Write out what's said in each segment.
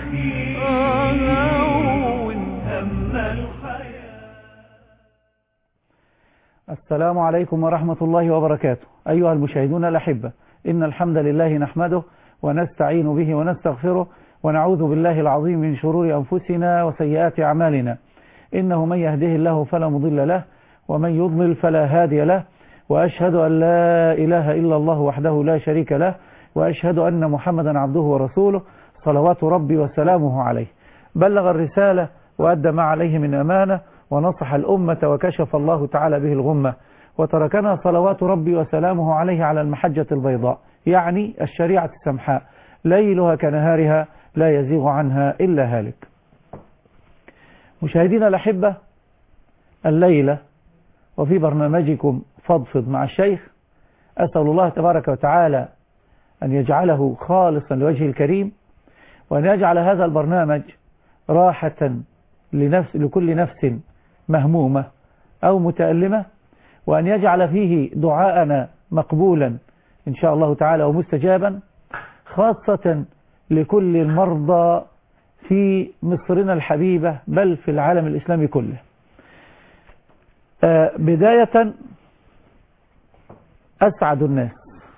أخي هون هم الحياة. السلام عليكم ورحمة الله وبركاته. أيها المشاهدون الأحبة، إن الحمد لله نحمده ونستعين به ونستغفره ونعوذ بالله العظيم من شرور أنفسنا وسيئات أعمالنا. إنه من يهده الله فلا مضل له ومن يضلل فلا هادي له، وأشهد أن لا إله إلا الله وحده لا شريك له، وأشهد أن محمدا عبده ورسوله صلوات ربي وسلامه عليه. بلغ الرسالة وأدى ما عليه من أمانة ونصح الأمة وكشف الله تعالى به الغمة، وتركنا صلوات ربي وسلامه عليه على المحجة البيضاء، يعني الشريعة السمحاء، ليلها كنهارها لا يزيغ عنها إلا هالك. مشاهدينا الأحبة، الليلة وفي برنامجكم فضفض مع الشيخ أسأل الله تبارك وتعالى أن يجعله خالصا لوجه الكريم، وأن يجعل هذا البرنامج راحة لكل نفس مهمومة أو متألمة، وأن يجعل فيه دعاءنا مقبولا إن شاء الله تعالى ومستجابا، خاصة لكل المرضى في مصرنا الحبيبة بل في العالم الإسلامي كله. بداية، أسعد الناس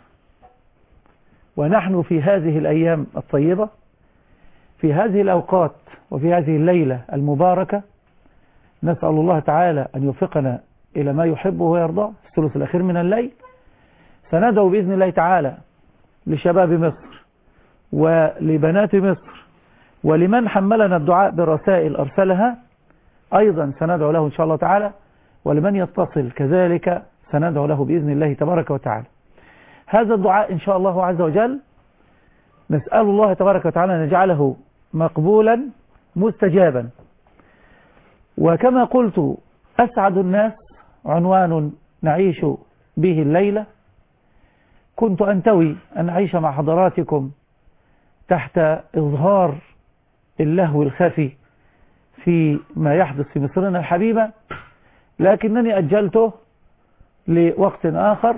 ونحن في هذه الأيام الطيبة، في هذه الأوقات وفي هذه الليلة المباركة، نسأل الله تعالى أن يوفقنا إلى ما يحبه ويرضاه في الثلث الأخير من الليل. سندعو بإذن الله تعالى لشباب مصر ولبنات مصر ولمن حملنا الدعاء برسائل أرسلها، أيضا سندعو له إن شاء الله تعالى، ولمن يتصل كذلك سندعو له بإذن الله تبارك وتعالى. هذا الدعاء إن شاء الله عز وجل نسأل الله تبارك وتعالى أن يجعله مقبولا مستجابا. وكما قلت، أسعد الناس عنوان نعيش به الليلة. كنت أنتوي أن أعيش مع حضراتكم تحت إظهار اللهو الخفي في ما يحدث في مصرنا الحبيبة، لكنني أجلته لوقت آخر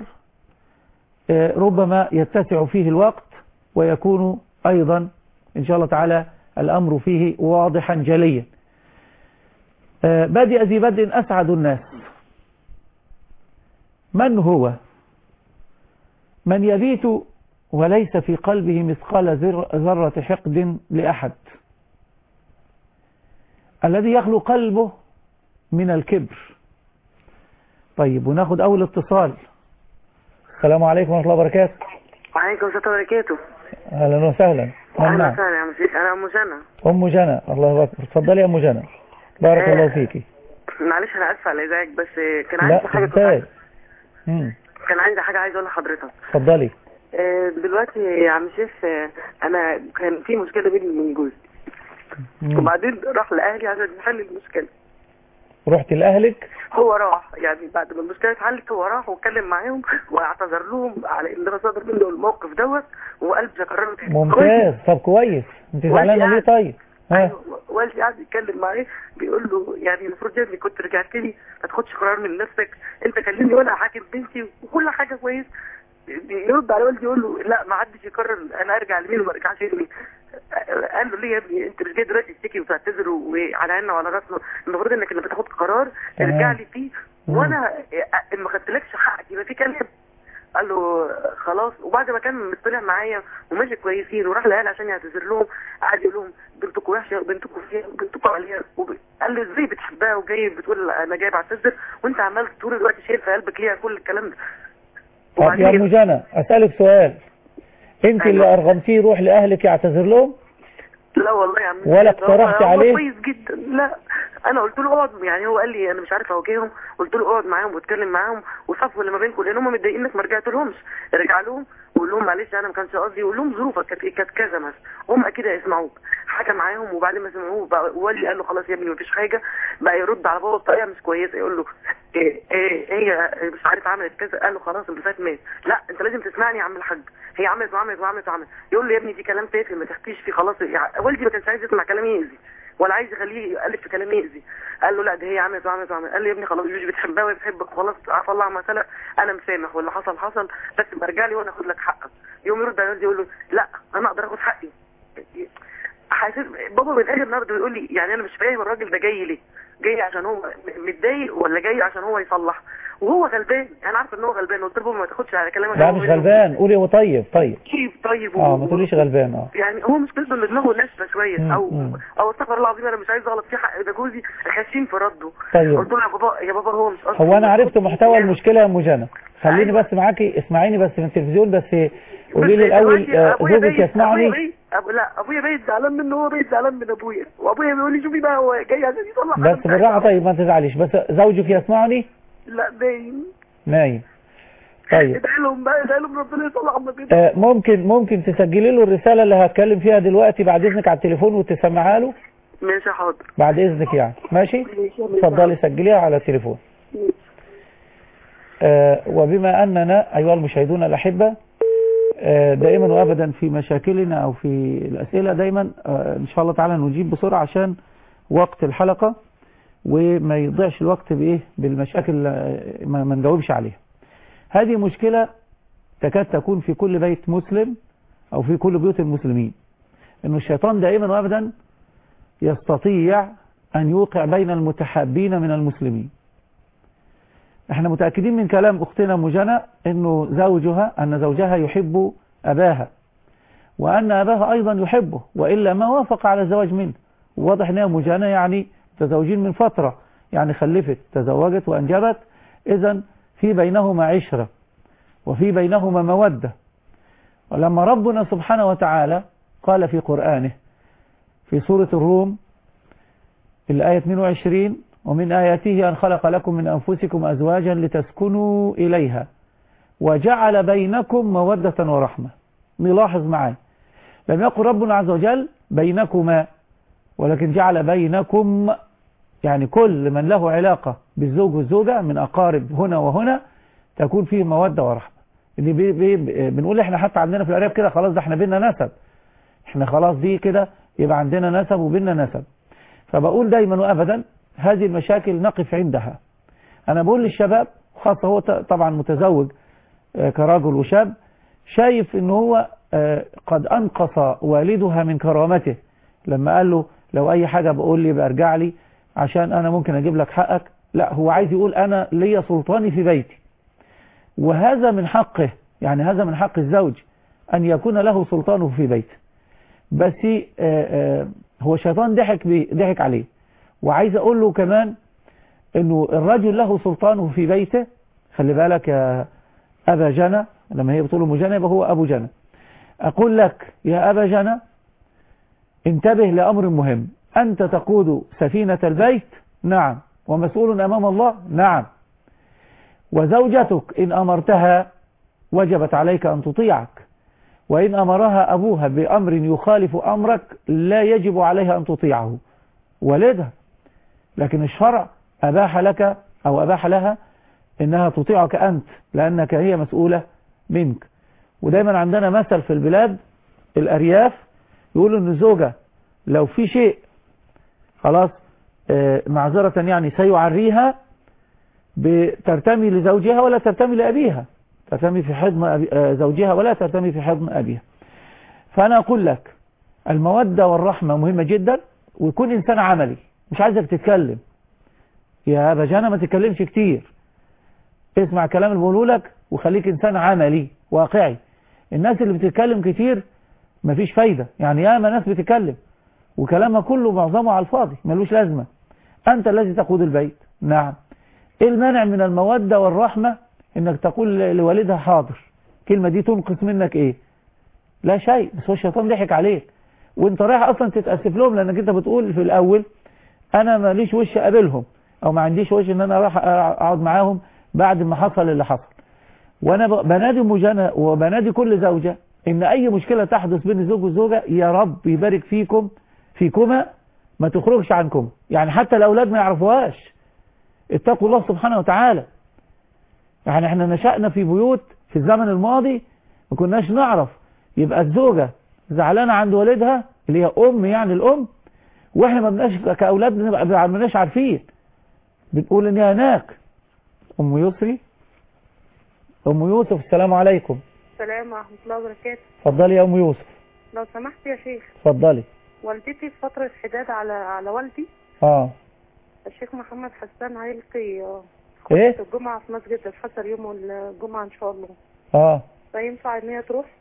ربما يتسع فيه الوقت ويكون أيضا إن شاء الله تعالى الأمر فيه واضحا جليا. بادئ ذي بدء، أسعد الناس من هو؟ من يبيت وليس في قلبه مثقال ذرة حقد لأحد، الذي يخلو قلبه من الكبر. طيب، وناخد أول اتصال. السلام عليكم ورحمة الله وبركاته. وعليكم السلام وبركاته. أهلا وسهلا. أهلا وسهلا يا مسيح. أنا أم جنى. أم جنى، الله أكبر. اتفضلي يا أم جنى، بارك الله فيكي. معلش أنا آسفة على إزعاجك، بس كان عندي حاجة كان عندي حاجة عايز أقولها لحضرتك. اتفضلي. دلوقتي يا عم شيف، أنا كان في مشكلة بيني وبين جوزي، وبعدين راح لأهلي عشان نحل المشكلة. رحت لأهلك؟ هو راح، يعني بعد ما المشكلة اتحلت هو راح واتكلم معاهم واعتذر لهم على ان انا صادر منه الموقف دوت، وقال مش هكرره تاني. ممتاز. طب كويس. انت زعلانه ليه طيب؟ ايوه، والدي قاعد يتكلم معاه بيقول له يعني المفروض يا ابني كنت رجعت لي ما تاخدش قرار من نفسك، انت كلمني وانا حاكم بنتي وكل حاجه كويس. يرد على والدي يقول له لا، ما حدش يقرر انا ارجع لمين وما ارجعش لمين. قال له ليه يا ابني؟ انت مش جاي دلوقتي تشتكي وتعتذر وعلى عيننا وعلى راسنا، المفروض انك لما تاخد قرار ترجع لي فيه، وانا ما خدتلكش حقك يبقى في كلام. قال له خلاص. وبعد ما كان مطلع معايا وماشي كويسين وراح لأهل عشان يعتذر لهم، قعد يقول لهم بنتكم وحشه وبنتكم فيها وبنتكم عليها. قال له ازاي بتحبها وجاي بتقول انا جاي بعتذر وانت عمال طول الوقت شايل في قلبك ليها كل الكلام ده. طب يا ام جنى، اسالك سؤال، انت اللي ارغمتيه يروح لاهلك يعتذر لهم؟ لا والله يا عم، ولا اقترحت عليه؟ كويس جدا. لا، انا قلت له اقعد، يعني هو قال لي انا مش عارف اوجههم، قلت له اقعد معاهم واتكلم معاهم وصفوا اللي ما بينكم، لان هم متضايقين انك ما رجعتلهمش. ارجع لهم وقول لهم معلش انا ما كانش قصدي، وقول لهم ظروفك كانت كذا مثلا، هم اكيد هيسمعوك. حكى معاهم، وبعد ما سمعوه والدي قال له خلاص يا ابني مفيش حاجه. بقى يرد على بابا بطريقه مش كويسه، يقول له هي مش عارف عملت كذا. قال له خلاص اللي فات مات، لا انت لازم تسمعني يا عم الحاج، هي عملت وعملت وعملت وعملت. يقول له يا ابني دي كلام تافه ما تحكيش فيه خلاص. يعني والدي ما كانش عايز يسمع كلام يأذي ولا عايز يخليه يألف في كلام يأذي. قال له لا ده هي عملت وعملت وعملت. قال له يا ابني خلاص مش بتحبها وهي بتحبك خلاص، عفى الله عما سلف، انا مسامح واللي حصل حصل، بس برجع لي وانا اخد لك حقك. يوم يرد على والدي يقول له لا انا اقدر اخد حقي. حاسس بابا من الاخر النهارده بيقول لي يعني انا مش فاهم الراجل ده جاي ليه؟ جاي عشان هو متضايق ولا جاي عشان هو يصلح؟ وهو غلبان، انا عارفه ان هو غلبان. قلت له بابا ما تاخدش على كلامك. لا مش غلبان، قولي هو طيب. طيب ما تقوليش غلبان. يعني هو مشكلته ان دماغه ناشفه شويه، او استغفر الله العظيم انا مش عايز اغلط في حق ده جوزي خشين في رده. طيب قلت له يا بابا هو مش قصدي. هو انا عرفت محتوى المشكله يا ام جنى. خليني بس معاكي، اسمعيني بس من التلفزيون بس. قولي لي الاول زوجك يسمعني؟ لا ابويا بايت زعلان منه، هو بايت زعلان من ابويا، وابويا بيقول لي شوفي بقى هو جاي عشان يصلح. بس بالراحه طيب ما تزعليش. بس زوجك يسمعني؟ لا نايم. طيب ادعي لهم ربنا يصلح عما بينهم. ممكن تسجلي له الرساله اللي هتكلم فيها دلوقتي بعد اذنك على التليفون وتسمعها له؟ ماشي حاضر. بعد اذنك يعني. ماشي اتفضلي سجليها على التليفون. وبما اننا ايها المشاهدون الاحبه دائما وابدا في مشاكلنا او في الاسئله دايما ان شاء الله تعالى نجيب بسرعه عشان وقت الحلقه وما يضيعش الوقت بالمشاكل ما نجاوبش عليها. هذه مشكله تكاد تكون في كل بيت مسلم او في كل بيوت المسلمين، انه الشيطان دائما وابدا يستطيع ان يوقع بين المتحابين من المسلمين. احنا متأكدين من كلام اختنا ام جنى انه ان زوجها يحب اباها، وان اباها ايضا يحبه، والا ما وافق على الزواج منه. واضح ان ام جنى يعني متزوجين من فترة، يعني خلفت تزوجت وانجبت، اذا في بينهما عشرة وفي بينهما مودة. ولما ربنا سبحانه وتعالى قال في قرآنه في سورة الروم الآية 22: ومن آياته أن خلق لكم من أنفسكم أزواجا لتسكنوا إليها وجعل بينكم مودة ورحمة. نلاحظ معي، لم يقل ربنا عز وجل بينكما، ولكن جعل بينكم، يعني كل من له علاقة بالزوج والزوجة من أقارب هنا وهنا تكون فيه مودة ورحمة. اللي بنقول احنا حتى عندنا في العرب كده خلاص ده احنا بينا نسب، احنا خلاص دي كده يبقى عندنا نسب وبينا نسب. فبقول دايما وأبدا هذه المشاكل نقف عندها. أنا بقول للشباب خاصة، هو طبعا متزوج كراجل وشاب، شايف إنه هو قد أنقص والدها من كرامته لما قال له لو أي حاجة بقول لي بأرجع لي عشان أنا ممكن أجيب لك حقك. لا، هو عايز يقول أنا لي سلطاني في بيتي، وهذا من حقه، يعني هذا من حق الزوج أن يكون له سلطانه في بيته. بس هو الشيطان ضحك عليه. وعايز أقول له كمان أنه الرجل له سلطانه في بيته. خلي بالك يا أبا جنى، لما هي بتقول له جنى يبقى هو أبو جنى. أقول لك يا أبا جنى انتبه لأمر مهم. أنت تقود سفينة البيت، نعم، ومسؤول أمام الله، نعم. وزوجتك إن أمرتها وجبت عليك أن تطيعك، وإن أمرها أبوها بأمر يخالف أمرك لا يجب عليها أن تطيعه، والدها. لكن الشرع أباح لك أو أباح لها إنها تطيعك أنت، لأنك هي مسؤولة منك. ودايما عندنا مثل في البلاد الأرياف يقولوا إن الزوجة لو في شيء خلاص معذرة يعني سيعريها ترتمي لزوجها ولا ترتمي لأبيها، ترتمي في حضن زوجها ولا ترتمي في حضن أبيها. فأنا أقول لك المودة والرحمة مهمة جدا، ويكون إنسان عملي. مش عايزك تتكلم يا أبا جانا، ما تتكلمش كتير، اسمع كلام اللي بقوله لك وخليك إنسان عملي واقعي. الناس اللي بتتكلم كتير مفيش فايدة، يعني ياما ناس بتتكلم وكلامها كله معظمه على الفاضي ملوش لازمة. أنت الذي تقود البيت، نعم. إيه المانع من المودة والرحمة إنك تقول لوالدها حاضر؟ كلمة دي تنقص منك إيه؟ لا شيء. بس هو الشيطان ضحك عليك، وانت رايح أصلا تتأسف لهم، لأنك انت بتقول في الأول أنا ماليش وش أقابلهم أو ما عنديش وش إن أنا راح أقعد معاهم بعد ما حصل اللي حصل. وأنا بنادي مجانا وبنادي كل زوجة إن أي مشكلة تحدث بين الزوج والزوجة يا رب يبارك فيكما ما تخرجش عنكم، يعني حتى الأولاد ما يعرفوهاش. اتقوا الله سبحانه وتعالى. يعني احنا نشأنا في بيوت في الزمن الماضي ما كناش نعرف، يبقى الزوجة زعلانة عند والدها اللي هي أم، يعني الأم، واحنا ما بناش كأولاد ما بناش عارفين، بنقول ان هي هناك. أم يسري، أم يوسف، السلام عليكم. السلام ورحمة الله وبركاته. اتفضلي يا أم يوسف. لو سمحت يا شيخ. اتفضلي. والدتي في فترة حداد على والدي. الشيخ محمد حسان هيلقي ايه الجمعة في مسجد الحسن يوم الجمعة ان شاء الله. فينفع ان هي تروح؟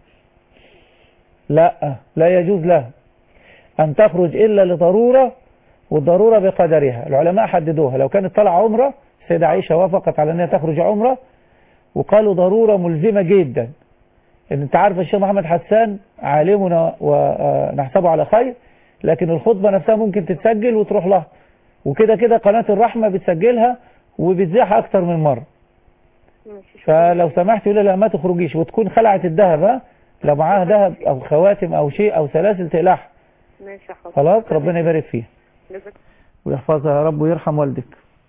لا يجوز لها ان تخرج الا لضرورة، والضرورة بقدرها. العلماء حددوها، لو كانت طلع عمرة السيدة عائشة وافقت على انها تخرج عمرة، وقالوا ضرورة ملزمة جدا. ان انت عارف الشيخ محمد حسان عالمنا ونحسبه على خير، لكن الخطبة نفسها ممكن تتسجل وتروح لها، وكده كده قناة الرحمة بتسجلها وبتذيعها اكتر من مرة. فلو سمحت يقول لا ما تخرجيش، وتكون خلعت الذهب، لو معاها ذهب او خواتم او شيء او سلاسل تقلعها. ماشي حاضر. خلاص، ربنا يبارك فيها ويحفظها يا رب ويرحم والدك.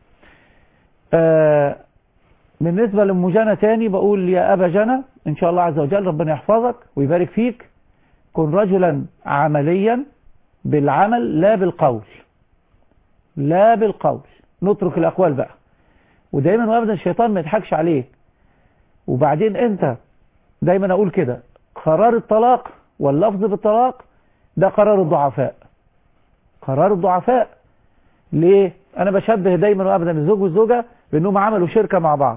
بالنسبة لأم جنى تاني بقول يا أبا جنى إن شاء الله عز وجل ربنا يحفظك ويبارك فيك. كن رجلا عمليا بالعمل لا بالقول، لا بالقول. نترك الأقوال بقى، ودايما وابدا الشيطان ما يضحكش عليك. وبعدين أنت دايما أقول كده، قرار الطلاق واللفظ بالطلاق ده قرار الضعفاء، قرار الضعفاء. ليه؟ أنا بشبه دايما وابدا الزوج والزوجة بأنهم عملوا شركة مع بعض،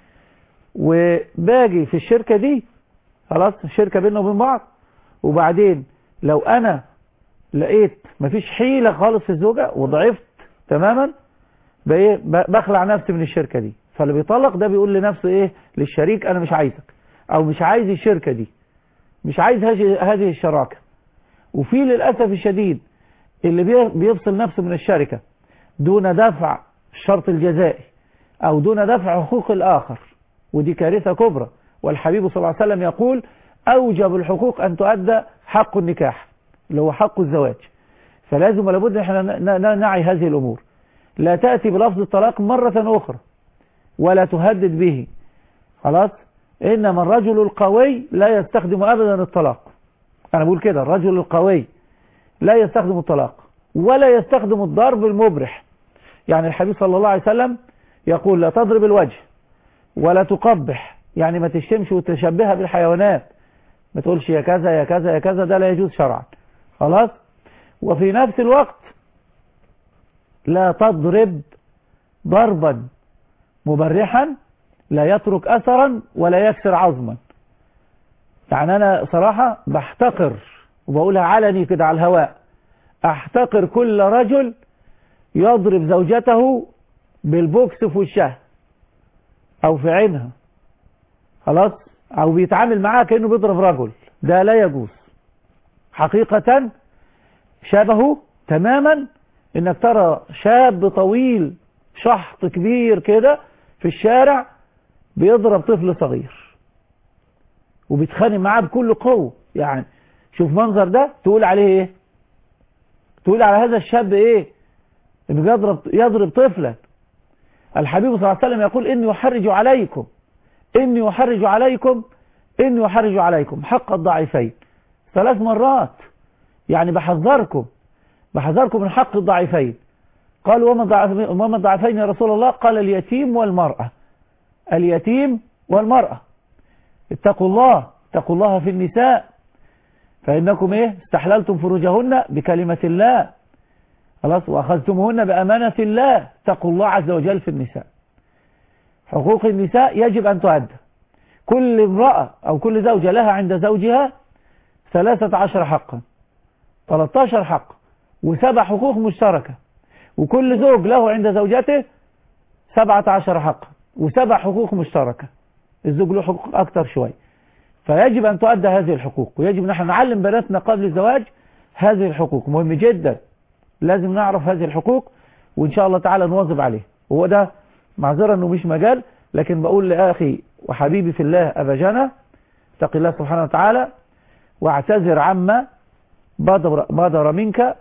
وباجي في الشركة دي خلاص الشركة بيننا وبين بعض، وبعدين لو أنا لقيت مفيش حيلة خالص في الزوجة وضعفت تماما، بخلع نفسي من الشركة دي. فاللي بيطلق ده بيقول لنفسه ايه؟ للشريك انا مش عايزك، او مش عايز الشركة دي، مش عايز هذه الشراكة. وفي للأسف الشديد اللي بيفصل نفسه من الشركة دون دفع الشرط الجزائي او دون دفع حقوق الآخر، ودي كارثة كبرى. والحبيب صلى الله عليه وسلم يقول أوجب الحقوق أن تؤدى حق النكاح اللي هو حق الزواج. فلازم ولابد احنا نعي هذه الأمور. لا تأتي بلفظ الطلاق مرة أخرى ولا تهدد به. خلاص، إنما الرجل القوي لا يستخدم أبدا الطلاق. أنا بقول كده، الرجل القوي لا يستخدم الطلاق ولا يستخدم الضرب المبرح. يعني الحبيب صلى الله عليه وسلم يقول لا تضرب الوجه ولا تقبح، يعني ما تشتمش وتشبهها بالحيوانات، ما تقولش يا كذا يا كذا يا كذا، ده لا يجوز شرعا. خلاص. وفي نفس الوقت لا تضرب ضربا مبرحا لا يترك أثرا ولا يكسر عظما. يعني أنا صراحة بحتقر وبقولها علني كده على الهواء، أحتقر كل رجل يضرب زوجته بالبوكس في وشها أو في عينها، خلاص، أو بيتعامل معاها كأنه بيضرب رجل. ده لا يجوز حقيقة. شبهه تماما انك ترى شاب طويل شحط كبير كده في الشارع بيضرب طفل صغير وبيتخانق معاه بكل قوة. يعني شوف منظر ده تقول عليه ايه؟ تقول على هذا الشاب ايه؟ انه يضرب طفلا. الحبيب صلى الله عليه وسلم يقول اني احرج عليكم، اني احرج عليكم، اني احرج عليكم حق الضعيفين 3 مرات. يعني بحذركم من حق الضعيفين. قالوا وما الضعيفين يا رسول الله؟ قال اليتيم والمرأة. اليتيم والمرأة. اتقوا الله في النساء فإنكم استحللتم فروجهن بكلمة الله، خلاص، وأخذتموهن بأمانة الله. اتقوا الله عز وجل في النساء. حقوق النساء يجب أن تؤدى. كل امرأة أو كل زوجة لها عند زوجها 13 حقا، 13 حق، و7 حقوق مشتركة. وكل زوج له عند زوجته 17 حقا و7 حقوق مشتركة. الزوج له حقوق أكتر شوي. فيجب أن تؤدى هذه الحقوق، ويجب نحن نعلم بناتنا قبل الزواج هذه الحقوق. مهم جدا، لازم نعرف هذه الحقوق، وإن شاء الله تعالى نواظب عليه. وهو ده معذرة أنه مش مجال، لكن بقول لأخي وحبيبي في الله أبا جنى اتق الله سبحانه وتعالى واعتذر عما بدر منك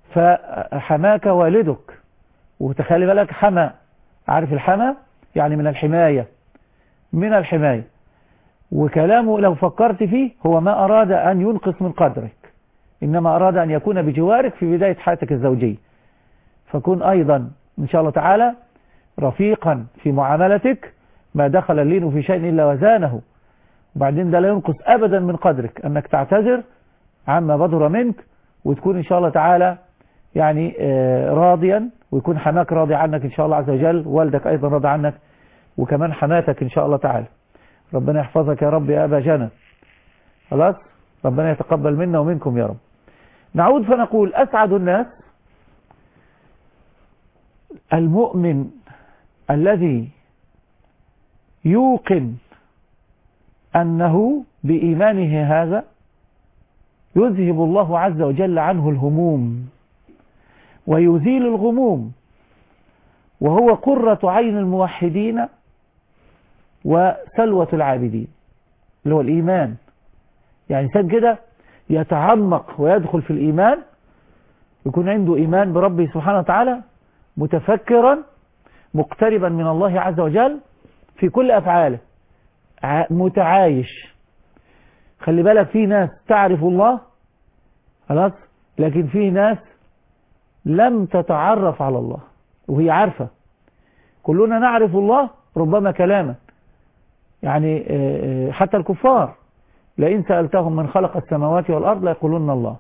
فحماك والدك. وتخلي بالك حمى، عارف الحمى يعني من الحماية، من الحماية. وكلامه لو فكرت فيه هو ما أراد أن ينقص من قدرك، إنما أراد أن يكون بجوارك في بداية حياتك الزوجية. فكن أيضا إن شاء الله تعالى رفيقا في معاملتك، ما دخل اللين في شيء إلا وزانه. وبعدين ده لا ينقص أبدا من قدرك أنك تعتذر عما بدر منك وتكون إن شاء الله تعالى يعني راضيا، ويكون حماك راضي عنك إن شاء الله عز وجل، والدك أيضا راضي عنك، وكمان حماتك إن شاء الله تعالى. ربنا يحفظك يا رب يا أبا جنى. خلاص، ربنا يتقبل منا ومنكم يا رب. نعود فنقول أسعد الناس المؤمن الذي يوقن أنه بإيمانه هذا يذهب الله عز وجل عنه الهموم ويزيل الغموم، وهو قرة عين الموحدين وسلوة العابدين، اللي هو الإيمان. يعني إنسان كده يتعمق ويدخل في الإيمان، يكون عنده إيمان بربه سبحانه وتعالى، متفكرا مقتربا من الله عز وجل في كل أفعاله، متعايش. خلي بالك، في ناس تعرف الله خلاص، لكن في ناس لم تتعرف على الله وهي عارفة. كلنا نعرف الله ربما كلاما، يعني حتى الكفار لئن سألتهم من خلق السماوات والأرض ليقولون الله.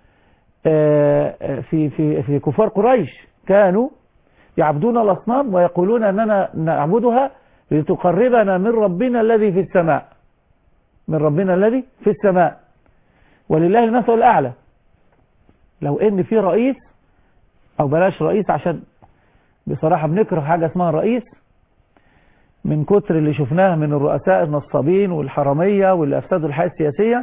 في كفار قريش كانوا يعبدون الأصنام ويقولون أننا نعبدها لتقربنا من ربنا الذي في السماء، من ربنا الذي في السماء، ولله المثل الأعلى. لو ان في رئيس، او بلاش رئيس عشان بصراحة بنكره حاجة اسمها رئيس من كتر اللي شفناه من الرؤساء النصابين والحرامية واللي افسدوا الحياة السياسية.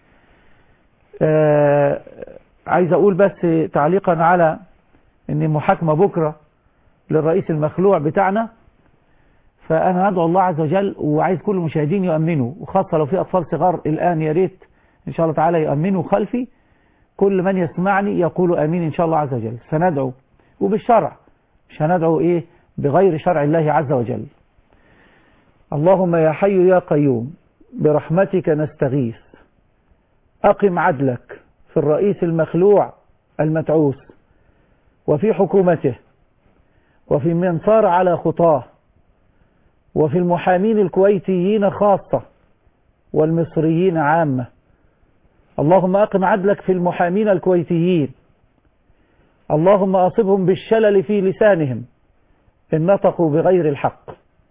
عايز اقول بس تعليقا على ان محاكمة بكرة للرئيس المخلوع بتاعنا، فانا ادعو الله عز وجل وعايز كل المشاهدين يؤمنوا، وخاصة لو في اطفال صغار الان يا ريت ان شاء الله تعالى يؤمنوا خلفي. كل من يسمعني يقول امين ان شاء الله عز وجل. سندعو وبالشرع، مش هندعو بغير شرع الله عز وجل. اللهم يا حي يا قيوم برحمتك نستغيث، أقم عدلك في الرئيس المخلوع المتعوس وفي حكومته وفي من صار على خطاه وفي المحامين الكويتيين خاصة والمصريين عامة. اللهم أقم عدلك في المحامين الكويتيين، اللهم أصبهم بالشلل في لسانهم إن نطقوا بغير الحق،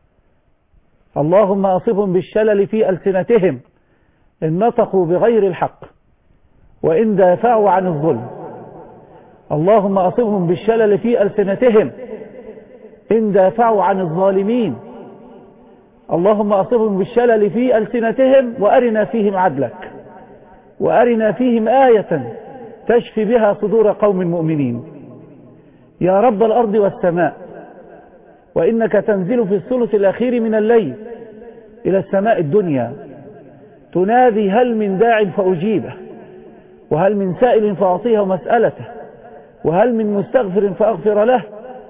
اللهم أصبهم بالشلل في ألسنتهم إن نطقوا بغير الحق وإن دافعوا عن الظلم، اللهم أصبهم بالشلل في ألسنتهم إن دافعوا عن الظالمين، اللهم أصبهم بالشلل في ألسنتهم وأرنا فيهم عدلك، وأرنا فيهم آية تشفي بها صدور قوم مؤمنين. يا رب الأرض والسماء، وإنك تنزل في الثلث الأخير من الليل إلى السماء الدنيا تنادي هل من داع فأجيبه، وهل من سائل فأعطيه مسألته، وهل من مستغفر فأغفر له.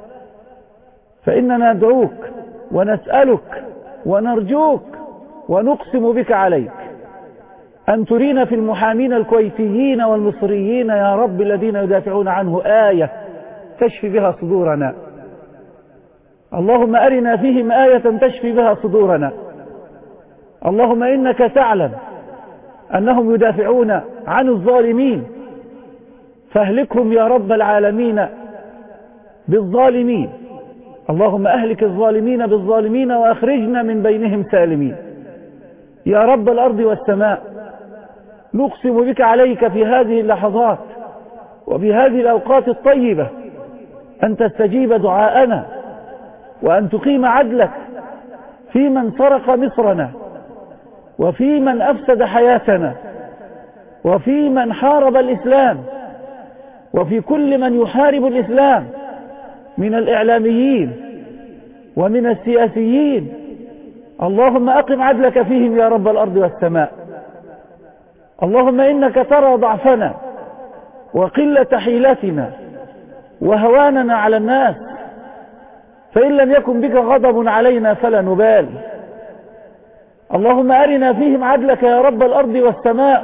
فإننا ندعوك ونسألك ونرجوك ونقسم بك عليك أن ترينا في المحامين الكويتيين والمصريين يا رب الذين يدافعون عنه آية تشفي بها صدورنا. اللهم أرنا فيهم آية تشفي بها صدورنا. اللهم إنك تعلم أنهم يدافعون عن الظالمين، فاهلكهم يا رب العالمين بالظالمين. اللهم أهلك الظالمين بالظالمين وأخرجنا من بينهم سالمين. يا رب الأرض والسماء، نقسم بك عليك في هذه اللحظات وفي هذه الأوقات الطيبة أن تستجيب دعاءنا، وأن تقيم عدلك في من سرق مصرنا، وفي من أفسد حياتنا، وفي من حارب الإسلام، وفي كل من يحارب الإسلام من الإعلاميين ومن السياسيين. اللهم أقم عدلك فيهم يا رب الأرض والسماء. اللهم إنك ترى ضعفنا وقلة حيلتنا وهواننا على الناس، فإن لم يكن بك غضب علينا فلا نبالي. اللهم أرنا فيهم عدلك يا رب الأرض والسماء.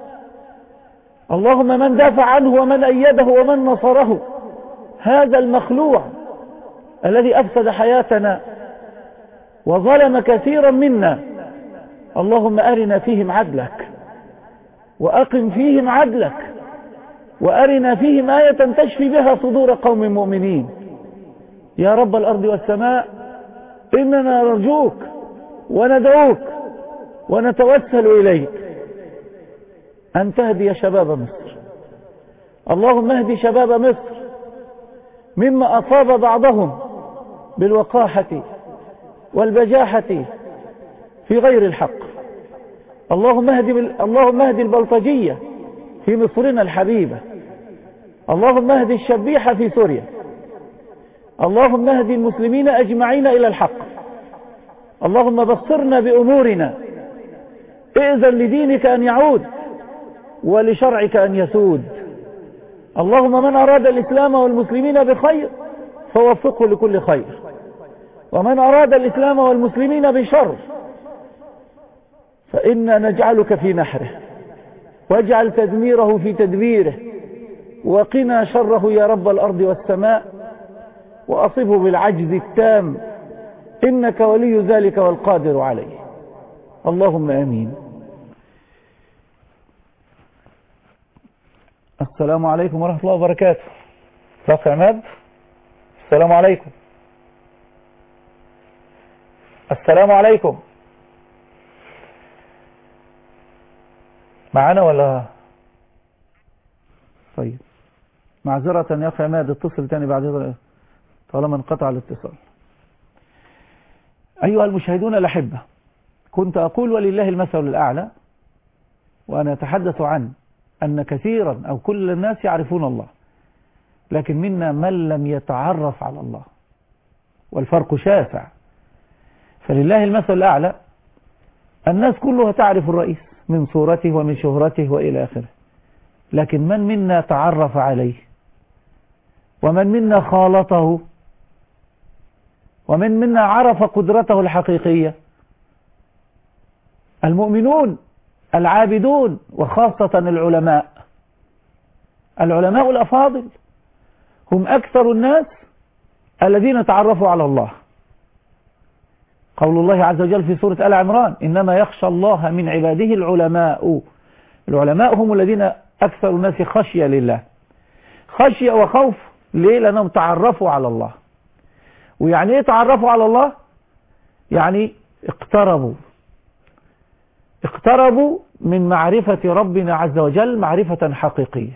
اللهم من دافع عنه ومن أيده ومن نصره هذا المخلوع الذي أفسد حياتنا وظلم كثيرا منا، اللهم أرنا فيهم عدلك وأقم فيهم عدلك وأرنا فيهم آية تشفي بها صدور قوم مؤمنين. يا رب الأرض والسماء إننا نرجوك وندعوك ونتوسل إليك أن تهدي شباب مصر. اللهم اهدي شباب مصر مما أصاب بعضهم بالوقاحة والبجاحة في غير الحق. اللهم اهدي البلطجية في مصرنا الحبيبة. اللهم اهدي الشبيحة في سوريا. اللهم اهدي المسلمين أجمعين إلى الحق. اللهم بصرنا بأمورنا. ائذن لدينك أن يعود ولشرعك أن يسود. اللهم من أراد الإسلام والمسلمين بخير فوفقه لكل خير، ومن أراد الإسلام والمسلمين بشر فإنا نجعلك في نحره، واجعل تدميره في تدبيره، وقنا شره يا رب الأرض والسماء، وأصبه بالعجز التام، إنك ولي ذلك والقادر عليه. اللهم آمين. السلام عليكم ورحمة الله وبركاته. صف عماد. السلام عليكم. السلام عليكم. معنا ولا؟ طيب معذرة يا أخي عماد، اتصل تاني بعد طالما انقطع الاتصال. أيها المشاهدون الأحبة، كنت أقول ولله المثل الأعلى، وأنا أتحدث عن أن كثيرا أو كل الناس يعرفون الله، لكن منا من لم يتعرف على الله، والفرق شاسع. فلله المثل الأعلى، الناس كلها تعرف الرئيس من صورته ومن شهرته وإلى آخره، لكن من منا تعرف عليه، ومن منا خالطه، ومن منا عرف قدرته الحقيقية؟ المؤمنون العابدون، وخاصة العلماء الأفاضل هم أكثر الناس الذين تعرفوا على الله. قول الله عز وجل في سورة آل عمران: إنما يخشى الله من عباده العلماء هم الذين أكثر الناس خشية لله، خشية وخوف. ليه؟ لأنهم تعرفوا على الله. ويعني إيه تعرفوا على الله؟ يعني اقتربوا من معرفة ربنا عز وجل معرفة حقيقية.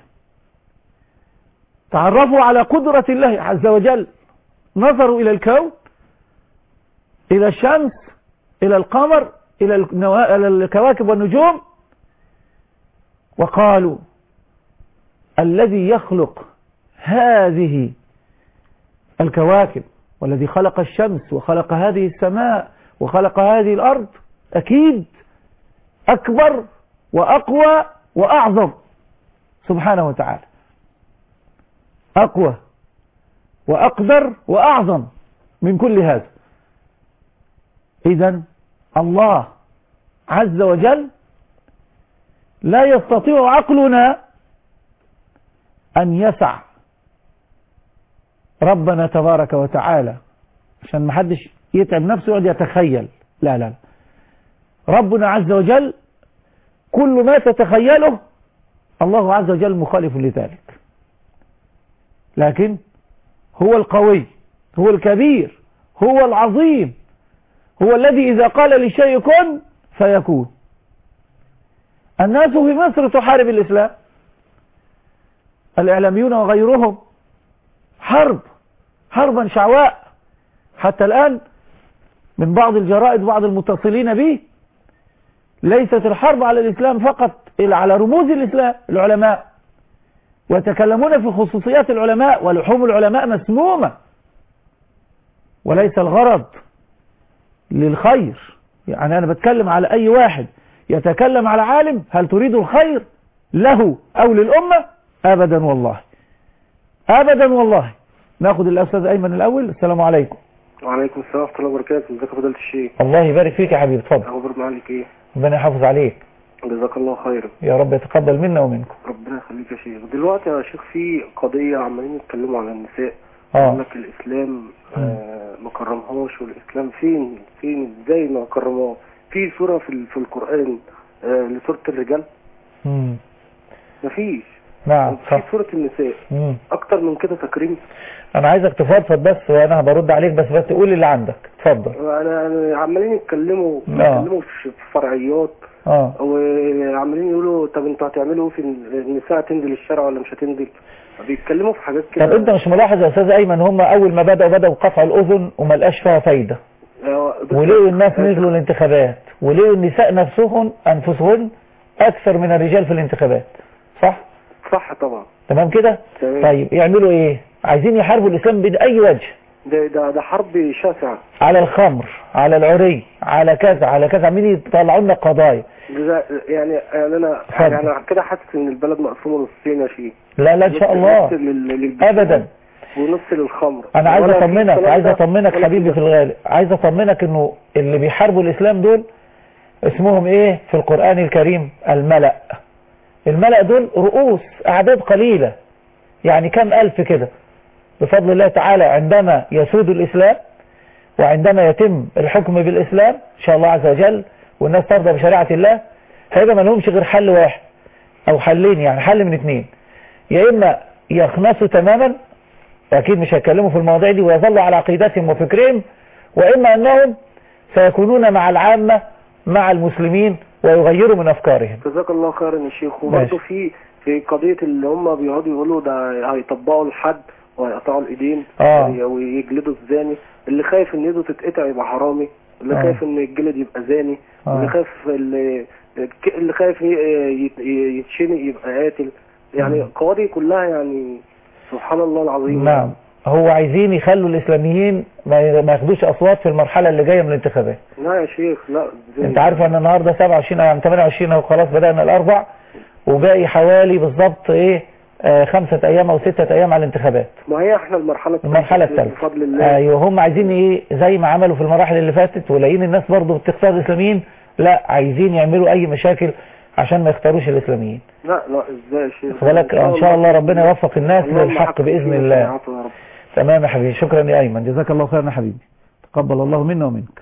تعرفوا على قدرة الله عز وجل، نظروا إلى الكون، إلى الشمس، إلى القمر، إلى الكواكب والنجوم، وقالوا: الذي يخلق هذه الكواكب، والذي خلق الشمس وخلق هذه السماء وخلق هذه الأرض، أكيد أكبر وأقوى وأعظم سبحانه وتعالى، أقوى وأقدر وأعظم من كل هذا. إذن الله عز وجل لا يستطيع عقلنا أن يسع ربنا تبارك وتعالى، عشان ما حدش يتعب نفسه يقعد يتخيل. لا، ربنا عز وجل كل ما تتخيله الله عز وجل مخالف لذلك، لكن هو القوي، هو الكبير، هو العظيم، هو الذي إذا قال للشيء كن فيكون. الناس في مصر تحارب الإسلام، الإعلاميون وغيرهم، حربا شعواء. حتى الآن من بعض الجرائد بعض المتصلين به، ليست الحرب على الإسلام فقط، إلا على رموز الإسلام العلماء، ويتكلمون في خصوصيات العلماء، ولحوم العلماء مسمومة، وليس الغرض للخير. يعني أنا بتكلم على أي واحد يتكلم على عالم، هل تريد الخير له أو للأمة؟ أبدا والله، أبدا والله. ناخذ الأستاذ أيمن الأول. السلام عليكم. وعليكم السلام ورحمة الله وبركاته. ازيك يا فضيلة الشيخ؟ الله يبارك فيك يا حبيبي، اتفضل. أخبار معاليك إيه؟ ربنا يحافظ عليك. جزاك الله خيرا. يا رب يتقبل منا ومنكم. ربنا يخليك يا شيخ. دلوقتي يا شيخ في قضية عمالين يتكلموا على النساء، يقول لك الإسلام ما كرمهاش، والإسلام فين ازاي ما كرمهاش؟ في سورة في القرآن لسورة الرجال؟ مفيش. نعم في سورة النساء اكتر من كده تكريم. انا عايزك تفضفض بس وانا برد عليك، بس تقول اللي عندك. اتفضل. انا عمالين يتكلموا في فرعيات وعمالين يقولوا طب انتوا هتعملوا في النساء، هتنزل الشارع ولا مش هتنزل؟ بيتكلموا في حاجات كده. طب انت مش ملاحظ يا استاذ ايمن هم اول ما بدأوا قطع الاذن وما لقاش فيها فايدة، وليه الناس نزلوا الانتخابات، وليه النساء انفسهن اكثر من الرجال في الانتخابات؟ صح طبعا. تمام كده. طيب يعملوا ايه؟ عايزين يحاربوا الاسلام باي وجه. ده حرب شاسعة على الخمر، على العري، على كذا على كذا، عمالين يطلعوا لنا قضايا. يعني انا كده حاسس ان البلد مقسومه نصين يا شيخ. لا ان شاء الله ابدا، ونص للخمر. انا عايز اطمنك حبيبي في الغالي، عايز اطمنك انه اللي بيحاربوا الاسلام دول اسمهم ايه في القرآن الكريم؟ الملأ دول رؤوس اعداد قليلة، يعني كم الف كده بفضل الله تعالى. عندما يسود الاسلام وعندما يتم الحكم بالاسلام ان شاء الله عز وجل والناس ترضى بشريعة الله، هيبقى ما لهمش غير حل واحد او حلين، يعني حل من اتنين: يا اما يخنسوا تماما، اكيد مش هيتكلموا في المواضيع دي ويظلوا على عقيدتهم وفكرهم، واما انهم سيكونون مع العامة مع المسلمين ويغيروا من افكارهم. جزاك الله خيرا يا شيخ. وبرضه في قضية اللي هم بيقعدوا يقولوا ده هيطبقوا الحد وهيقطعوا الايدين ويجلدوا الزاني، اللي خايف ان ايده تتقطع يبقى حرامي، اللي خايف ان الجلد يبقى زاني، اللي خايف يتشنق يبقى قاتل. يعني قواضي كلها يعني سبحان الله العظيم. نعم. هو عايزين يخلوا الاسلاميين ما ياخدوش اصوات في المرحلة اللي جاية من الانتخابات. لا يا شيخ لا. انت عارف ان النهاردة 27 او 28 اهو خلاص بدأنا الاربع، وباقي حوالي بالظبط 5 ايام او 6 ايام على الانتخابات. ما هي احنا المرحلة الثالثة بفضل الله. ايوه هم عايزين زي ما عملوا في المراحل اللي فاتت ولاقيين الناس برضو بتختار الاسلاميين، لا عايزين يعملوا اي مشاكل عشان ما يختاروش الاسلاميين. لا ازاي يا شيخ؟ فلك ان شاء الله ربنا يوفق الناس للحق باذن الله. تمام يا حبيبي، شكرا يا ايمن، جزاك الله خيرا يا حبيبي، تقبل الله منا ومنك.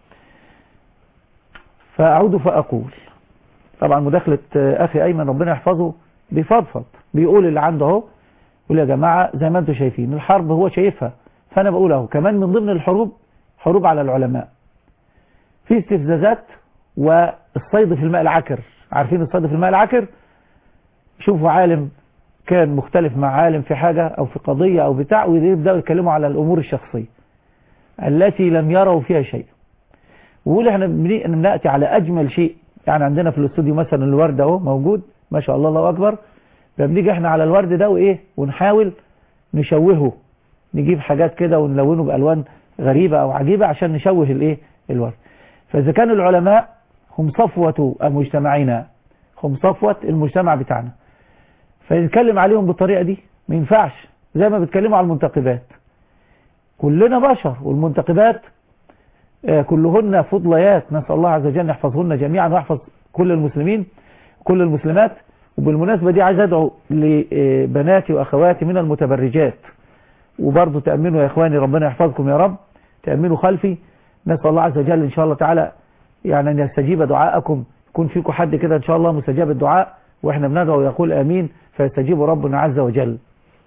فاعود فاقول، طبعا مداخلة اخي ايمن ربنا يحفظه بيفضفض، بيقول اللي عنده اهو، يقول يا جماعة زي ما انتم شايفين الحرب هو شايفها، فانا بقول اهو كمان من ضمن الحروب حروب على العلماء، في استفزازات والصيد في الماء العكر. عارفين الصيد في الماء العكر؟ شوفوا عالم كان مختلف مع عالم في حاجة او في قضية او بتاع، ويبدأوا يتكلموا على الامور الشخصية التي لم يروا فيها شيء، ويقول احنا بنأتي على اجمل شيء. يعني عندنا في الاستوديو مثلا الورد اهو موجود ما شاء الله الله اكبر، فبنيجي احنا على الورد ده ونحاول نشوهه، نجيب حاجات كده ونلونه بالوان غريبة او عجيبة عشان نشوه الورد. فاذا كان العلماء هم صفوة مجتمعنا، هم صفوة المجتمع بتاعنا، فنتكلم عليهم بالطريقة دي ما ينفعش. زي ما بتكلموا على المنتخبات، كلنا بشر، والمنتخبات كلهن فضليات، نسأل الله عز وجل يحفظهن جميعا ويحفظ كل المسلمين كل المسلمات. وبالمناسبة دي عايز ادعو لبناتي واخواتي من المتبرجات، وبرضه تأمنوا يا اخواني ربنا يحفظكم يا رب، تأمنوا خلفي. نسأل الله عز وجل ان شاء الله تعالى يعني ان يستجيب دعاءكم، يكون فيكم حد كده ان شاء الله مستجاب الدعاء واحنا بندعو ويقول امين فيستجيب ربنا عز وجل.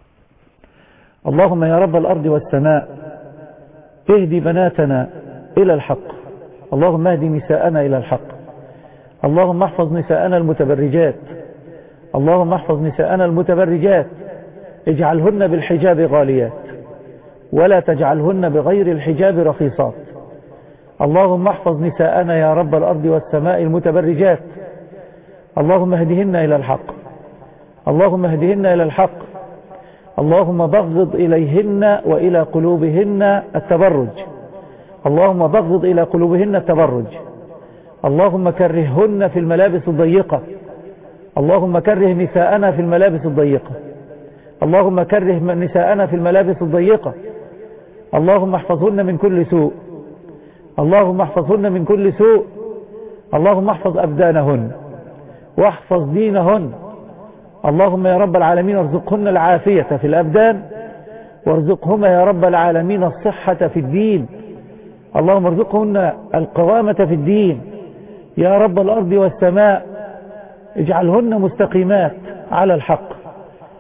اللهم يا رب الارض والسماء اهدي بناتنا الى الحق، اللهم اهدي نساءنا الى الحق، اللهم احفظ نساءنا المتبرجات، اللهم احفظ نساءنا المتبرجات، اجعلهن بالحجاب غاليات ولا تجعلهن بغير الحجاب رخيصات. اللهم احفظ نساءنا يا رب الأرض والسماء المتبرجات، اللهم اهدهن إلى الحق، اللهم اهدهن إلى الحق، اللهم بغض إليهن وإلى قلوبهن التبرج، اللهم بغض إلى قلوبهن التبرج، اللهم كرههن في الملابس الضيقة، اللهم كره نساءنا في الملابس الضيقة، اللهم كره نساءنا في الملابس الضيقة، اللهم احفظهن من كل سوء، اللهم احفظهن من كل سوء، اللهم احفظ أبدانهن واحفظ دينهن، اللهم يا رب العالمين ارزقهن العافية في الأبدان وارزقهما يا رب العالمين الصحة في الدين، اللهم ارزقهن القوامة في الدين يا رب الأرض والسماء، اجعلهن مستقيمات على الحق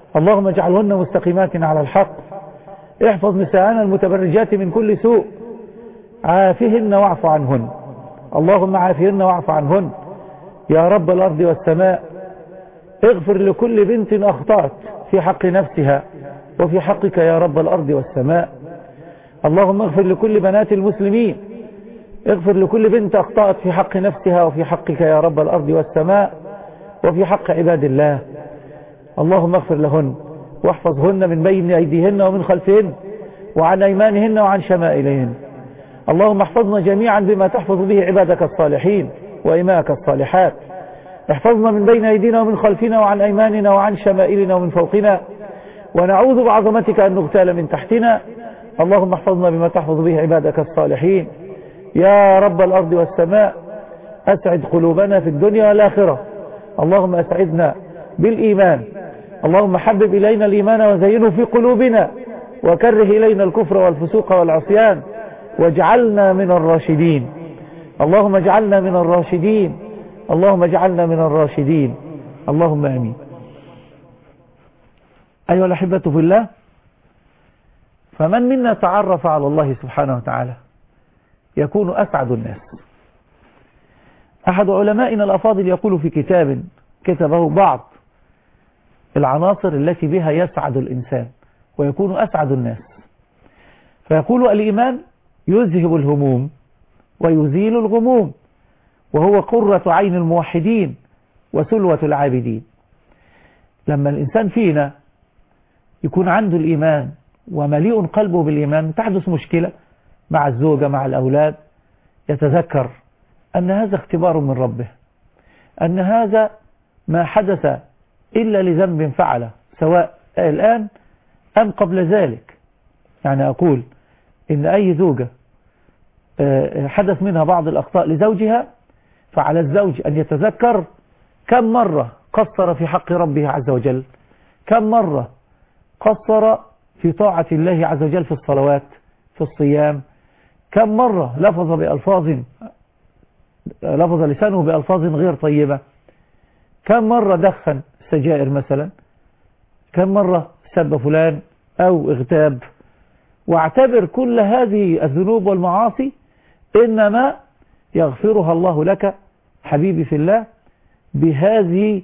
اللهم اجعلهن مستقيمات على الحق. احفظ نساءنا المتبرجات من كل سوء، عافهن واعف عنهن، اللهم عافهن واعف عنهن يا رب الأرض والسماء. اغفر لكل بنت أخطأت في حق نفسها وفي حقك يا رب الأرض والسماء. اللهم اغفر لكل بنات المسلمين، اغفر لكل بنت أخطأت في حق نفسها وفي حقك يا رب الأرض والسماء وفي حق عباد الله. اللهم اغفر لهن واحفظهن من بين أيديهن ومن خلفهن وعن أيمانهن وعن شمائلهن. اللهم احفظنا جميعا بما تحفظ به عبادك الصالحين وإماءك الصالحات. احفظنا من بين أيدينا ومن خلفنا وعن أيماننا وعن شمائلنا ومن فوقنا، ونعوذ بعظمتك أن نغتال من تحتنا. اللهم احفظنا بما تحفظ به عبادك الصالحين يا رب الأرض والسماء. أسعد قلوبنا في الدنيا والآخرة. اللهم أسعدنا بالإيمان. اللهم حبب إلينا الإيمان وزينه في قلوبنا، وكره إلينا الكفر والفسوق والعصيان، واجعلنا من الراشدين. اللهم اجعلنا من الراشدين، اللهم اجعلنا من الراشدين، اللهم آمين. أيها الأحبة في الله، فمن منا تعرف على الله سبحانه وتعالى يكون أسعد الناس. أحد علمائنا الأفاضل يقول في كتاب كتبه بعض العناصر التي بها يسعد الإنسان ويكون أسعد الناس، فيقول الإيمان يذهب الهموم ويزيل الغموم، وهو قرة عين الموحدين وسلوة العابدين. لما الإنسان فينا يكون عنده الإيمان ومليء قلبه بالإيمان، تحدث مشكلة مع الزوجة مع الأولاد، يتذكر أن هذا اختبار من ربه، أن هذا ما حدث إلا لذنب فعله سواء الآن أم قبل ذلك. يعني أقول إن أي زوجة حدث منها بعض الأخطاء لزوجها، فعلى الزوج أن يتذكر كم مرة قصر في حق ربه عز وجل، كم مرة قصر في طاعة الله عز وجل في الصلوات في الصيام، كم مرة لفظ لسانه بألفاظ غير طيبة، كم مرة دخن سجائر مثلا، كم مرة سب فلان أو اغتاب. واعتبر كل هذه الذنوب والمعاصي إنما يغفرها الله لك حبيبي في الله بهذه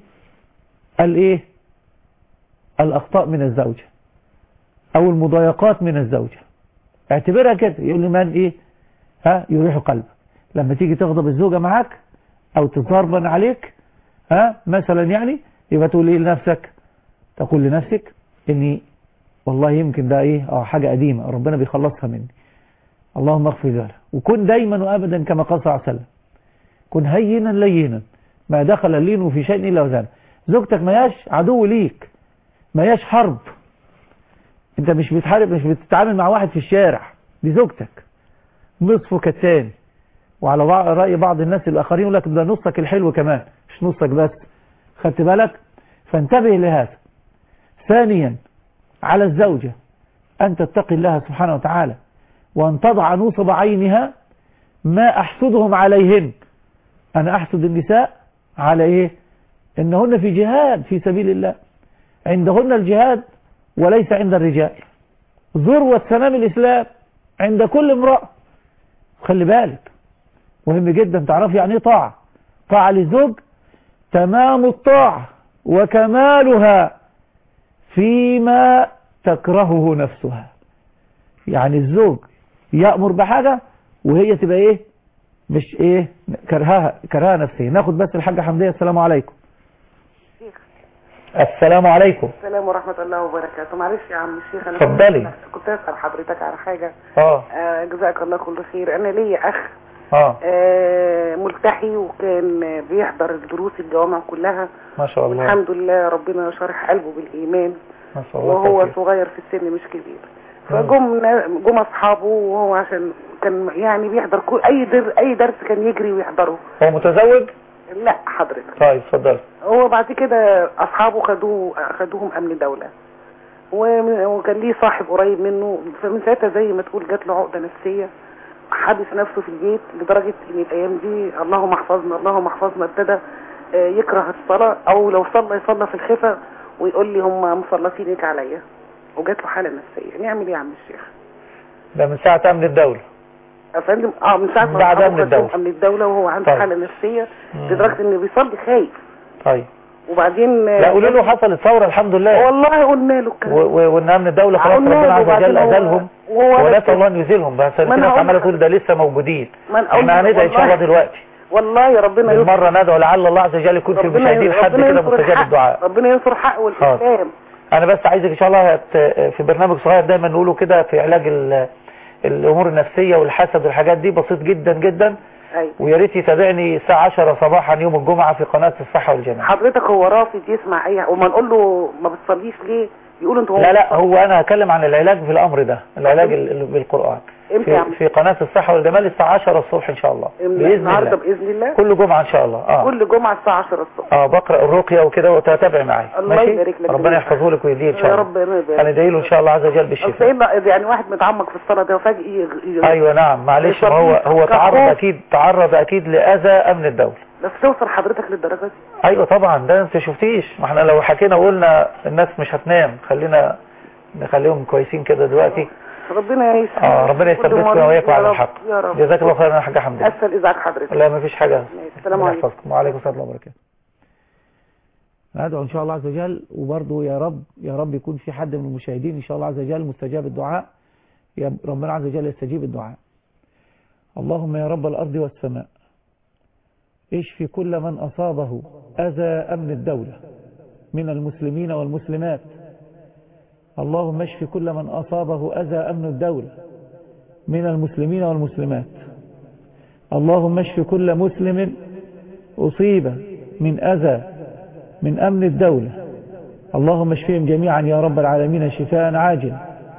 الأخطاء من الزوجة أو المضايقات من الزوجة. اعتبرها كده. يقول لي من يريح قلبك لما تيجي تغضب الزوجة معاك أو تضربن عليك مثلا، يعني يبقى تقول لنفسك، تقول لنفسك إني والله يمكن ده حاجة قديمة ربنا بيخلصها مني، اللهم اغفر لي. وكن دايما وأبدا كما قال صلى الله عليه وسلم، كن هينا لينا ما دخل اللين في شيء إلا وزانه. زوجتك ما ياش عدو ليك، ما ياش حرب، انت مش بتحارب، مش بتتعامل مع واحد في الشارع، دي زوجتك نصفه كالتاني. وعلى رأي بعض الناس الآخرين يقول لك ده نصك الحلو كمان، مش نصك بس، خدت بالك؟ فانتبه لهذا. ثانيا على الزوجة أن تتقي الله سبحانه وتعالى وأن تضع نصب عينها ما أحسدهم عليهن. أنا أحسد النساء على إنهن في جهاد في سبيل الله، عندهن الجهاد وليس عند الرجال، ذروة سنام الإسلام عند كل امرأة. خلي بالك، مهم جدا تعرف يعني ايه طاعة. طاعة للزوج تمام الطاعة وكمالها فيما تكرهه نفسها. يعني الزوج يأمر بحاجة وهي تبقى مش كرهها نفسيا. ناخد بس الحاجة حمدية. السلام عليكم. السلام عليكم. السلام ورحمة الله وبركاته. معلش يا عم الشيخ، انا اتفضلي. كنت اسأل حضرتك على حاجة. جزاك الله كل خير. انا ليا اخ ملتحي وكان بيحضر الدروس الجوامع كلها ما شاء الله، الحمد لله ربنا شرح قلبه بالإيمان ما شاء الله، وهو صغير في السن مش كبير. فجم اصحابه وهو عشان كان يعني بيحضر اي درس كان يجري ويحضره. هو متزوج؟ لا حضرتك. طيب اتفضل. هو بعد كده اصحابه خدوهم امن دولة، وكان ليه صاحب قريب منه، فمن ساعتها زي ما تقول جات له عقدة نفسية، حابس نفسه في البيت لدرجة ان الايام دي اللهم احفظنا اللهم احفظنا ابتدى يكره الصلاة، او لو صلى يصلى في الخفة، ويقول لي هم مخلصينك عليا وجات له حاله نفسيه. نعمل ايه يا عم الشيخ؟ ده من ساعه امن الدوله يا فندم. من ساعه ما بعد امن الدوله وهو عنده حاله نفسيه لدرجه ان بيصلي خايف. طيب وبعدين لا قولوا له حصلت ثوره الحمد لله والله قلنا له الكلام وان امن الدوله خلاص ربنا عز وجل ازالهم ونسال الله ان يزيلهم. بس الناس عماله تقول ده لسه موجودين. احنا هندعي ان شاء الله دلوقتي والله يا ربنا يستر. المره ندعو لعل الله عز وجل يكون في المشاهدين حد كده مستجاب الدعاء. ربنا ينصر حقه والاسلام. انا بس عايزك ان شاء الله في برنامج صغير دايما نقوله كده في علاج الامور النفسيه والحسد والحاجات دي بسيط جدا جدا. أيوة. ويا ريت يتابعني الساعه 10 صباحا يوم الجمعه في قناه الصحه والجمال. حضرتك هو رافض يسمع اي وما نقول له ما بتصليش ليه يقول انت لا هو انا هتكلم عن العلاج في الامر ده العلاج بالقران في قناه الصحه والجمال الساعه 10 الصبح ان شاء الله باذن الله. باذن الله كل جمعه ان شاء الله. كل جمعه الساعه 10 الصبح بقرا الرقيه وكده وتتابع معايا. الله يبارك لك. ربنا يحفظه لك ويهديه ان شاء الله. يا رب يبارك. هندعي له ان شاء الله عز وجل بالشفاء. يعني واحد متعمق في الصلاه ده وفجاه ايوه نعم معلش هو تعرض اكيد لاذى امن الدوله. بس توصل حضرتك للدرجه دي؟ ايوه طبعا ده انت شفتيش. ما احنا لو حكينا وقلنا الناس مش هتنام. خلينا نخليهم كويسين كده دلوقتي. ربنا يسلمك. ربنا يثبتنا وياكم على الحق. جزاك الله خيرا يا حاجه حمدي. اسال ازعاج حضرتك. لا ما فيش حاجه. السلام عليكم. وعليكم السلام ورحمه الله وبركاته. ندعو ان شاء الله عز وجل وبرضه يا رب يكون في حد من المشاهدين ان شاء الله عز وجل مستجاب الدعاء. يا ربنا عز وجل يستجيب الدعاء. اللهم يا رب الارض والسماء اشفي كل من اصابه اذى امن الدوله من المسلمين والمسلمات. اللهم اشف كل من أصابه أذى أمن الدولة من المسلمين والمسلمات. اللهم اشف كل مسلم أصيب من أذى من أمن الدولة. اللهم اشفهم جميعا يا رب العالمين شفاء عاجلا.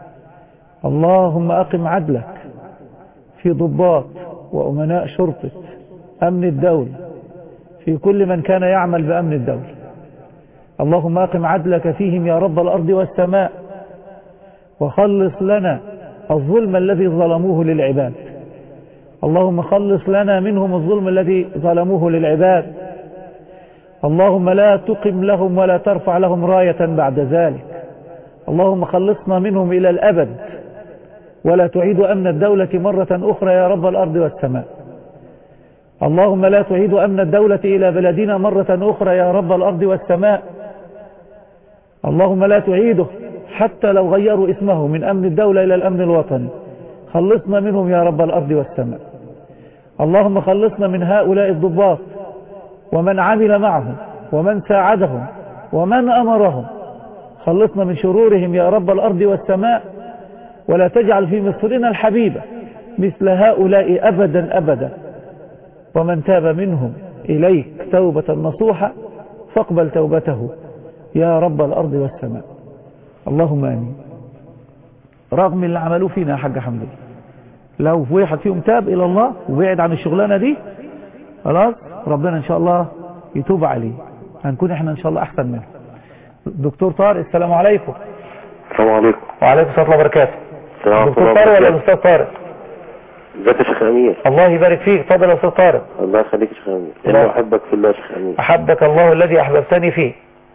اللهم أقم عدلك في ضباط وأمناء شرطة أمن الدولة في كل من كان يعمل بأمن الدولة. اللهم أقم عدلك فيهم يا رب الأرض والسماء وخلص لنا الظلم الذي ظلموه للعباد. اللهم خلص لنا منهم الظلم الذي ظلموه للعباد. اللهم لا تقم لهم ولا ترفع لهم راية بعد ذلك. اللهم خلصنا منهم إلى الأبد ولا تعيد أمن الدولة مرة أخرى يا رب الأرض والسماء. اللهم لا تعيد أمن الدولة إلى بلدنا مرة أخرى يا رب الأرض والسماء. اللهم لا تعيده حتى لو غيروا اسمه من أمن الدولة إلى الأمن الوطني. خلصنا منهم يا رب الأرض والسماء. اللهم خلصنا من هؤلاء الضباط ومن عمل معهم ومن ساعدهم ومن أمرهم. خلصنا من شرورهم يا رب الأرض والسماء ولا تجعل في مصرنا الحبيبة مثل هؤلاء أبدا أبدا. ومن تاب منهم إليك توبة نصوحة فاقبل توبته يا رب الأرض والسماء. اللهم آمين. رغم اللي عملوه فينا يا حاج حمدي لو في واحد فيهم تاب إلى الله وبعد عن الشغلانة دي خلاص ربنا إن شاء الله يتوب عليه. هنكون احنا إن شاء الله أحسن منه. دكتور طارق السلام عليكم. السلام عليكم. وعليكم السلام وبركاته. دكتور طارق ولا الأستاذ طارق؟ ازيك يا شيخ امير؟ الله يبارك فيك. اتفضل يا استاذ طارق. الله يخليك يا شيخ امير. انا احبك في الله يا شيخ امير. احبك الله الذي احببتني فيه.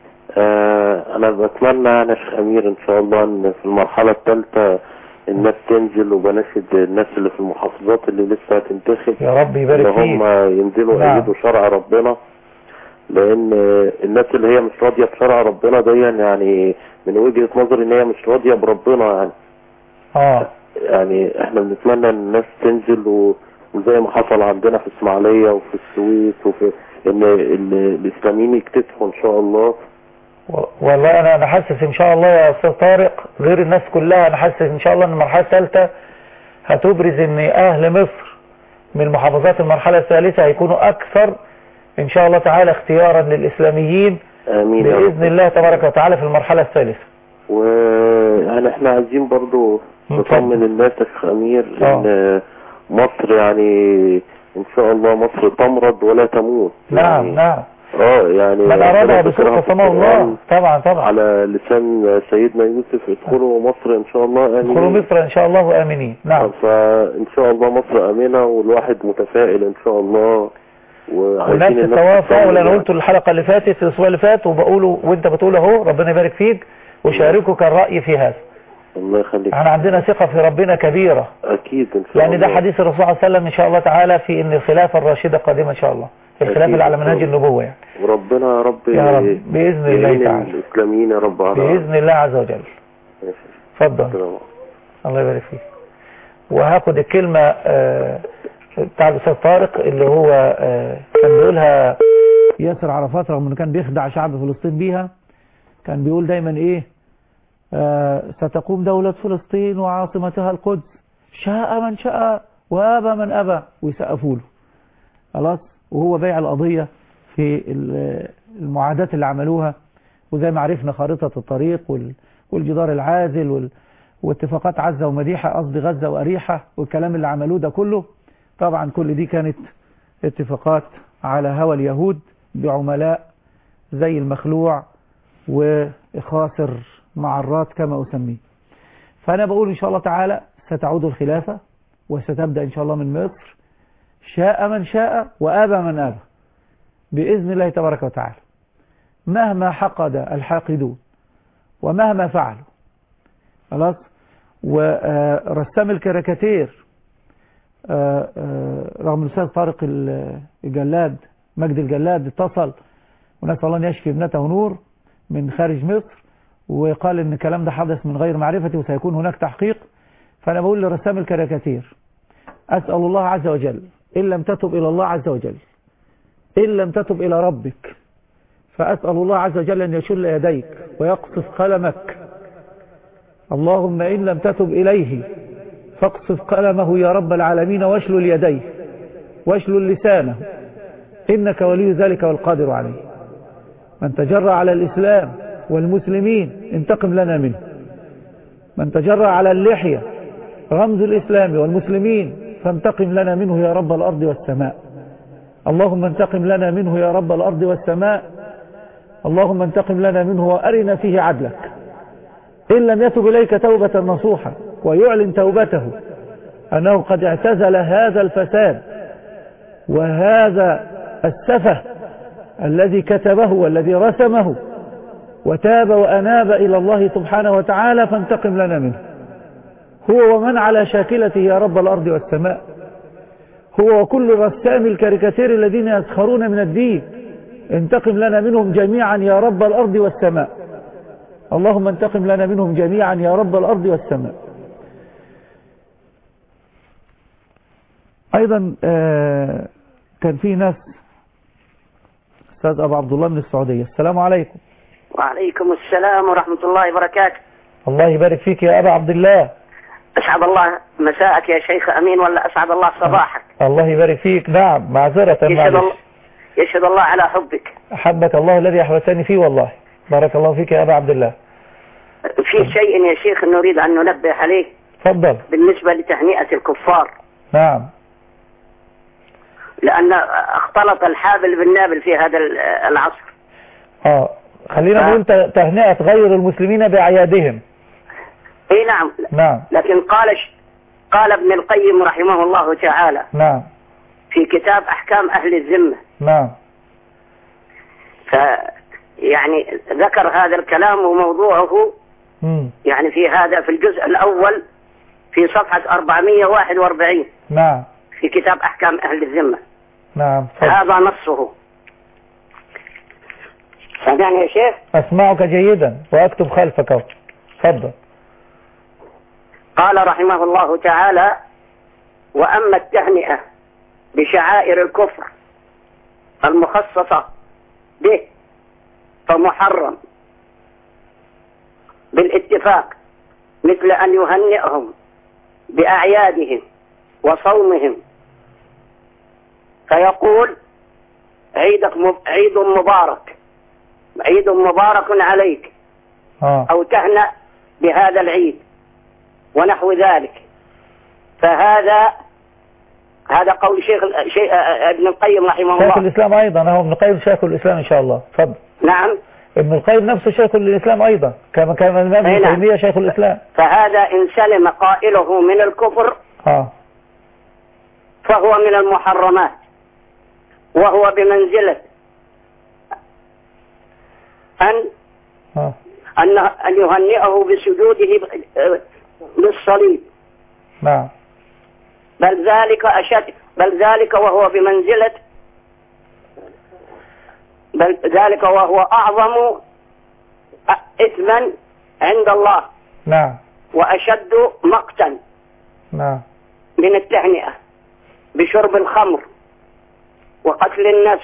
انا بتمنى يا شيخ امير ان شاء الله ان في المرحله الثالثه الناس تنزل وبناشد الناس اللي في المحافظات اللي لسه هتنتخب يا رب يبارك فيك ان هم ينزلوا يأيدوا شرع ربنا. لان الناس اللي هي مش راضيه بشرع ربنا دي يعني من وجهه نظري ان هي مش راضيه بربنا يعني. يعني احنا بنتمنى ان الناس تنزل وزي ما حصل عندنا في اسماعيليه وفي السويس وفي ان الاسلاميين يكتسحوا ان شاء الله. والله انا حاسس ان شاء الله يا استاذ طارق غير الناس كلها. انا حاسس ان شاء الله ان المرحله الثالثه هتبرز ان اهل مصر من محافظات المرحله الثالثه هيكونوا اكثر ان شاء الله تعالى اختيارا للاسلاميين. امين باذن الله تبارك وتعالى في المرحله الثالثه. ويعني احنا عايزين برضو نطمن الناس يا شيخ امير ان مصر يعني ان شاء الله مصر تمرض ولا تموت. نعم يعني نعم. يعني من ارادها بسوء قسمه الله. طبعا على لسان سيدنا يوسف ادخلوا مصر ان شاء الله امنين. ادخلوا مصر ان شاء الله امنين. نعم. فان شاء الله مصر امنه والواحد متفائل ان شاء الله ونفس التوافع. ولا انا قلته الحلقة اللي فاتت الاسبوع اللي فات وبقوله وانت بتقول اهو، ربنا يبارك فيك وشاركك الرأي في هذا. الله يخليك. احنا عندنا ثقة في ربنا كبيرة اكيد ان شاء الله. يعني ده حديث الرسول صلى الله عليه وسلم ان شاء الله تعالى في ان الخلافة الراشدة قادمة ان شاء الله، الخلافة اللي على منهج النبوة يعني. وربنا يا رب بإذن الله تعالى الاسلاميين يا رب بإذن الله عز وجل. اتفضل. الله يبارك فيك. وهاخد الكلمة بتاع الأستاذ طارق اللي هو كان بيقولها ياسر عرفات رغم انه كان بيخدع شعب فلسطين بيها. كان بيقول دايما ايه ستقوم دولة فلسطين وعاصمتها القدس، شاء من شاء وابى من ابى، ويسقفوا له خلاص. وهو بايع القضية في المعادات اللي عملوها، وزي ما عرفنا خارطة الطريق والجدار العازل واتفاقات عزة ومديحة، قصدي غزة وأريحة، والكلام اللي عملوه ده كله. طبعا كل دي كانت اتفاقات على هوى اليهود بعملاء زي المخلوع وخاسر معرات كما أسميه. فأنا بقول إن شاء الله تعالى ستعود الخلافة وستبدأ إن شاء الله من مصر، شاء من شاء وآبى من آبى بإذن الله تبارك وتعالى. مهما حقد الحاقدون ومهما فعلوا خلاص. ورسام الكاريكاتير رغم الأستاذ طارق الجلاد مجد الجلاد اتصل ونسأل الله أن يشفي ابنته نور من خارج مصر، وقال ان الكلام ده حدث من غير معرفتي وسيكون هناك تحقيق. فأنا بقول لرسام الكاريكاتير أسأل الله عز وجل إن لم تتب إلى الله عز وجل، إن لم تتب إلى ربك، فأسأل الله عز وجل أن يشل يديك ويقصف قلمك. اللهم إن لم تتب إليه فاقصف قلمه يا رب العالمين، واشلل يديه واشلل لسانه، إنك ولي ذلك والقادر عليه. من تجرى على الإسلام والمسلمين انتقم لنا منه. من تجرى على اللحية رمز الإسلام والمسلمين فانتقم لنا منه يا رب الأرض والسماء. اللهم انتقم لنا منه يا رب الأرض والسماء. اللهم انتقم لنا منه وأرنا فيه عدلك. إن لم يتب إليك توبة نصوحة ويعلن توبته أنه قد اعتزل هذا الفساد وهذا السفه الذي كتبه والذي رسمه وتاب وأناب إلى الله سبحانه وتعالى، فانتقم لنا منه هو ومن على شاكلته يا رب الأرض والسماء، هو وكل رسام الكاريكاتير الذين يسخرون من الدين، انتقم لنا منهم جميعا يا رب الأرض والسماء. اللهم انتقم لنا منهم جميعا يا رب الأرض والسماء. أيضا كان في ناس أستاذ أبو عبد الله من السعودية. السلام عليكم. وعليكم السلام ورحمة الله وبركاته. الله يبارك فيك يا أبا عبد الله. أسعد الله مساءك يا شيخ أمين، ولا أسعد الله صباحك. الله يبارك فيك. نعم معذرة يشهد الله على حبك. أحبك الله الذي أحببتني فيه والله. بارك الله فيك يا أبا عبد الله. في شيء يا شيخ نريد أن ننبه عليه. تفضل. بالنسبة لتهنئة الكفار. نعم. لأن اختلط الحابل بالنابل في هذا العصر. خلينا نقول تهنئة غير المسلمين بأعيادهم. اي نعم. نعم. لكن قال ابن القيم رحمه الله تعالى. نعم. في كتاب أحكام أهل الذمة. نعم. يعني ذكر هذا الكلام وموضوعه يعني في الجزء الأول في صفحة 441. نعم. في كتاب أحكام أهل الذمة. نعم. هذا نصه. سمعني يا شيخ؟ أسمعك جيدا وأكتب خلفك. تفضل. قال رحمه الله تعالى: وأما التهنئة بشعائر الكفر المخصصة به فمحرم بالاتفاق، مثل أن يهنئهم بأعيادهم وصومهم، فيقول عيد مبارك، عيد مبارك عليك، أو تهنأ بهذا العيد ونحو ذلك. فهذا قول ابن القيم رحمه الله. شيخ الإسلام أيضا، هو ابن القيم شيخ الإسلام إن شاء الله. تفضل. نعم. ابن القيم نفسه شيخ الإسلام أيضا، كما كان الإمام ابن تيمية شيخ الإسلام. فهذا إن سلم قائله من الكفر فهو من المحرمات. وهو بمنزلة أن يهنئه بسجوده للصليب. نعم. بل ذلك أشد، بل ذلك وهو بمنزلة، بل ذلك وهو أعظم إثما عند الله. نعم. وأشد مقتا. نعم. من التهنئة بشرب الخمر وقتل النفس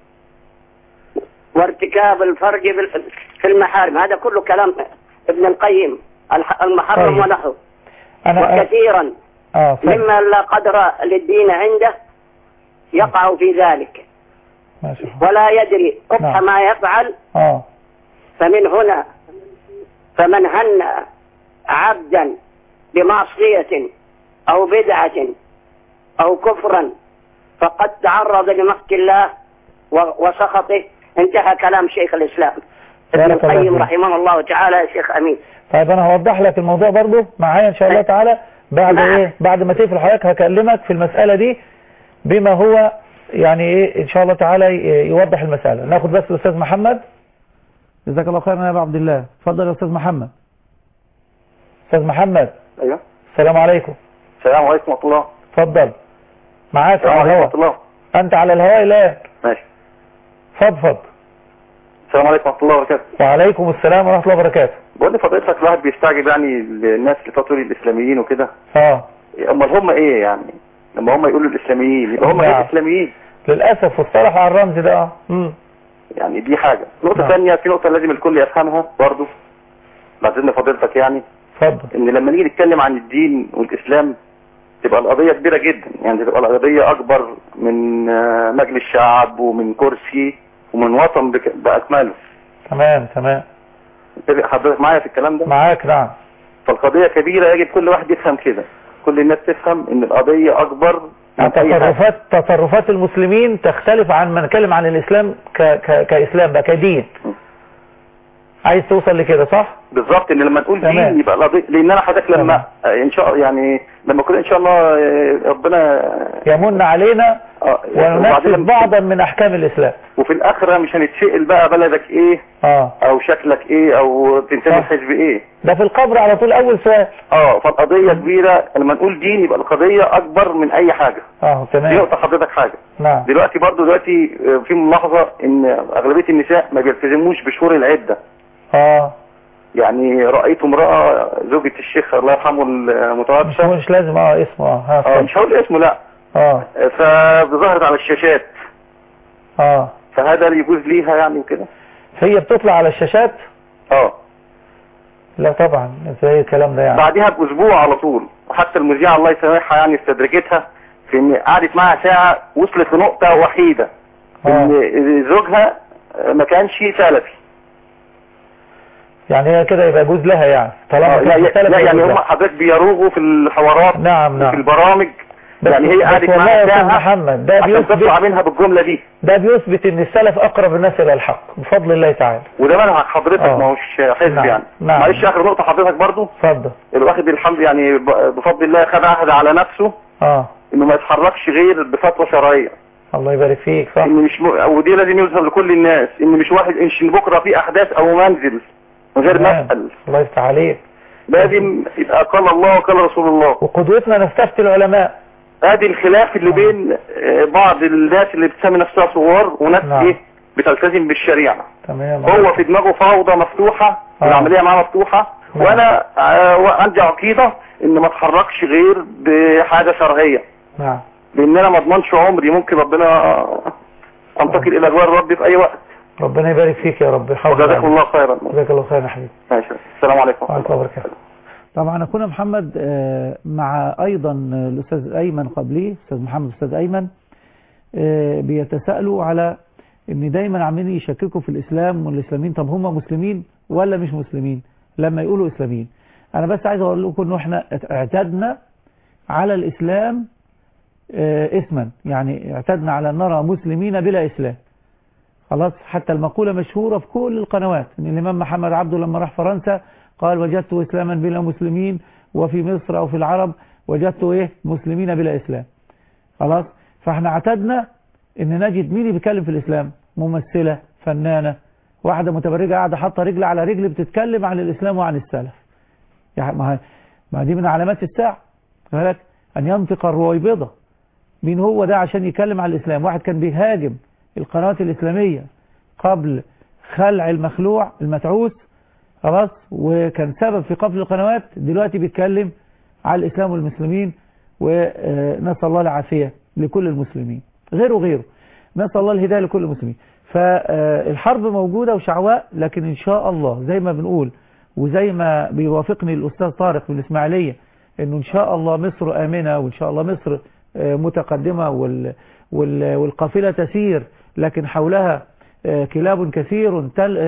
وارتكاب الفرج في المحارم. هذا كله كلام ابن القيم المحرم ونحوه. وكثيرا ممن لا قدر للدين عنده يقع في ذلك ولا يدري قبح ما يفعل. فمن هنا فمن هنأ عبدا بمعصية أو بدعة أو كفرا فقد تعرض لمقت الله وسخطه. انتهى كلام شيخ الإسلام ابن القيم رحمه الله تعالى. يا شيخ أمين، طيب أنا هوضح لك الموضوع برضو معايا إن شاء الله تعالى بعد بعد ما تقفل حضرتك هكلمك في المسألة دي بما هو يعني إيه إن شاء الله تعالى يوضح المسألة. ناخد بس الأستاذ محمد. جزاك الله خيرا يا أبو عبد الله. اتفضل يا أستاذ محمد. أستاذ محمد. أيوه. السلام عليكم. السلام عليكم ورحمة الله. اتفضل معاك على الهواء. أنت على الهواء الآن. ماشي. فضفض. السلام عليكم ورحمة الله وبركاته. وعليكم السلام ورحمة الله وبركاته. بقول لفضيلتك الواحد بيستعجب يعني الناس اللي تقول الإسلاميين وكده. أمال هم إيه يعني؟ لما هم يقولوا الإسلاميين يبقى هم إيه الإسلاميين؟ للأسف والصراحة على الرمز ده يعني دي حاجة. نقطة ثانية، في نقطة لازم الكل يفهمها برضو بعد فضيلتك يعني. اتفضل. إن لما نيجي نتكلم عن الدين والإسلام تبقى القضية كبيرة جدا، يعني تبقى القضية أكبر من مجلس شعب ومن كرسي ومن وطن بأكمله. تمام تمام. حضرتك معايا في الكلام ده؟ معاك نعم. فالقضية كبيرة، يجب كل واحد يفهم كده، كل الناس تفهم ان القضية اكبر من تصرفات المسلمين تختلف عن ما نتكلم عن الاسلام كاسلام بقى كدين. عايز توصل لكده صح؟ بالظبط، ان لما نقول دين يبقى القضية، لان انا حضرتك لما ان شاء الله يعني لما كنا ان شاء الله ربنا يمن علينا وننفذ بعضا من احكام الاسلام، وفي الاخره مش هنتسأل بقى بلدك ايه او شكلك ايه او تنتمي حزب ايه، ده في القبر على طول اول سؤال. فالقضيه كبيره، لما نقول دين يبقى القضيه اكبر من اي حاجه. تمام. دي نقطه حضرتك حاجه. نعم. دلوقتي في ملاحظه ان اغلبيه النساء ما بيلتزموش بشهور العده. يعني رأيت امرأة زوجة الشيخ الله يرحمه المتوفى، مش لازم اسمه مش هقول اسمه لا، فظهرت على الشاشات. فهذا يجوز ليها يعني وكده؟ هي بتطلع على الشاشات؟ لا طبعا، ازاي الكلام ده يعني؟ بعدها باسبوع على طول، وحتى المذيعة الله يسامحها يعني استدرجتها في ان قعدت معها ساعة، وصلت لنقطة وحيدة ان زوجها ما كانش سلفي. يعني هي كده يبقى يجوز لها يعني طالما لا يعني هم حضرتك بيروغوا في الحوارات. نعم. في البرامج. يعني هي قاعدت معاها ساعة محمد، ده عشان تطلع منها بالجملة دي. ده بيثبت ان السلف اقرب الناس الى الحق بفضل الله تعالى، وده منهج حضرتك ما هوش حزب. يعني معلش اخر نقطة حضرتك برضو. اتفضل. الواحد الحمد يعني بفضل الله خد عهد على نفسه انه ما يتحركش غير بفتوى شرعية. الله يبارك فيك. صح. ان مش ودي لازم يظهر لكل الناس، ان مش واحد ان بكره في احداث او منزل من غير مسأل. الله يفتح عليك. لازم يبقى قال الله وقال رسول الله، وقدوتنا نستفتي العلماء. ادي الخلاف اللي بين بعض الناس اللي بتسمي نفسها ثوار وناس ايه بتلتزم بالشريعه. تمام. هو في دماغه فوضى مفتوحه، العمليه معاه مفتوحه. وانا عندي عقيده ان ما اتحركش غير بحاجه شرعيه. نعم. لان انا ما اضمنش عمري، ممكن ربنا انتقل الى جوار ربي في اي وقت. ربنا يبارك فيك يا رب. جزاك الله خيرا. جزاك الله خيرا يا حبيبي. ماشي. السلام عليكم ورحمه الله وبركاته. طبعا اخونا محمد مع ايضا الاستاذ ايمن قبليه، استاذ محمد الاستاذ ايمن بيتساءلوا على ان دايما عاملين يشككوا في الاسلام والاسلاميين. طب هم مسلمين ولا مش مسلمين لما يقولوا اسلاميين؟ انا بس عايز اقول لكم ان احنا اعتدنا على الاسلام اسما، يعني اعتدنا على ان نرى مسلمين بلا اسلام. خلاص، حتى المقولة مشهورة في كل القنوات ان الامام محمد عبده لما راح فرنسا قال وجدت اسلاما بلا مسلمين، وفي مصر او في العرب وجدت مسلمين بلا اسلام. خلاص، فاحنا اعتدنا ان نجد مين اللي بيتكلم في الاسلام؟ ممثلة، فنانة، واحدة متبرجة قاعدة حاطة رجل على رجل بتتكلم عن الاسلام وعن السلف. يعني ما دي من علامات الساعة ان ينطق الرويبضة. مين هو ده عشان يتكلم عن الاسلام؟ واحد كان بيهاجم القنوات الاسلامية قبل خلع المخلوع المتعوس خلاص، وكان سبب في قفل القنوات، دلوقتي بيتكلم على الاسلام والمسلمين، ونسأل الله العافية لكل المسلمين. غيره نسأل الله الهداية لكل المسلمين. فالحرب موجودة وشعواء، لكن إن شاء الله زي ما بنقول وزي ما بيوافقني الأستاذ طارق من الإسماعيلية إنه إن شاء الله مصر آمنة، وإن شاء الله مصر متقدمة والقافلة تسير، لكن حولها كلاب كثير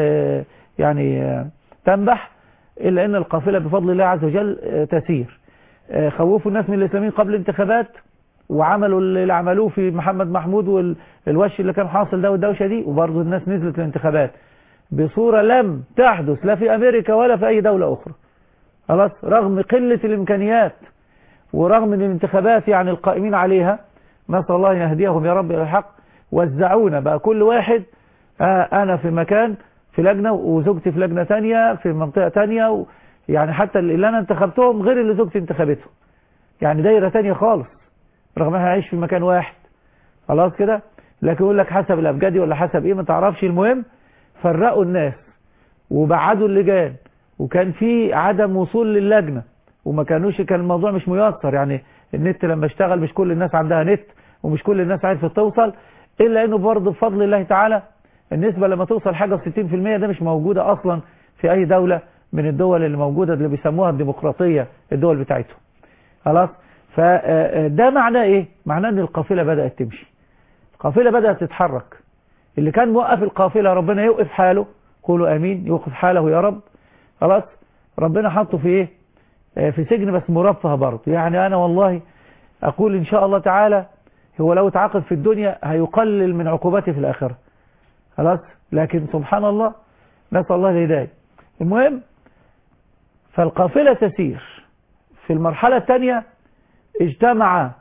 يعني تنبح، إلا أن القافلة بفضل الله عز وجل تسير. خوفوا الناس من الإسلاميين قبل الانتخابات، وعملوا اللي عملوه في محمد محمود والوش اللي كان حاصل ده والدوشة دي، وبرضه الناس نزلت الانتخابات بصورة لم تحدث لا في أمريكا ولا في أي دولة أخرى خلاص، رغم قلة الإمكانيات ورغم ان الانتخابات يعني القائمين عليها نسأل الله يهديهم يا رب إلى الحق، وزعونا بقى كل واحد أنا في مكان في لجنة وزوجتي في لجنة تانية في منطقة تانية، يعني حتى اللي أنا انتخبتهم غير اللي زوجتي انتخبتهم، يعني دايرة تانية خالص، رغم احنا نعيش في مكان واحد خلاص كده. لكن يقول لك حسب الأبجدي ولا حسب ايه ما تعرفش. المهم فرقوا الناس وبعدوا اللجان، وكان في عدم وصول للجنة، وما كان الموضوع مش ميسر. يعني النت لما اشتغل مش كل الناس عندها نت، ومش كل الناس عرفت توصل، إلا أنه برضه بفضل الله تعالى النسبة لما توصل حاجة 60% ده مش موجودة أصلا في أي دولة من الدول اللي موجودة اللي بيسموها الديمقراطية الدول بتاعتهم خلاص. فده معناه إيه؟ معناه أن القافلة بدأت تمشي، القافلة بدأت تتحرك. اللي كان موقف القافلة ربنا يوقف حاله، قولوا آمين، يوقف حاله يا رب خلاص. ربنا حطه في إيه؟ في سجن بس مرفه برضه. يعني أنا والله أقول إن شاء الله تعالى هو لو تعاقب في الدنيا هيقلل من عقوباته في الآخرة خلاص، لكن سبحان الله نسأل الله الهداية. المهم فالقافلة تسير. في المرحلة الثانية اجتمع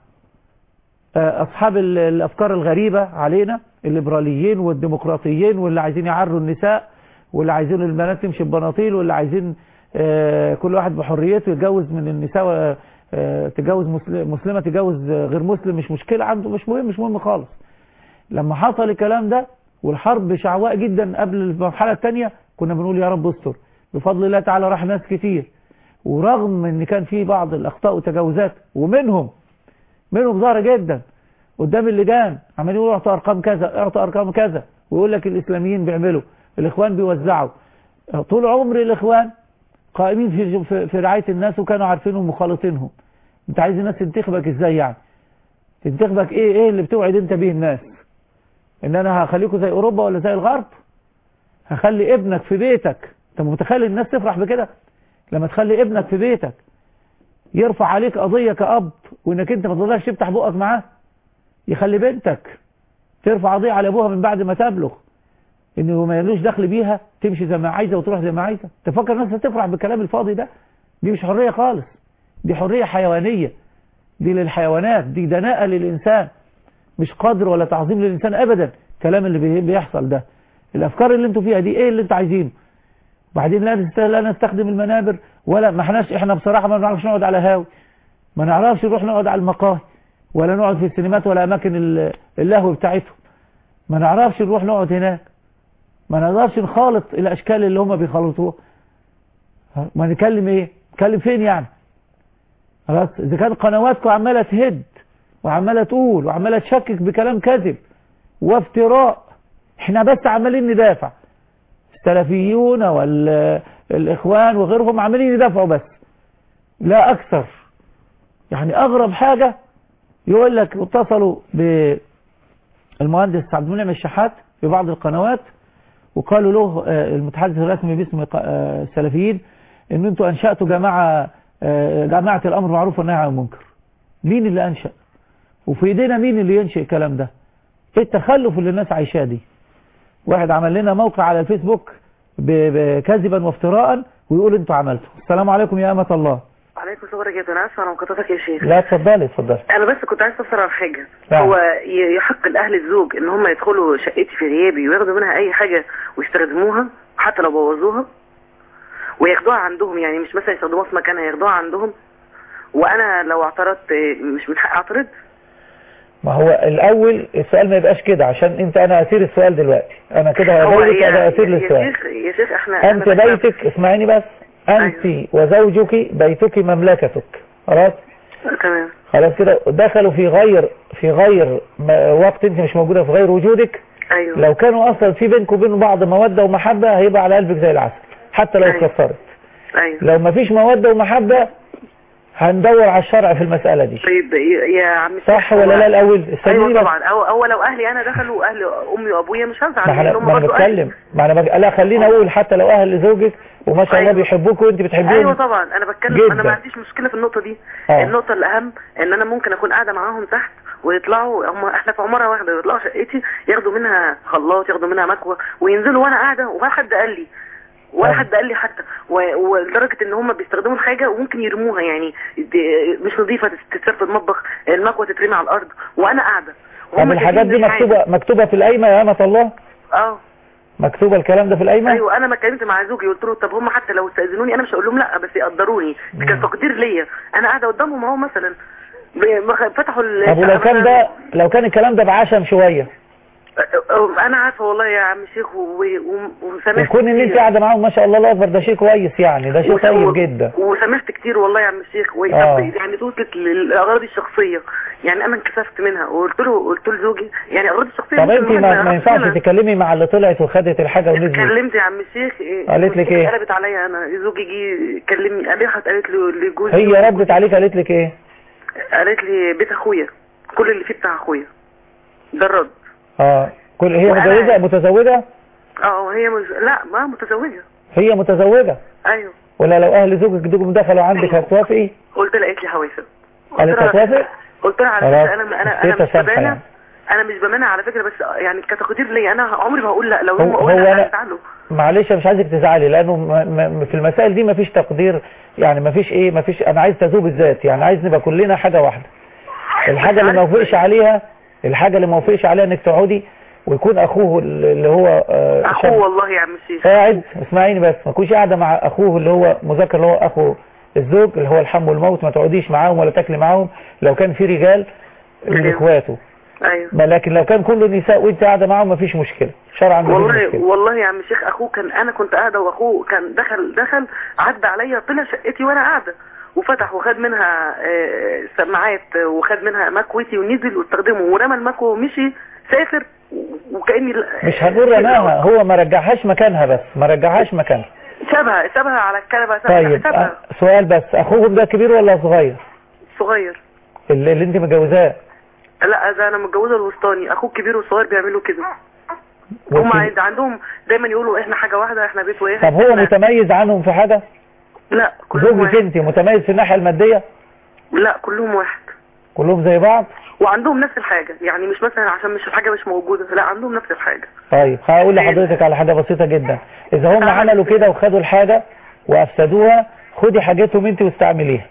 أصحاب الأفكار الغريبة علينا، الليبراليين والديمقراطيين، واللي عايزين يعروا النساء، واللي عايزين البنات تمشي ببناطيل، واللي عايزين كل واحد بحريته يتجوز من النساء، تجوز مسلمة تجوز غير مسلم، مش مشكلة عنده، مش مهم خالص. لما حصل الكلام ده والحرب شعواء جدا قبل المرحلة الثانية، كنا بنقول يا رب استر. بفضل الله تعالى راح ناس كتير، ورغم ان كان في بعض الاخطاء وتجاوزات، ومنهم ظاهرة جدا قدام اللجان عمالين يقولوا اعطوا ارقام كذا اعطوا ارقام كذا، ويقول لك الاسلاميين بيعملوا، الاخوان بيوزعوا. طول عمر الاخوان قائمين في رعاية الناس، وكانوا عارفينهم ومخالطينهم. انت عايز الناس تنتخبك ازاي؟ يعني تنتخبك ايه اللي بتوعد انت بيه الناس؟ ان انا هخليكم زي اوروبا ولا زي الغرب؟ هخلي ابنك في بيتك. انت متخيل الناس تفرح بكده لما تخلي ابنك في بيتك يرفع عليك قضية كأب، وانك انت ما تقدرش تفتح بقك معاه؟ يخلي بنتك ترفع قضية على ابوها من بعد ما تبلغ انه ما يلوش دخل بيها، تمشي زي ما عايزة وتروح زي ما عايزة؟ تفكر الناس هتفرح بالكلام الفاضي ده؟ دي مش حرية خالص، دي حرية حيوانية، دي للحيوانات، دي دناءة للإنسان، مش قدر ولا تعظيم للإنسان أبدا. الكلام اللي بيحصل ده، الأفكار اللي انتوا فيها دي ايه اللي انتوا عايزينه؟ بعدين لا نستخدم المنابر، ولا ما احنا بصراحة ما نعرفش نقعد على هاوي، ما نعرفش نروح نقعد على المقاهي، ولا نقعد في السينمات ولا أماكن اللهو بتاعتهم، ما نعرفش نروح نقعد هناك، ما نقدرش نخالط الأشكال اللي هم بيخالطوها. ما نتكلم ايه؟ نتكلم فين يعني؟ خلاص إذا كان قنواتكم عمالة تهد وعمالة تقول وعمالة تشكك بكلام كذب وافتراء، احنا بس عمالين ندافع، السلفيون والإخوان وغيرهم عمالين يدافعوا بس لا أكثر. يعني أغرب حاجة يقول لك اتصلوا بالمهندس عبد المنعم الشحات في بعض القنوات، وقالوا له المتحدث الرسمي باسم السلفيين ان انتوا انشأتوا جماعة الامر بالمعروف والنهي عن المنكر. مين اللي انشأ؟ وفي ايدينا مين اللي ينشئ الكلام ده؟ ايه التخلف اللي الناس عايشاه دي؟ واحد عمل لنا موقع على الفيسبوك كذبا وافتراء ويقول انتوا عملتوا. السلام عليكم يا أمة الله. عليكم السلام ورحمة الله. انا اسفه على مقاطعتك يا شيخ. لا اتفضلي اتفضلي. انا بس كنت عايز استفسر عن حاجه. هو يحق لاهل الزوج ان هم يدخلوا شقتي في غيابي وياخدوا منها اي حاجه ويستخدموها حتى لو بوظوها وياخدوها عندهم، يعني مش مثلا يستخدموها في مكانها، ياخدوها عندهم، وانا لو اعترضت مش من حقي اعترض؟ ما هو الاول السؤال ما يبقاش كده، عشان انا اثير السؤال دلوقتي، انا كده هجاوبك، انا اثير للسؤال. يا شيخ احنا انت بيتك، اسمعيني بس، انت وزوجك بيتك مملكتك، خلاص تمام، خلاص كده. دخلوا في غير وقت انت مش موجوده، في غير وجودك. ايوه. لو كانوا اصلا في بينكم وبين بعض موده ومحبه هيبقى على قلبك زي العسل حتى لو اتكسرت. ايوه. لو ما فيش موده ومحبه هندور على الشرع في المسألة دي. طيب يا عم صح ولا لا الأول؟ ايوه طبعا. او لو اهلي انا دخلوا، اهل امي وابويا مش هزعل. ما انا بتكلم، لا خلينا اقول حتى لو اهل زوجك وما شاء الله بيحبوك وانت بتحبيهم. ايوه طبعا انا بتكلم جداً. انا ما عنديش مشكلة في النقطة دي. النقطة الاهم ان انا ممكن اكون قاعدة معاهم تحت ويطلعوا، احنا في عمارة واحدة، يطلعوا شقتي ياخدوا منها خلاط، ياخدوا منها مكوى وينزلوا وانا قاعدة ولا حد قال لي حتى، ولدرجة ان هم بيستخدموا الحاجة وممكن يرموها، يعني مش نظيفة، تتسرب في المطبخ، المكوى تترمي على الارض وانا قاعدة. طب الحاجات دي مكتوبة في القايمة يا أمة الله؟ مكتوبة الكلام ده في القايمة؟ ايوه. انا ما اتكلمت مع زوجي قلت له طب هم حتى لو استاذنوني انا مش هقول لهم لا، بس يقدروني، كان تقدير ليا، انا قاعدة قدامهم اهو مثلا فتحوا طب لو كان الكلام ده بعشم شوية؟ انا عارفه والله يا عم شيخ وسامحت كون ان انت قاعده معاهم ما شاء الله الله اكبر، ده شيء كويس، يعني ده شيء طيب جدا، وسامحت كتير والله يا عم الشيخ. يعني توصلت للاغراض الشخصيه، يعني انا انكسفت منها وقلت له زوجي يعني اغراض الشخصيه. طب انت ما ينفعش تتكلمي مع اللي طلعت وخدت الحاجه ونزلت؟ اتكلمت يا عم الشيخ. قالت لك ايه؟ قلبت عليا انا، زوجي جه كلمني، قالت له لجوزي. هي ردت عليك قالت لك ايه؟ قالت لي بيت اخويا، كل اللي فيه بتاع اخويا، ده الرد. هي متزوجة؟ هي لا ما متزوجة. هي متزوجة؟ ايوه. ولا لو اهل زوجك دوكم دخلوا عندك هتوافقي؟ قلت لها، قالت لي هوافق. قالت هتوافق؟ قلت لها على فكرة انا مش بمانع، انا مش بمانع على فكرة، بس يعني كتقدير لي انا عمري ما هقول لا. لو هم قولوا لا هيزعلوا. معلش مش عايزك تزعلي، لانه في المسائل دي مفيش تقدير، يعني مفيش انا عايز تذوب الذات، يعني عايز نبقى كلنا حاجة واحدة. الحاجة اللي ما وافقش عليها انك تقعدي ويكون اخوه اللي هو اخوه والله يا عم الشيخ قاعد، اسمعيني بس، ما تكونش قاعده مع اخوه اللي هو مذكر اللي هو اخو الزوج اللي هو الحم والموت، ما تقعديش معاهم ولا تاكلي معاهم لو كان في رجال من اخواته. ايوه. لكن لو كان كله نساء وانت قاعده معاهم ما فيش مشكله شرعا. والله يا عم الشيخ اخوه انا كنت قاعده واخوه كان دخل عدى عليا، طلع شقتي وانا قاعده وفتح وخد منها سماعات وخد منها مكوتي ونزل واستخدمه ورمى المكوى ومشي سافر، وكأني مش هنقول رماها، هو ما رجعهاش مكانها، بس ما رجعهاش مكانها، سابها على الكنبه. طيب سؤال بس، اخوهم ده كبير ولا صغير؟ صغير. اللي انت متجوزاه؟ لا ده انا متجوزه الوسطاني، اخوه الكبير والصغير بيعملوا كده، هم عندهم دايما يقولوا احنا حاجه واحده، احنا بيت واحد. طب هو متميز عنهم في حاجه؟ لا كلهم واحد. زوجك انت متميز في الناحيه الماديه؟ لا كلهم واحد، كلهم زي بعض وعندهم نفس الحاجة، يعني مش مثلا عشان مش الحاجة مش موجودة، لا عندهم نفس الحاجة. طيب هقول لحضرتك على حاجة بسيطة جدا، اذا هم عملوا كده وخدوا الحاجة وافسدوها، خدي حاجتهم انت واستعمليها.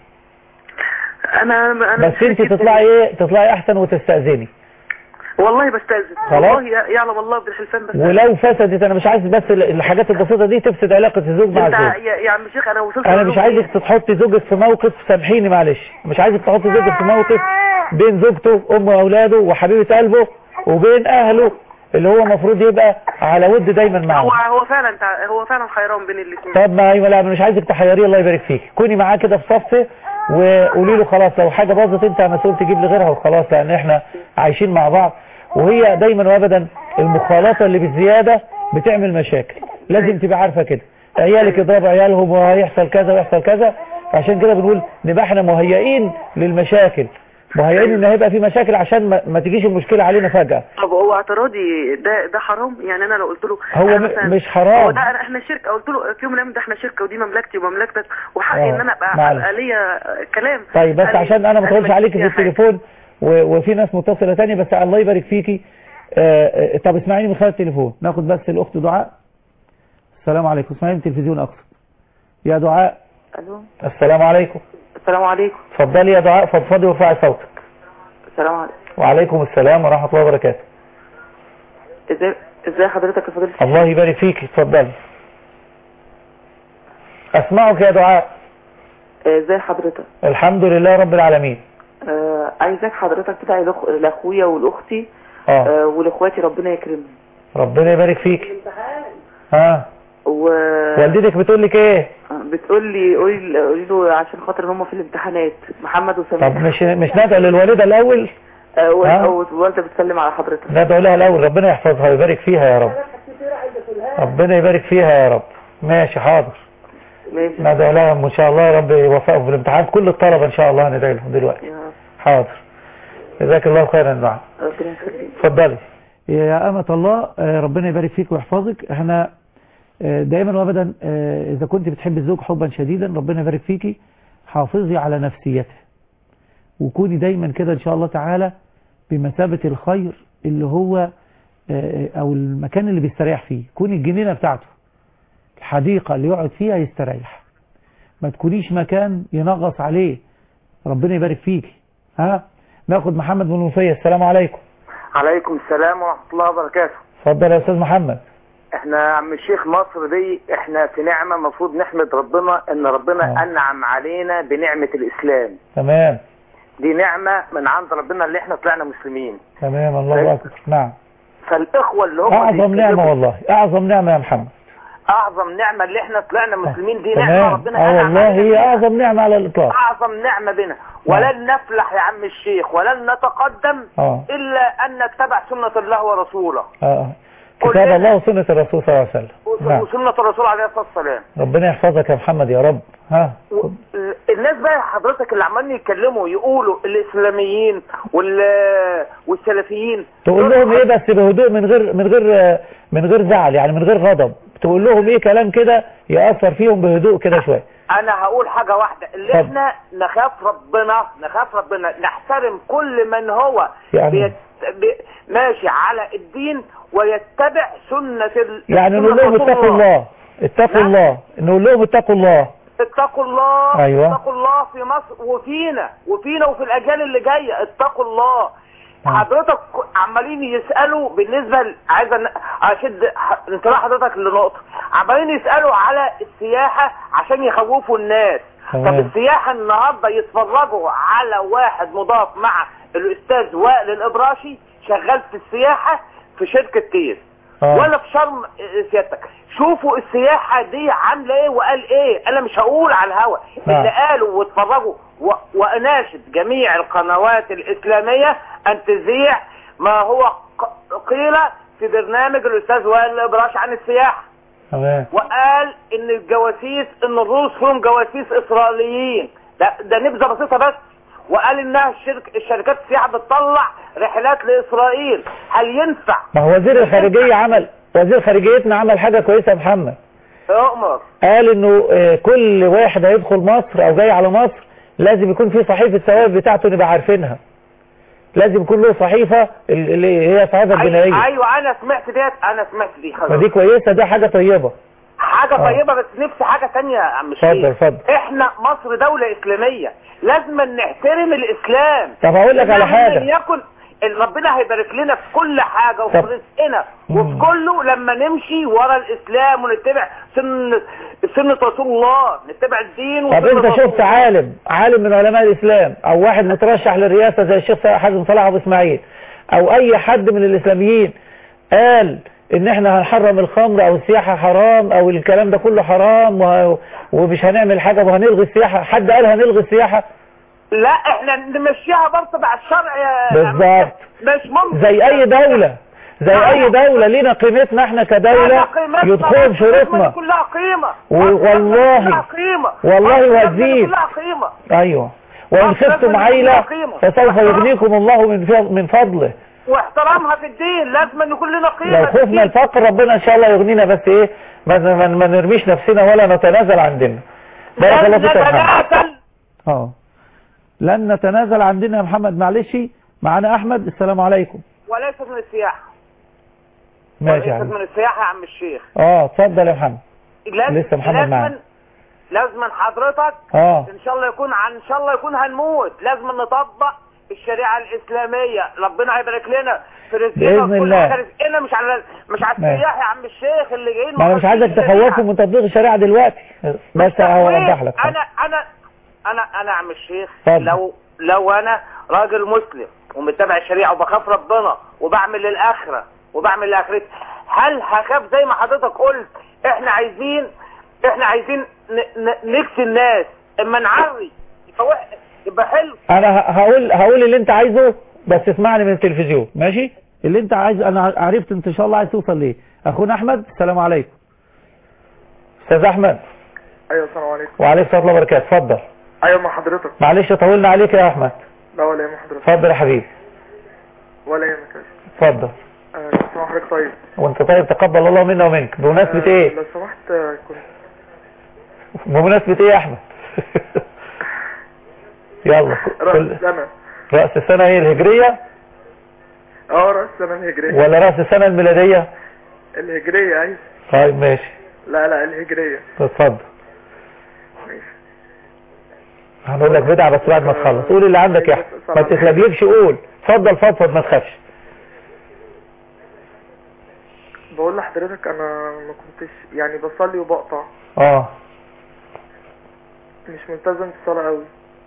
انا بس انت تطلعي احسن وتستأذني. والله بستأذن والله، يعلم الله بالحلفان بس. ولو فسدت انا مش عايز بس الحاجات البسيطة دي تفسد علاقة الزوج مع الزوج. يا عم شيخ انا مش عايزك تحطي زوجك في موقف، سامحيني معلش، مش عايزك تحطي زوجك في موقف بين زوجته ام واولاده وحبيبة قلبه وبين اهله اللي هو المفروض يبقى على ود دايما معاه. هو فعلا حيران بين الاثنين. طب ما لا مش عايزك تحيريه، الله يبارك فيك، كوني معاه كده في صفه وقولي له خلاص لو حاجة باظت انت مسؤول تجيب لي غيرها وخلاص، لان احنا عايشين مع بعض. وهي دايما وابدا المخالطة اللي بالزيادة بتعمل مشاكل، لازم تبقى عارفة كده، عيالك يضربوا عيالهم وهيحصل كذا ويحصل كذا، عشان كده بنقول نبقى احنا مهيئين للمشاكل، مهيئين ان هيبقى في مشاكل عشان ما تجيش المشكلة علينا فجأة. طب هو اعتراضي ده حرام؟ يعني انا لو قلت له هو مش حرام، هو ده احنا شركة، قلت له في يوم من الايام ده احنا شركة ودي مملكتي ومملكتك وحقي ان انا ابقى ليا كلام. طيب بس عشان انا ما اطولش عليكي في التليفون وفي ناس متصلة تانية، بس الله يبارك فيكي. طب اسمعيني من خلال التليفون، ناخد بس الاخت دعاء. السلام عليكم، اسمعيني من التلفزيون اقصد. يا دعاء. الو. السلام عليكم. السلام عليكم. اتفضلي يا دعاء، فضفضي وارفعي صوتك. السلام عليكم. وعليكم السلام ورحمة الله وبركاته. ازاي حضرتك يا فضيلة؟ الله يبارك فيك، اتفضلي. اسمعك يا دعاء. ازاي حضرتك؟ الحمد لله رب العالمين. عايزاك حضرتك تدعي لاخويا ولاختي ولاخواتي، ربنا يكرمهم. ربنا يبارك فيك. ها والدتك بتقول لك ايه؟ بتقول لي قولي له عشان خاطر هم في الامتحانات، محمد وسامح. طب مش ندعي للوالده الاول؟ والوالده بتسلم على حضرتك. ندعو لها الاول، ربنا يحفظها ويبارك فيها يا رب. ربنا يبارك فيها يا رب. ماشي حاضر. ماشي. ندعو لها ان شاء الله يا رب يوفقهم في الامتحان، كل الطلبه ان شاء الله هندعي لهم دلوقتي. حاضر. جزاك الله خيرا. نعم. ربنا يخليك. اتفضلي. يا أمة الله، ربنا يبارك فيك ويحفظك. احنا دائما وابدا اذا كنت بتحب الزوج حبا شديدا ربنا يبارك فيكي، حافظي على نفسيته وكوني دايما كده ان شاء الله تعالى بمثابة الخير اللي هو او المكان اللي بيستريح فيه. كوني الجنينة بتاعته، الحديقة اللي يقعد فيها يستريح، ما تكونيش مكان ينغص عليه. ربنا يبارك فيكي. ناخد محمد من المنوفية. السلام عليكم. عليكم السلام ورحمة الله وبركاته. اتفضل يا استاذ محمد. احنا يا عم الشيخ مصر دي احنا في نعمة، المفروض نحمد ربنا ان ربنا انعم علينا بنعمة الاسلام. تمام. دي نعمة من عند ربنا اللي احنا طلعنا مسلمين. تمام. الله اكبر. نعم. فالاخوة اللي هم اعظم نعمة، والله اعظم نعمة يا محمد. اعظم نعمة اللي احنا طلعنا مسلمين، دي نعمة تمام. ربنا انعم والله هي اعظم نعمة على الاطلاق. اعظم نعمة بنا. ولن نفلح يا عم الشيخ ولن نتقدم الا ان نتبع سنة الله ورسوله. كتاب الله وسنة الرسول صلى الله عليه وسلم. وسنة الرسول عليه الصلاة والسلام. ربنا يحفظك يا محمد يا رب. الناس بقى حضرتك اللي عمالين يتكلموا يقولوا الاسلاميين والسلفيين، تقول لهم ايه بس بهدوء، من غير زعل، يعني من غير غضب. تقول لهم ايه كلام كده يأثر فيهم بهدوء كده شوية. انا هقول حاجة واحدة، اللي احنا نخاف ربنا، نحترم كل من هو يعني ماشي على الدين ويتبع سنة يعني نقول لهم اتقوا الله، اتقوا الله، نقول لهم اتقوا الله، اتقوا الله. أيوة. اتقوا الله في مصر وفينا وفي الأجيال اللي جاية. اتقوا الله. حضرتك عمالين يسألوا بالنسبة عايز أشد انتباه حضرتك لنقطة، عمالين يسألوا على السياحة عشان يخوفوا الناس. طب السياحة النهاردة يتفرجوا على واحد مضاف مع الأستاذ وائل الإبراشي شغال في السياحة في شركة كيس ولا في شرم سيادتك. شوفوا السياحة دي عاملة ايه وقال ايه. انا مش هقول على الهوا اللي قالوا واتفرجوا واناشد جميع القنوات الاسلامية ان تذيع ما هو قيل في برنامج الاستاذ وائل الابراشي عن السياحة. وقال ان الجواسيس، ان الروس هم جواسيس اسرائيليين. ده نبذة بسيطة بس. وقال انها الشركات السياحة بتطلع رحلات لاسرائيل. هل ينفع؟ ما هو وزير خارجيتنا عمل حاجة كويسة يا محمد. اؤمر. قال انه كل واحد هيدخل مصر او جاي على مصر لازم يكون في صحيفة الثواب بتاعته نبقى عارفينها. لازم يكون له صحيفة اللي هي صحيفة الجنائية. ايوه انا سمعت دي خلاص. فدي كويسة، ده حاجة طيبة. طيبة. بس نفسي حاجة ثانية يا عم الشيخ. اتفضل. احنا مصر دولة اسلامية، لازم نحترم الاسلام. طب اقول لك على حاجة، ربنا هيبارك لنا في كل حاجة وفي رزقنا وفي كله لما نمشي ورا الاسلام ونتبع سنة رسول الله، نتبع الدين. طب انت شفت عالم من علماء الاسلام او واحد مترشح للرئاسة زي الشيخ حازم صلاح ابو اسماعيل او اي حد من الاسلاميين قال ان احنا هنحرم الخمر او السياحة حرام او الكلام ده كله حرام ومش هنعمل حاجة وهنلغي السياحة؟ حد قال هنلغي السياحة؟ لا احنا نمشيها برضه مع الشرع يا بالظبط. مش ممكن زي اي دولة لينا قيمتنا احنا كدولة يدخل شروطنا كلها قيمة. والله وهزيد. ايوه. وان خفتم عيلة فسوف يغنيكم الله من فضله. واحترامها في الدين لازم ان يكون لنا قيمة. لو خفنا الفقر ربنا ان شاء الله يغنينا، بس ايه ما نرميش نفسنا ولا نتنازل عن ديننا. بارك الله فيك يا محمد. لن نتنازل عن ديننا يا محمد. معلش معانا احمد. السلام عليكم. وليست من السياحة. ماشي يا من السياحة يا عم الشيخ. اتفضل يا محمد. لسه محمد معانا. لازم حضرتك ان شاء الله يكون هنموت، لازم نطبق الشريعه الاسلاميه. ربنا هيبارك لنا في رزقنا باذن الله. رزقنا مش على السياح يا عم الشيخ اللي جايين. ما انا مش عايزك تخوفهم من تطبيق الشريعه دلوقتي، بس هوضح لك. انا عم الشيخ لو انا راجل مسلم ومتبع الشريعه وبخاف ربنا وبعمل للاخره وبعمل لاخرتي، هل هخاف زي ما حضرتك قلت احنا عايزين نكسي الناس اما نعري يبقى حلو؟ انا هقول اللي انت عايزه، بس اسمعني من التلفزيون ماشي؟ اللي انت عايزه انا عرفت انت ان شاء الله عايز توصل ليه. اخونا احمد السلام عليكم. استاذ احمد. ايوه السلام عليكم. وعليكم السلام ورحمه الله وبركاته. اتفضل. ايوه مع حضرتك. معلش طولنا عليك يا احمد. لا ولا يهمك حضرتك. اتفضل يا حبيبي. ولا يهمك يا شيخ. اتفضل. اسمع حضرتك. طيب وانت طيب، تقبل الله منا ومنك. بمناسبه ايه؟ لو سمحت كنت بمناسبه ايه يا احمد؟ يلا. رأس السنة. رأس السنة ايه الهجرية؟ رأس السنة الهجرية. ولا رأس السنة الميلادية؟ الهجرية ايوه. طيب ماشي. لا الهجرية. اتفضل. ماشي. هنقول لك بدعة بس بعد ما تخلص. قول اللي عندك يا احمد، ما تتلجلجش، قول. اتفضل فضفض ما تخافش. بقول لحضرتك انا ما كنتش يعني بصلي وبقطع. مش ملتزم في الصلاة قوي.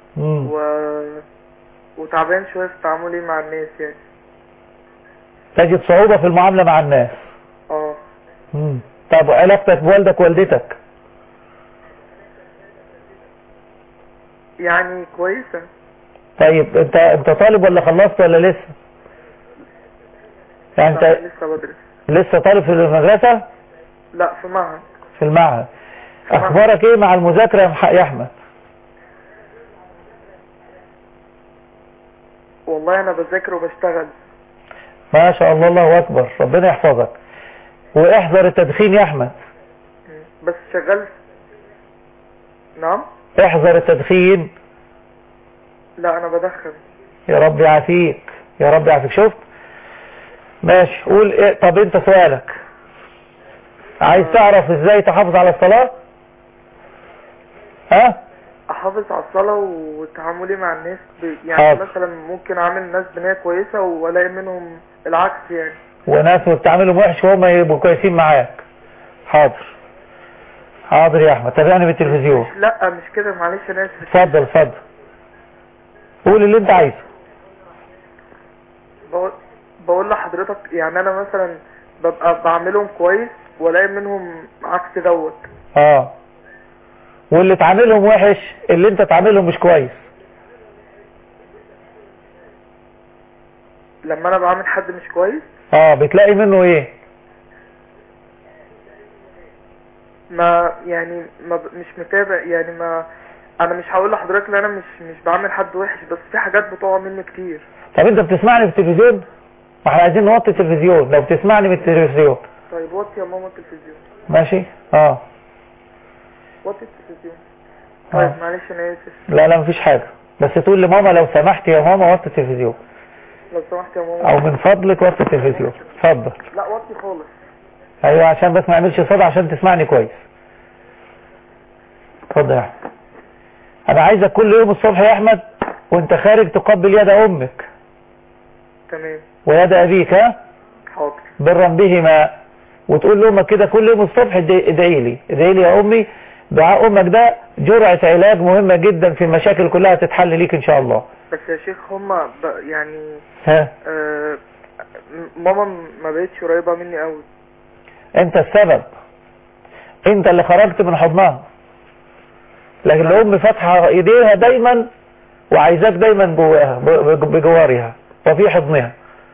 وتعبان شوية في تعاملي مع الناس يعني. تجد صعوبة في المعاملة مع الناس. طب علاقتك بوالدك ووالدتك؟ يعني كويسة. طيب انت طالب ولا خلصت ولا لسه؟ يعني انت لسه بدرس. لسه طالب في المدرسة؟ لا في معهد. في المعهد. اخبارك ايه مع المذاكرة يا احمد؟ والله انا بذاكر وبشتغل. ما شاء الله، الله اكبر، ربنا يحفظك. واحذر التدخين يا احمد. بس شغال. نعم. احذر التدخين. لا انا بدخن. يا رب يعافيك، يا رب يعافيك. شفت؟ ماشي. قول ايه. طب انت سؤالك عايز تعرف ازاي تحافظ على الصلاة؟ احافظ على الصلاة وتعاملي مع الناس يعني مثلا ممكن اعمل ناس بنية كويسة والاقي منهم العكس يعني، وناس بتعملهم وحش وهم يبقوا كويسين معاك. حاضر يا احمد، تابعني بالتلفزيون. لا مش كده، معلش انا اسف. اتفضل قول اللي انت عايزه. بقول لحضرتك يعني انا مثلا ببقى بعملهم كويس والاقي منهم عكس دوت. واللي تعاملهم وحش اللي انت تعاملهم مش كويس. لما انا بعمل حد مش كويس بتلاقي منه ايه؟ مش متابع يعني. انا مش هقول لحضرتك ان انا مش بعمل حد وحش، بس في حاجات بتقع مني كتير. طب انت بتسمعني في التلفزيون؟ ما احنا عايزين نوطي التلفزيون لو بتسمعني من التلفزيون. طيب وطي يا ماما التلفزيون. ماشي. وطي التلفزيون. طيب معلش انا اسف. لا مفيش حاجة، بس تقول لماما لو سمحت يا ماما وطي التلفزيون. لو سمحت يا ماما. او من فضلك وطي التلفزيون. اتفضل. لا وطي خالص. ايوه عشان بس ما اعملش صدى عشان تسمعني كويس. اتفضل يا احمد. انا عايزك كل يوم الصبح يا احمد وانت خارج تقبل يد امك. تمام. ويد ابيك. حاضر. برا بهما. وتقول لامك كده كل يوم الصبح ادعي لي يا امي. دعاء امك ده جرعة علاج مهمة جدا في المشاكل كلها تتحل ليك ان شاء الله. بس يا شيخ هما يعني ماما ما بقتش قريبة مني قوي. انت السبب، انت اللي خرجت من حضنها، لكن الام فاتحة ايديها دايما وعايزاك دايما جواها بجوارها وفي حضنها.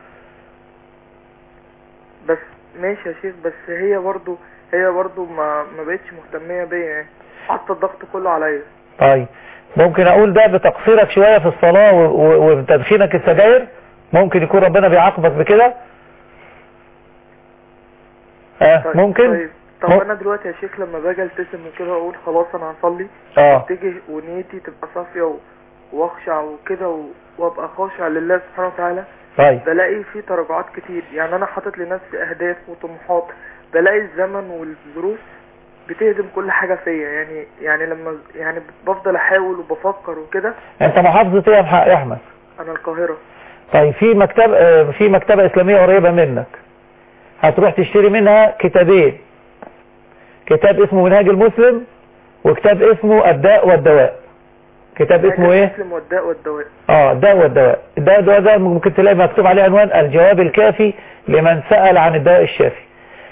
بس ماشي يا شيخ، بس هي برضو ما بقتش مهتمية بيا يعني، حتى الضغط كله عليا. طيب ممكن اقول ده بتقصيرك شوية في الصلاة وتدخينك السجاير؟ ممكن يكون ربنا بيعاقبك بكده؟ طيب ممكن. طب انا دلوقتي يا شيخ لما باجي التزم وكده واقول خلاص انا هصلي اتجه ونيتي تبقى صافية واخشع وكده وابقى خاشع لله سبحانه وتعالى، بلاقي في تراجعات كتير. يعني انا حاطط لنفسي اهداف وطموحات، بلاقي الزمن والظروف بتهدم كل حاجة فيا، يعني لما يعني بفضل احاول وبفكر وكده. انت محافظة ايه يا احمد؟ انا القاهرة. طيب في مكتبة اسلامية قريبة منك، هتروح تشتري منها كتابين، كتاب اسمه منهاج المسلم وكتاب اسمه الداء والدواء. كتاب اسمه ايه؟ المسلم والداء والدواء. الداء والدواء. الداء والدواء ده ممكن تلاقي مكتوب عليه عنوان الجواب الكافي لمن سأل عن الدواء الشافي.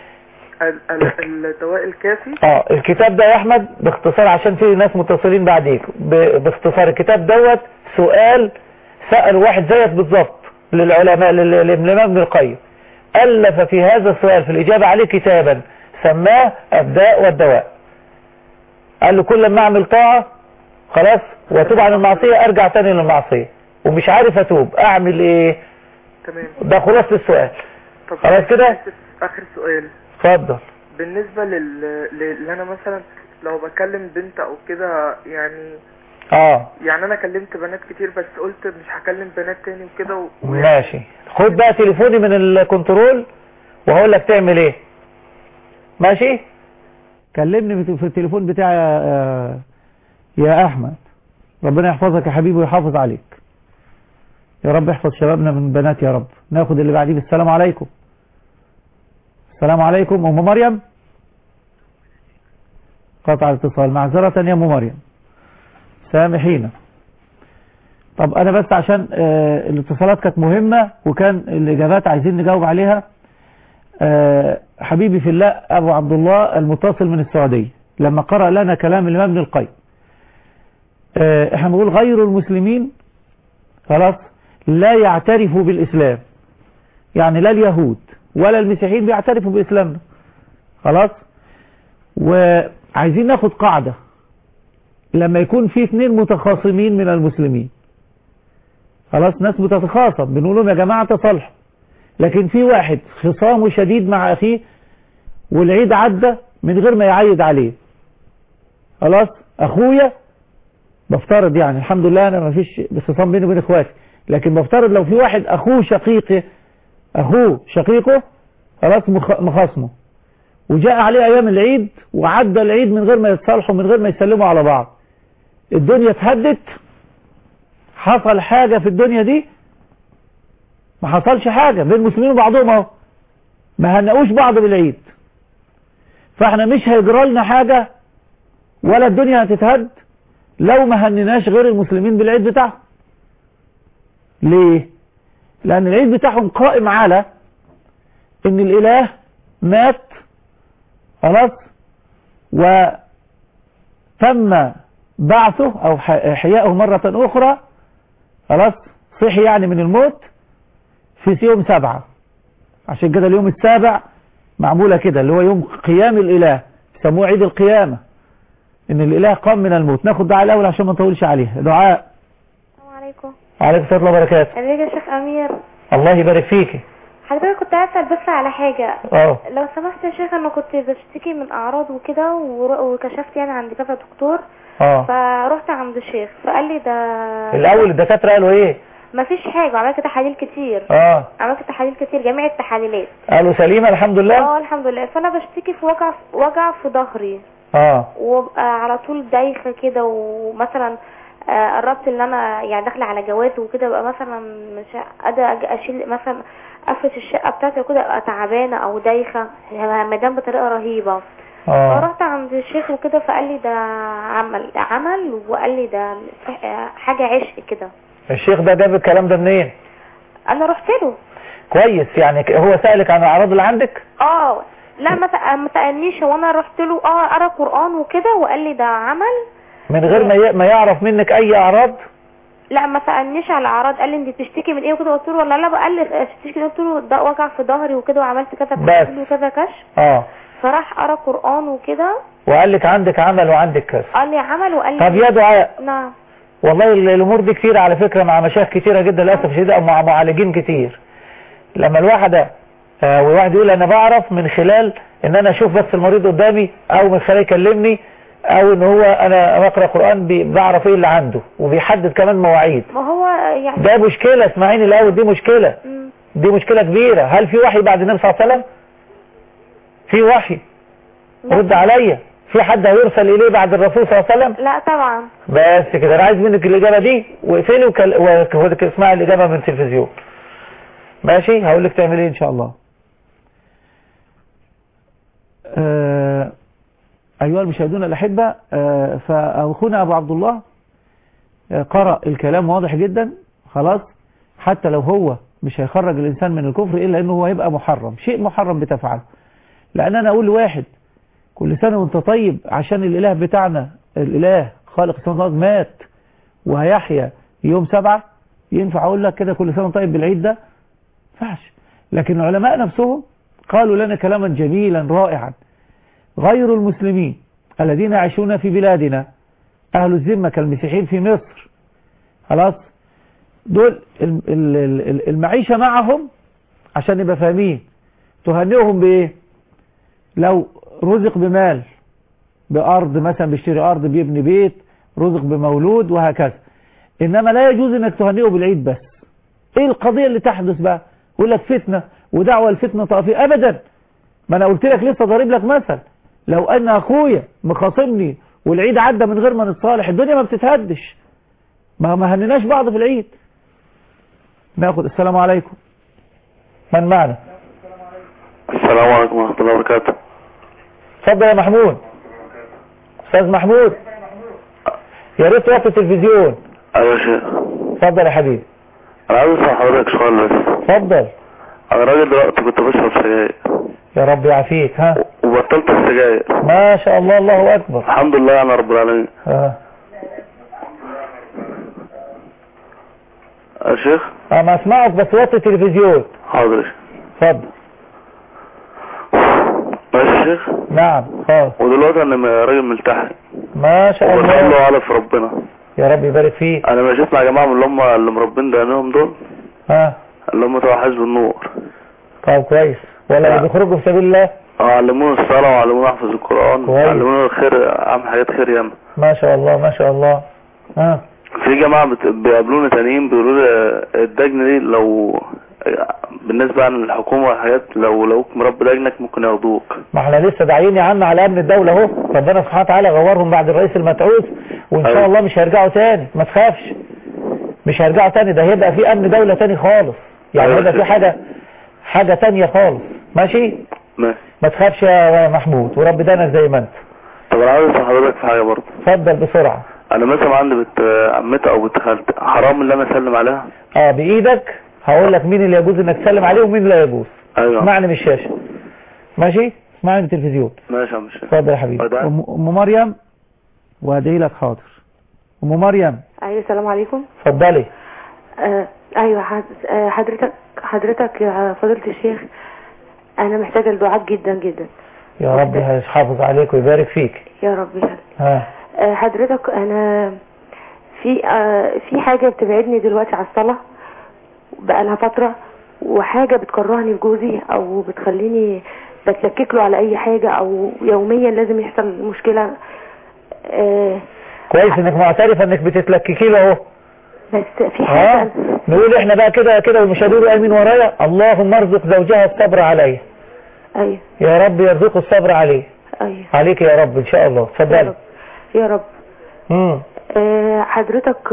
الدواء الكافي. الكتاب ده يا احمد باختصار عشان في ناس متصلين بعديك، باختصار الكتاب دوت سؤال سأل واحد زيك بالظبط للعلماء للإمام ابن القيم، ألف في هذا السؤال في الإجابة عليه كتابا سماه الداء والدواء. قال له كل ما اعمل طاعة خلاص واتوب عن المعصية ارجع تاني للمعصية، ومش عارف اتوب اعمل ايه؟ تمام. ده خلاصة السؤال. خلاص كده. اخر سؤال. اتفضل. بالنسبة اللي انا مثلا لو بكلم بنت او كده يعني يعني انا كلمت بنات كتير بس قلت مش هكلم بنات تاني وكده ماشي. خد بقى تليفوني من الكنترول وهقول لك تعمل ايه. ماشي؟ كلمني في التليفون بتاعي يا احمد. ربنا يحفظك يا حبيبي ويحافظ عليك يا رب. يحفظ شبابنا من بنات يا رب. ناخد اللي بعديه. السلام عليكم. السلام عليكم. ام مريم قطع الاتصال، معذرة يا ام مريم سامحينا. طب انا بس عشان الاتصالات كانت مهمة وكان الاجابات عايزين نجاوب عليها. حبيبي في الله ابو عبد الله المتصل من السعودية لما قرأ لنا كلام الامام ابن القيم، احنا بنقول غير المسلمين خلاص لا يعترفوا بالاسلام، يعني لا اليهود ولا المسيحيين بيعترفوا باسلامنا خلاص. وعايزين ناخد قاعدة لما يكون في اثنين متخاصمين من المسلمين خلاص، ناس بتتخاصم بنقول لهم يا جماعة تصالحوا، لكن في واحد خصامه شديد مع اخيه والعيد عدى من غير ما يعيد عليه خلاص. اخويا بفترض يعني الحمد لله انا ما فيش خصام بيني وبين اخواتي، لكن بفترض لو في واحد اخوه شقيقه خلاص مخاصمه وجاء عليه ايام العيد وعدى العيد من غير ما يتصالحوا من غير ما يسلموا على بعض، الدنيا اتهدت. حصل حاجة في الدنيا دي؟ ما حصلش حاجة بين المسلمين وبعضهم اهو، ما هنقوش بعض بالعيد، فاحنا مش هيجرى لنا حاجة ولا الدنيا هتتهد لو ما هنناش غير المسلمين بالعيد بتاعهم. ليه؟ لأن العيد بتاعهم قائم على إن الإله مات خلاص وتم بعثه أو إحياؤه مرة أخرى خلاص، صحي يعني من الموت في يوم 7. عشان كده اليوم السابع معمولة كده اللي هو يوم قيام الإله، يسموه عيد القيامة، إن الإله قام من الموت. ناخد دعاء الأول عشان ما نطولش عليه. دعاء. السلام عليكم. وعليكم السلام ورحمة الله وبركاته. ازيك يا شيخ أمير؟ الله يبارك فيكي. حضرتك كنت أسأل بس على حاجة. لو سمحت يا شيخ، أنا كنت بشتكي من أعراض وكده وكشفت يعني عند كذا دكتور. فرحت عند الشيخ فقال لي ده الأول الدكاترة قالوا إيه؟ مفيش حاجة، عملت تحاليل كتير. عملت تحاليل كتير، جميع التحاليلات قالوا سليمة الحمد لله. الحمد لله. فأنا بشتكي في وجع في ظهري وابقى على طول دايخة كده، ومثلا قربت ان انا يعني داخله على جواز وكده بقى مثلا مش قادره اشيل مثلا افرش الشقه بتاعتي وكده ابقى تعبانه او دايخه همدان بطريقه رهيبه. فرحت عند الشيخ وكده فقال لي ده عمل وقال لي ده حاجه عشق كده. الشيخ ده جاب الكلام ده منين؟ انا رحت له. كويس. يعني هو سألك عن الاعراض اللي عندك؟ لا ما سألنيش، وانا رحت له قرا قرآن وكده وقال لي ده عمل من غير ما يعرف منك اي اعراض. لا ما سألنيش على الاعراض، قال لي انت بتشتكي من ايه وكده، قلت له ولا لا بقى، قال لي بتشتكي، قلت له ده وجع في ظهري وكده وعملت كذا تحليل وكذا كشف. فراح قرا قرآن وكده وقال لك عندك عمل وعندك كذا. قال لي عمل وقال لي طب يا دعاء. نعم. والله الامور دي كتير على فكرة مع مشايخ كتيرة جدا للاسف الشديد او مع معالجين كتير. لما الواحد يقول انا بعرف من خلال ان انا اشوف بس المريض قدامي او من خلال يكلمني او ان هو انا بقرا قرآن بعرف ايه اللي عنده وبيحدد كمان مواعيد. ما هو يعني ده مشكلة. اسمعيني الاول، دي مشكلة. دي مشكلة كبيرة. هل في وحي بعد النبي صلى الله عليه وسلم؟ في وحي؟ رد عليا. في حد هيرسل اليه بعد الرسول صلى الله عليه وسلم؟ لا طبعا. بس كده انا عايز منك الاجابه دي، واقفلي اسمعي الاجابه من التلفزيون. ماشي، هقول لك تعمل ايه ان شاء الله. ايها المشاهدون الاحبه، فاخونا ابو عبد الله قرأ الكلام واضح جدا خلاص. حتى لو هو مش هيخرج الانسان من الكفر الا انه هو هيبقى محرم، شيء محرم بتفعله. لان انا اقول لواحد كل سنه وانت طيب عشان الاله بتاعنا، الاله خالق السماوات مات وهيحيا يوم 7، ينفع اقول لك كده كل سنه وانت طيب بالعيد ده؟ ما ينفعش. لكن العلماء نفسهم قالوا لنا كلاما جميلا رائعا: غير المسلمين الذين يعيشون في بلادنا أهل الذمة كالمسيحيين في مصر خلاص، دول المعيشة معهم عشان نبقى فاهمين تهنئهم بإيه؟ لو رزق بمال، بأرض مثلا، بيشتري أرض، بيبني بيت، رزق بمولود وهكذا. إنما لا يجوز إنك تهنئه بالعيد بس. إيه القضية اللي تحدث بقى؟ يقول لك فتنة ودعوة الفتنة طائفية. أبدا، ما أنا قلت لك لسه ضارب لك مثل: لو أن أخويا مخاصمني والعيد عدى من غير ما نتصالح، الدنيا ما بتتهدش، ما هنناش بعض في العيد. ناخد السلام عليكم. من معنا؟ السلام عليكم ورحمة الله وبركاته. اتفضل يا محمود. استاذ محمود، يا ريت توطي التلفزيون. ايوه يا شيخ. اتفضل يا حبيبي. انا عايز اسال حضرتك سؤال بس. اتفضل. انا راجل دلوقتي كنت بشرب سجاير. يا رب يعافيك. ها؟ وبطلت السجاير. ما شاء الله، الله اكبر. الحمد لله يا رب العالمين. يا شيخ. ما اسمعك بس وطي التلفزيون. حاضر. اتفضل. ماشي يا شيخ. نعم خالص. ودلوقتي انا راجل ملتحي. ما شاء الله. وبصلي على في ربنا. يا رب يبارك فيك. انا مشيت مع جماعه من اللي مربين دقنهم دول. اللي هم تبع حزب النور. طب كويس. ولا بيخرجوا في سبيل الله؟ علمونا الصلاه وعلمونا نحفظ القران وعلمونا الخير، اعمل حاجات خير ياما. ما شاء الله ما شاء الله. في جماعه بيقابلونا تانيين بيقولوا لي الدجن دي لو بالنسبه عن الحكومه والحاجات لو مربي دجنك ممكن ياخدوك. ما احنا لسه داعيين يا عم على امن الدوله اهو، ربنا سبحانه وتعالى غورهم بعد الرئيس المتعوس، وان شاء الله مش هيرجعوا تاني، ما تخافش. مش هيرجعوا تاني، ده هيبقى في امن دوله تاني خالص، يعني هيبقى في حاجه تانيه خالص. ماشي؟ ما تخافش يا محمود، ورب دانك زي ما انت. طب انا عايز اسال حضرتك في حاجه برضه. اتفضل بسرعه. انا مثلا عندي بنت عمتي او بنت خالتي، حرام ان انا اسلم عليها؟ بايدك. هقول لك مين اللي يجوز انك تسلم عليه ومين لا يجوز. ايوه. اسمعني من الشاشه. ماشي؟ اسمعني من التلفزيون. ماشي يا مشايخ. اتفضل يا حبيبي. ام مريم، وادعي لك. حاضر. ام مريم. ايوه السلام عليكم. اتفضلي. ايوه حضرتك يا فضيلة الشيخ، انا محتاجه لدعاء جدا جدا. يا رب يحافظ عليك ويبارك فيك. يا رب يخليك. حضرتك انا في حاجه بتبعدني دلوقتي على الصلاه بقالها فتره، وحاجه بتكرهني في جوزي او بتخليني بتلكك له على اي حاجه، او يوميا لازم يحصل مشكله. كويس انك معترفه انك بتتلككي له اهو. بس في حاجه نقول احنا بقى كده والمشاهدين قايمين ورايا: اللهم ارزق زوجها الصبر عليه. ايوه يا رب يرزقه الصبر عليه. ايوه عليك يا رب ان شاء الله. اتفضلي. يا رب. حضرتك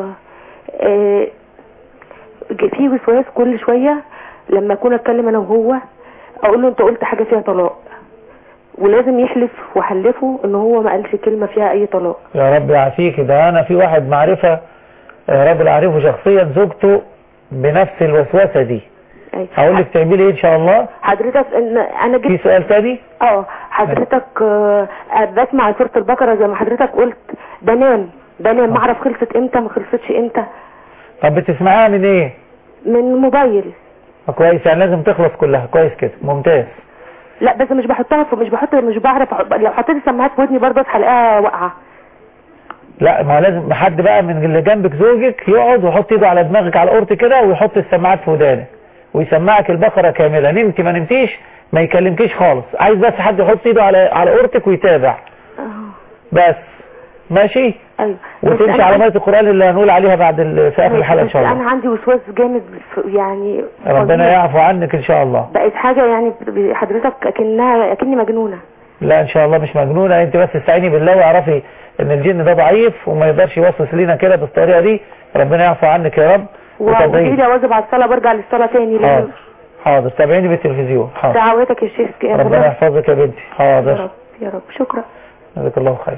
في وسواس كل شويه لما اكون اتكلم انا وهو، اقول له انت قلت حاجه فيها طلاق، ولازم يحلف وحلفه ان هو ما قالش كلمه فيها اي طلاق. يا رب يعافيك. ده انا في واحد معرفه راجل اعرفه شخصيا زوجته بنفس الوسوسه دي. هقول لك تعملي ايه ان شاء الله. حضرتك انا جبت في سؤال تاني. حضرتك بسمع سوره البقره زي ما حضرتك قلت، بنام ما اعرف خلصت امتى ما خلصتش امتى. طب بتسمعها من ايه؟ من الموبايل. كويس، يعني لازم تخلص كلها. كويس كده، ممتاز. لا بس مش بعرف لو حطيت السماعات في ودني برضه هلاقيها واقعه. لا، ما لازم حد بقى من اللي جنبك زوجك يقعد ويحط ايده على دماغك على الاورت كده ويحط السماعات في ودانك ويسمعك البقره كامله. نمتي ما نمتيش ما يكلمكيش خالص، عايز بس حد يحط ايده على اورتك ويتابع بس. ماشي؟ ايوه. وتمشي على ميه القران اللي هنقول عليها بعد في اخر الحلقه ان شاء الله. انا عندي وسواس جامد يعني. ربنا يعفو عنك ان شاء الله. بقت حاجه يعني حضرتك اكني مجنونه. لا ان شاء الله مش مجنونة، انت بس استعيني بالله واعرفي ان الجن ده ضعيف وما يقدرش يوسوس لينا كده بالطريقة دي. ربنا يعفو عنك يا رب. وإيدي أواظب على الصلاة، برجع للصلاة تاني. حاضر حاضر، تابعيني بالتلفزيون. حاضر. دعواتك يا شيخ. ربنا يحفظك يا بنتي. حاضر يا رب يا رب. شكرا. جزاك الله خير.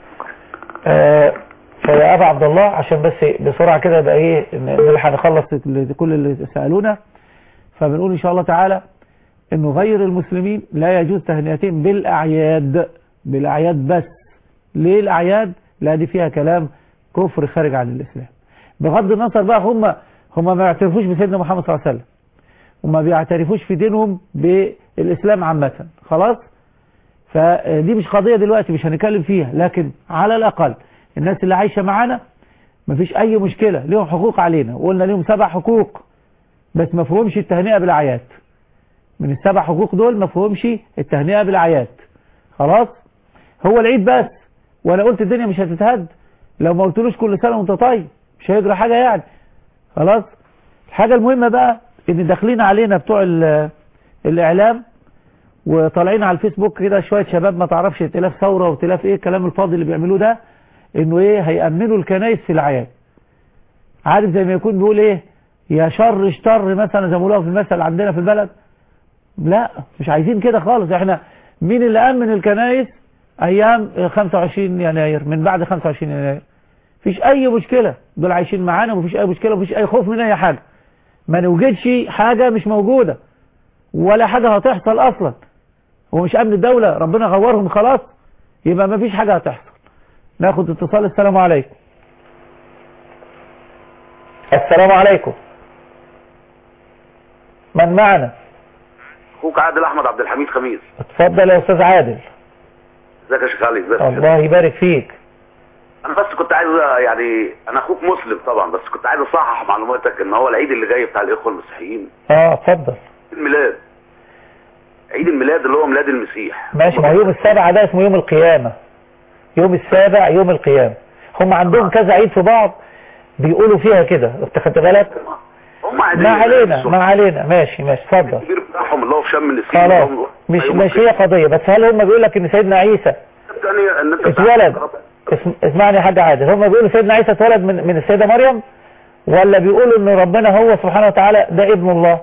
فيا أبا عبد الله عشان بس بسرعة كده يبقى ايه نلحق نخلص كل اللي سألونا. فبنقول ان شاء الله تعالى انه غير المسلمين لا يجوز تهنئتهم بالاعياد بس. ليه الاعياد؟ لا دي فيها كلام كفر خارج عن الاسلام. بغض النظر بقى هم ما يعترفوش بسيدنا محمد صلى الله عليه وسلم وما بيعترفوش في دينهم بالاسلام عامة، خلاص. فدي مش قضية دلوقتي مش هنتكلم فيها، لكن على الاقل الناس اللي عايشة معانا مفيش اي مشكلة، ليهم حقوق علينا، وقلنا ليهم 7 حقوق بس ما فيهمش التهنئة بالاعياد. من ال7 حقوق دول ما فيهمش التهنئة بالاعياد، خلاص. هو العيد بس، وانا قلت الدنيا مش هتتهد لو ما قلتلوش كل سنة وانت طيب، مش هيجرى حاجة يعني، خلاص. الحاجة المهمة بقى ان داخلين علينا بتوع الاعلام وطالعين على الفيسبوك كده شوية شباب ما تعرفش ائتلاف ثورة وائتلاف ايه الكلام الفاضي اللي بيعملوه ده، انه ايه هيأمنوا الكنائس في الاعياد. عارف زي ما يكون بيقول ايه يا شر اشتر مثلا زي ما بيقولوا في المثل عندنا في البلد. لا مش عايزين كده خالص. احنا مين اللي أمن الكنائس ايام 25 يناير؟ من بعد 25 يناير مفيش اي مشكلة، دول عايشين معانا ومفيش اي مشكلة ومفيش اي خوف من اي حاجة. ما نوجدش حاجة مش موجودة ولا حاجة هتحصل اصلا. هو مش امن الدولة ربنا غورهم خلاص، يبقى مفيش حاجة هتحصل. ناخد اتصال. السلام عليكم. السلام عليكم. من معنا؟ اخوك عادل احمد عبد الحميد خميس. اتفضل يا استاذ عادل. ازيك يا شيخ علي؟ ازيك؟ الله يبارك فيك. انا بس كنت عايز يعني انا اخوك مسلم طبعا، بس كنت عايز اصحح معلوماتك ان هو العيد اللي جاي بتاع الاخوه المسيحيين. اتفضل. الميلاد، عيد الميلاد اللي هو ميلاد المسيح. ماشي، ما يوم السابع ده اسمه يوم القيامة. يوم السابع يوم القيامة. هم عندهم كذا عيد في بعض بيقولوا فيها كده، خدت بالك؟ ما علينا ماشي اتفضل. الكبير بتاعهم اللي هو في شم النسيم. خلاص مش هي قضية، بس هل هم بيقول لك ان سيدنا عيسى اتولد؟ اسمعني يا حاج عادل، هم بيقولوا سيدنا عيسى اتولد من السيدة مريم، ولا بيقولوا ان ربنا هو سبحانه وتعالى ده ابن الله؟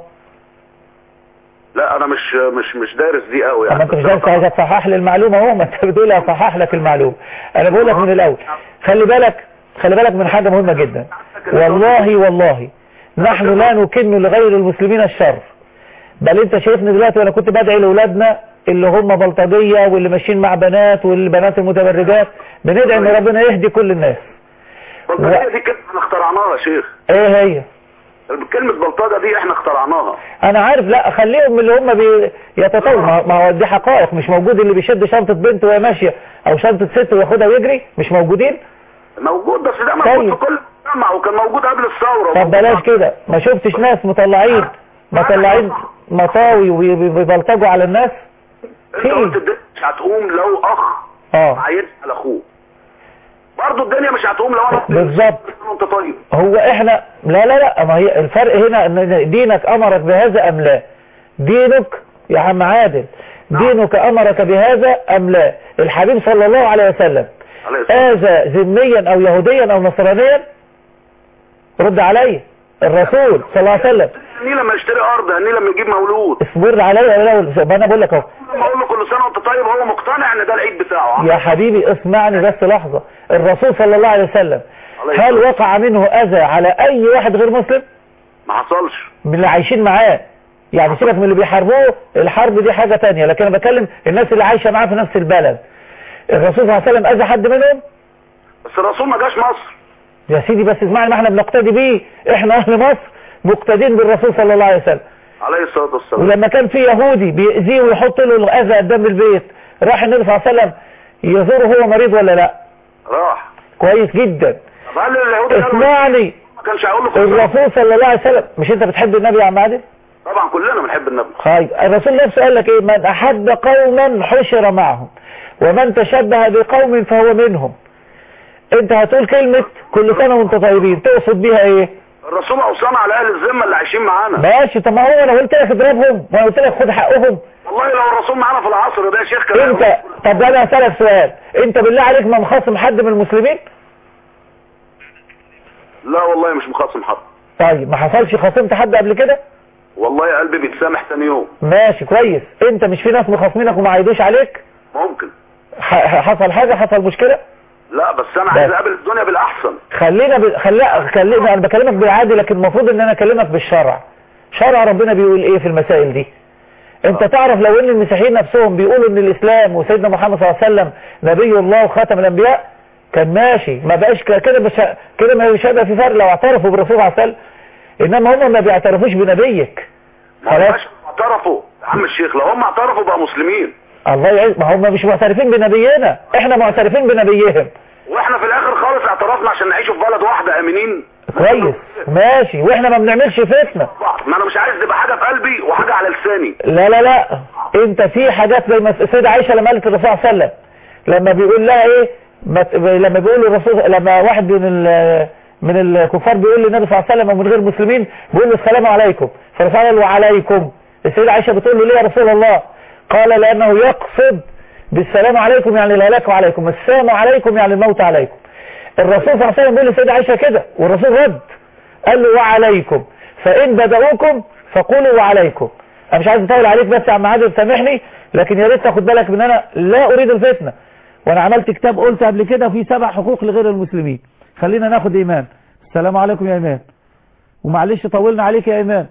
لا انا مش دارس دي قوي يعني. انت مش دارس، عايز اصحح لي المعلومه اهو، ما انت بتقول اصحح لك المعلومه. انا بقول لك من الاول خلي بالك من حاجه مهمه جدا. والله نحن لا نكن لغير المسلمين الشر، بل انت شايفني دلوقتي وانا كنت بدعي لاولادنا اللي هم بلطجيه واللي ماشيين مع بنات والبنات المتبرجات، بندعي ان ربنا يهدي كل الناس. بلطجيه دي كلمه احنا اخترعناها يا شيخ. ايه هي؟ كلمة بلطجة دي احنا اخترعناها. انا عارف، لا خليهم اللي هم بيتطوروا. ما هو دي حقائق، مش موجود اللي بيشد شنطة بنت وهي ماشية او شنطة ست وياخدها ويجري، مش موجودين. موجود، بس ده موجود في كل مجتمع وكان موجود قبل الثورة. طب بلاش كده، ما شفتش ناس مطلعين مطاوي وبيبلطجوا على الناس؟ انت قلت الدنيا مش هتقوم لو اخ عايز على اخوه، برضه الدنيا مش هتقوم لو انا بالظبط. انت طيب هو احنا لا ما هي الفرق هنا ان دينك امرك بهذا ام لا. دينك يا عم عادل دينك امرك بهذا ام لا. الحبيب صلى الله عليه وسلم اذى ذميا او يهوديا او نصرانيا؟ رد علي. الرسول صلى الله عليه وسلم هني لما يشتري ارض، هني لما يجيب مولود. اصبر عليا انا بقول لك اهو. لما اقول له كل سنه وانت طيب هو مقتنع ان ده العيد بتاعه. يا حبيبي اسمعني بس لحظه. الرسول صلى الله عليه وسلم هل وقع منه اذى على اي واحد غير مسلم؟ ما حصلش. من اللي عايشين معاه يعني، سيبك من اللي بيحاربوه، الحرب دي حاجه ثانيه، لكن انا بكلم الناس اللي عايشه معاه في نفس البلد. الرسول صلى الله عليه وسلم اذى حد منهم؟ بس الرسول ما جاش مصر يا سيدي. بس اسمعني، ما احنا بنقتدي بيه، احنا اهل مصر مقتدين بالرسول صلى الله عليه وسلم عليه الصلاه والسلام. ولما كان في يهودي بيأذيه ويحط له الاذى قدام البيت، راح النبي صلى الله عليه وسلم يزوره هو مريض ولا لا؟ راح. كويس جدا. اسمعني، ما كانش هيقول له الرسول صلى الله عليه وسلم، مش انت بتحب النبي يا عم عادل؟ طبعا كلنا بنحب النبي. طيب الرسول نفسه قال لك ايه؟ من احب قوما حشر معهم ومن تشبه بقوم فهو منهم. انت هتقول كلمة كل سنة وانت طيبين، تقصد بيها ايه؟ الرسول اوصانا على اهل الذمه اللي عايشين معانا. ماشي. طب ما هو انا قلت لك اضربهم وانا قلت لك خد حقهم. والله لو الرسول معانا في العصر ده يا شيخ كلام. انت طب ده انا هسألك سؤال، انت بالله عليك ما مخاصم حد من المسلمين؟ لا والله مش مخاصم حد. طيب ما حصلش خاصمت حد قبل كده؟ والله قلبي بيتسامح تاني يوم. ماشي كويس. انت مش في ناس مخاصمينك وما عايدوش عليك؟ ممكن. حصل حاجة، حصل مشكلة؟ لا بس انا عايز اقابل الدنيا بالاحسن. خلينا انا بكلمك بالعادي، لكن المفروض ان انا اكلمك بالشرع. شرع ربنا بيقول ايه في المسائل دي؟ انت تعرف لو ان المسيحيين نفسهم بيقولوا ان الاسلام وسيدنا محمد صلى الله عليه وسلم نبي الله وخاتم الانبياء كان ماشي، ما بقاش كده مش هيبقى في فرق لو اعترفوا بالرسول صلى الله عليه وسلم. انما هم ما بيعترفوش بنبيك. خلاص اعترفوا يا عم الشيخ، لو هم اعترفوا بقى مسلمين. الله يعز. ما هم مش معترفين بنبينا، احنا معترفين بنبيهم. واحنا في الاخر خالص اعترفنا عشان نعيش في بلد واحده امنين. كويس ماشي، واحنا ما بنعملش فتنه. ما انا مش عايز تبقى حاجه في قلبي وحاجه على لساني. لا انت في حاجات زي ما السيده عائشه لما قالت للرسول صلى الله عليه وسلم، لما بيقول لها ايه، لما بيقول للرسول، لما واحد من الكفار بيقول للنبي صلى الله عليه وسلم ومن غير المسلمين بيقول له السلام عليكم، فالرسول قال له وعليكم. السيده عائشه بتقول له ليه يا رسول الله؟ قال لانه يقصد بالسلام عليكم يعني الهلاك عليكم، السلام عليكم يعني الموت عليكم. الرسول صلى الله عليه وسلم بيقول للسيده عائشه كده، والرسول رد قال له وعليكم، فان بدأوكم فقولوا وعليكم. انا مش عايز اطول عليك بس يا عم عادل سامحني، لكن يا ريت تاخد بالك من انا لا اريد الفتنه، وانا عملت كتاب قلت قبل كده في 7 حقوق لغير المسلمين. خلينا ناخد ايمان. السلام عليكم يا ايمان، ومعلش طولنا عليك يا ايمان.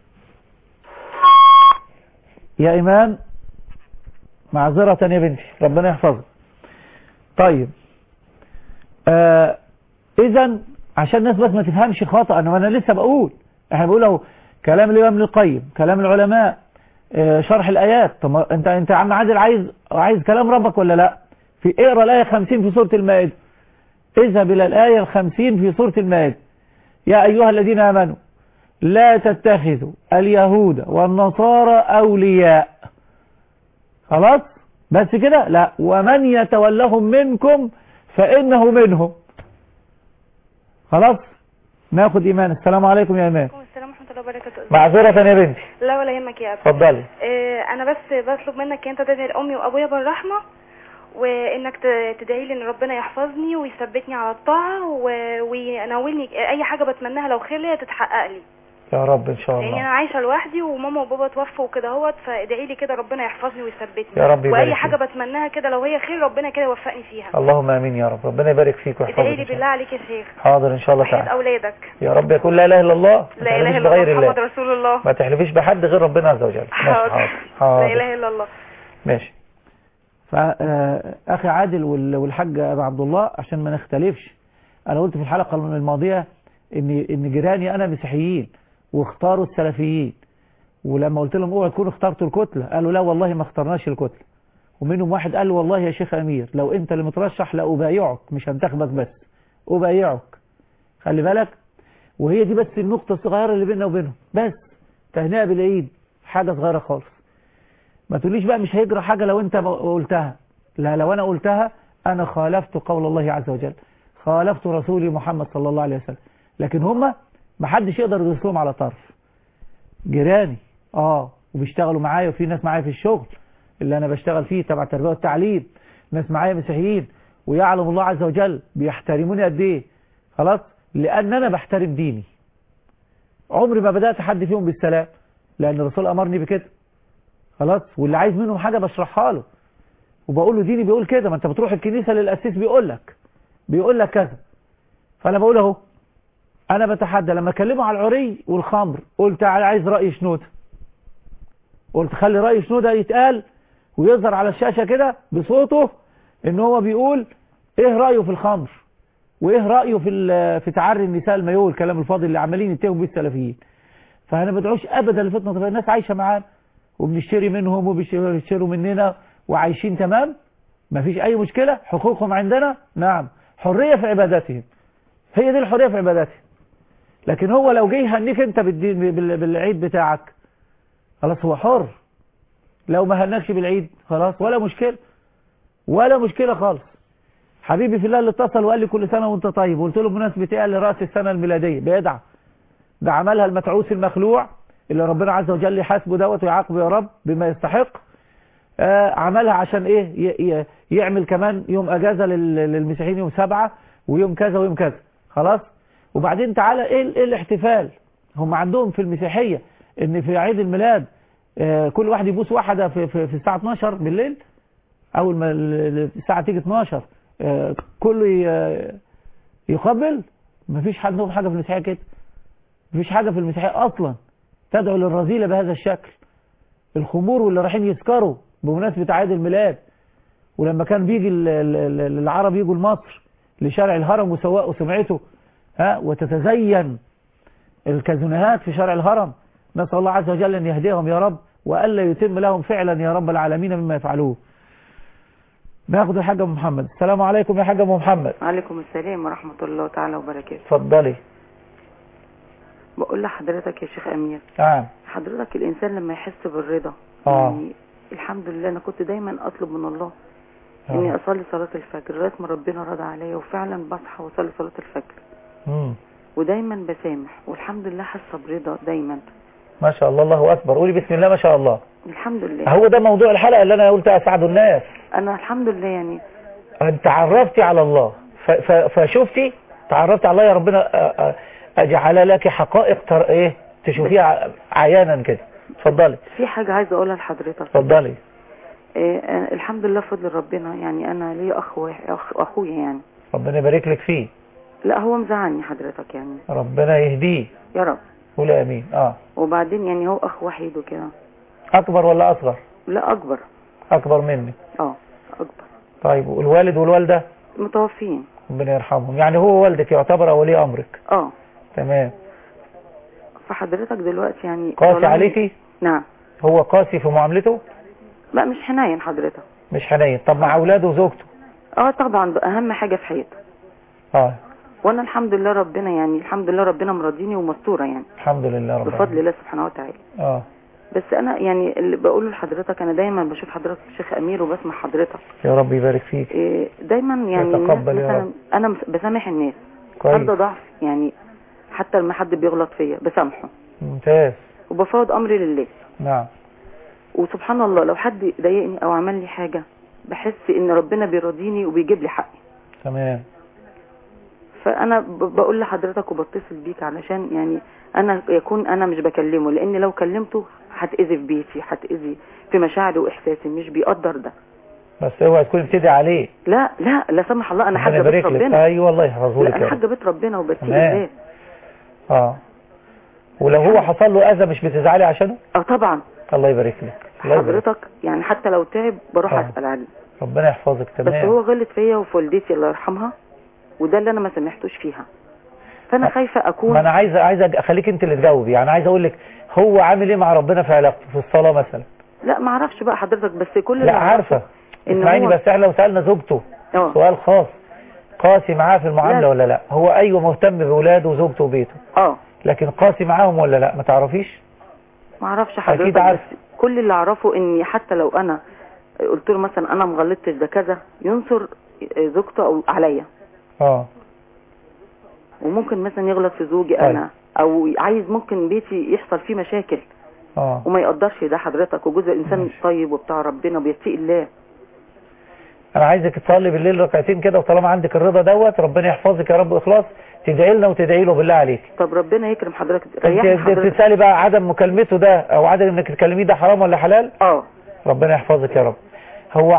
يا ايمان معذرة يا بنتي، ربنا يحفظك. طيب اذا عشان الناس بس ما تفهمش خطأ، انا لسه بقول، احنا بنقول اهو كلام الامام ابن القيم، كلام العلماء، شرح الايات. طب انت يا عم عادل عايز كلام ربك ولا لا؟ اقرا الايه 50 في سوره المائده. اذهب الى الايه 50 في سوره المائده. يا ايها الذين امنوا لا تتخذوا اليهود والنصارى اولياء. خلاص بس كده؟ لا، ومن يتولهم منكم فانه منهم. خلاص ناخد ايمان. السلام عليكم يا ايمان. السلام ورحمه الله وبركاته. معذره يا بنتي. لا ولا يهمك يا ابني. اتفضلي. انا بس بطلب منك انت تدعي لامي وابويا بالرحمه، وانك تدعي لي ان ربنا يحفظني ويثبتني على الطاعه ويناولني اي حاجه بتمناها لو خير ليا تتحقق لي يا رب ان شاء الله. يعني انا عايشه لوحدي وماما وبابا توفوا وكده اهوت، فادعي لي كده ربنا يحفظني ويثبتني يا رب. واي حاجه بتمناها كده لو هي خير ربنا كده يوفقني فيها. اللهم امين يا رب، ربنا يبارك فيك ويحفظك. ادعي لي بالله عليك يا شيخ. حاضر ان شاء الله تعالى. اولادك يا رب يكون لا اله الا الله، لا اله الا الله محمد رسول الله، ما تحلفيش بحد غير ربنا عز وجل. حاضر. لا اله الا الله. ماشي. فاخي عادل والحاج ابو عبد الله عشان ما نختلفش، انا قلت في الحلقه الماضيه ان جيراني انا مسيحيين واختاروا السلفيين، ولما قلت لهم اوعوا تكونوا اخترتوا الكتله قالوا لا والله ما اخترناش الكتله، ومنهم واحد قال له والله يا شيخ امير لو انت اللي مترشح لا ابايعك، مش هنتخبك بس ابايعك. خلي بالك، وهي دي بس النقطه الصغيره اللي بيننا وبينهم، بس تهنئه بالعيد حاجه صغيره خالص. ما تقوليش بقى مش هيجرى حاجه لو انت قلتها، لا لو انا قلتها انا خالفت قول الله عز وجل، خالفت رسولي محمد صلى الله عليه وسلم. لكن هم ما حدش يقدر يدرسهم على طرف. جيراني وبيشتغلوا معايا، وفي ناس معايا في الشغل اللي انا بشتغل فيه تبع التربيه والتعليم، ناس معايا مسيحيين، ويعلم الله عز وجل بيحترموني قد ايه. خلاص، لان انا بحترم ديني. عمري ما بدات حد فيهم بالسلام، لان الرسول امرني بكده. خلاص، واللي عايز منهم حاجه بشرحها له وبقول له ديني بيقول كده، ما انت بتروح الكنيسه للقسيس بيقول لك كذا. فانا بقول اهو، انا بتحدى لما اكلمه على العري والخمر قلت عايز راي شنوده، قلت خلي راي شنوده يتقال ويظهر على الشاشه كده بصوته ان هو بيقول ايه رايه في الخمر، وايه رايه في تعري النساء المايوه والكلام الفاضي اللي عمالين يتهموا بيه السلفيين. فانا ما بدعوش ابدا لفتنه. طب الناس عايشه معانا وبنشتري منهم وبيشتروا مننا وعايشين تمام، ما فيش اي مشكله، حقوقهم عندنا، نعم، حريه في عباداتهم، هي دي الحريه في عباداتهم. لكن هو لو جه يهنيك انت بالعيد بتاعك خلاص هو حر، لو ما هنكش بالعيد خلاص ولا مشكله خالص. حبيبي في الله اللي اتصل وقال لي كل سنه وانت طيب، وقلت له بمناسبه ايه؟ قال لي راس السنه الميلاديه بيدعى. ده عملها المتعوس المخلوع اللي ربنا عز وجل يحاسبه دوت ويعاقبه يا رب بما يستحق. عملها عشان ايه؟ يعمل كمان يوم اجازة للمسيحيين يوم 7 ويوم كذا ويوم كذا. خلاص. وبعدين تعالى ايه الاحتفال؟ هم عندهم في المسيحية ان في عيد الميلاد كل واحد يبوس واحدة في الساعة 12 بالليل. اول ما الساعة تيجي 12 كله يقبل. مفيش حاجة في المسيحية كده. مفيش حاجة في المسيحية اصلا تدعو للرذيلة بهذا الشكل. الخمور واللي رايحين يسكروا بمناسبة عيد الميلاد. ولما كان بيجي العرب يجوا لمصر لشارع الهرم وسواقوا سمعته وتتزين الكازينوهات في شارع الهرم. نسأل الله عز وجل أن يهديهم يا رب وألا يتم لهم فعلا يا رب العالمين مما يفعلوه. ناخد الحاجة أم محمد. السلام عليكم يا حاجة أم محمد. وعليكم السلام ورحمة الله تعالى وبركاته. اتفضلي. بقول لحضرتك يا شيخ أمير. نعم. حضرتك الإنسان لما يحس بالرضا يعني الحمد لله أنا كنت دايما أطلب من الله إني أصلي صلاة الفجر لغاية ما ربنا رضى عليا وفعلا بصحى وأصلي صلاة الفجر. ودايما بسامح والحمد لله حاسة برضا دايما. ما شاء الله. الله أكبر. قولي بسم الله ما شاء الله. الحمد لله. هو ده موضوع الحلقة اللي أنا قلت أسعد الناس. أنا الحمد لله يعني أنت تعرفتي على الله فشفتي تعرفتي على الله يا ربنا أجعل لك حقائق تشوفيها عيانا كده. اتفضلي. في حاجة عايزة أقولها لحضرتك. اتفضلي. الحمد لله فضل ربنا يعني أنا لي أخويا يعني ربنا يبارك لك فيه. لا هو مزعلني حضرتك يعني ربنا يهديه يا رب. قول امين. وبعدين يعني هو اخ وحيد وكده. اكبر ولا اصغر؟ لا اكبر. اكبر مني. اكبر. طيب والوالد والوالده متوفين ربنا يرحمهم. يعني هو والدك يعتبر ولي امرك؟ تمام. فحضرتك دلوقتي يعني قاسي عليكي؟ نعم. هو قاسي في معاملته؟ لا مش حنين حضرتك. مش حنين. طب مع اولاده وزوجته؟ طبعا اهم حاجه في حياته. وانا الحمد لله ربنا يعني الحمد لله ربنا مرضيني ومستوره يعني الحمد لله ربنا بفضل الله سبحانه وتعالى. بس انا يعني اللي بقوله لحضرتك انا دايما بشوف حضرتك الشيخ امير وبسمع حضرتك. يا رب يبارك فيك. دايما يعني مثلا انا بسامح الناس حد ضعف يعني حتى لما حد بيغلط فيا بسامحه. ممتاز. وبفوض امري لله. نعم. وسبحان الله لو حد ضايقني او عمل لي حاجه بحس ان ربنا بيرضيني وبيجيب لي حقي. تمام. فانا بقول لحضرتك وبتصل بيك علشان يعني انا يكون انا مش بكلمه لان لو كلمته هتاذي في بيتي هتاذي في مشاعري واحساسي مش بيقدر ده. بس اوعى تكون بتدعي عليه. لا لا لا سمح الله انا حاجه بيت ربنا. ايوه والله يحفظه لك. انا حاجه بيت ربنا وبتقي الله. ولو هو حصل له اذى مش بتزعلي عشانه؟ طبعا. الله يبارك لك. حضرتك يعني حتى لو تعب بروح اسال عنه. ربنا يحفظك. تمام. بس هو غلط فيا وفي والدتي الله يرحمها وده اللي انا ما سامحتوش فيها. فانا خايفه اكون ما انا عايزه اخليك انت اللي تجاوبي. يعني عايزه اقول لك هو عامل ايه مع ربنا في علاقته في الصلاه مثلا؟ لا ما اعرفش بقى حضرتك بس كل لا عارفه. اسمعيني بس احنا لو سالنا زوجته سؤال خاص قاسي معاه في المعامله ولا لا؟ هو ايوه مهتم باولاده وزوجته وبيته. لكن قاسي معاهم ولا لا؟ ما تعرفيش؟ ما اعرفش حضرتك. اكيد عارف. كل اللي اعرفه اني حتى لو انا قلت له مثلا انا ما غلطتش ده كذا ينصر زوجته او عليا. وممكن مثلا يغلط في زوجي انا او عايز ممكن بيتي يحصل فيه مشاكل وما يقدرش ده حضرتك وجوز انسان طيب وبتاع ربنا وبيتقي الله. انا عايزك تصلي بالليل ركعتين كده وطالما عندك الرضا دوت ربنا يحفظك يا رب اخلاص تدعي لنا وتدعي له بالله عليك. طب ربنا يكرم حضرتك. ريحني حضرتك. بتسالي بقى عدم مكالمته ده او عدم انك تكلميه ده حرام ولا حلال؟ ربنا يحفظك يا رب. هو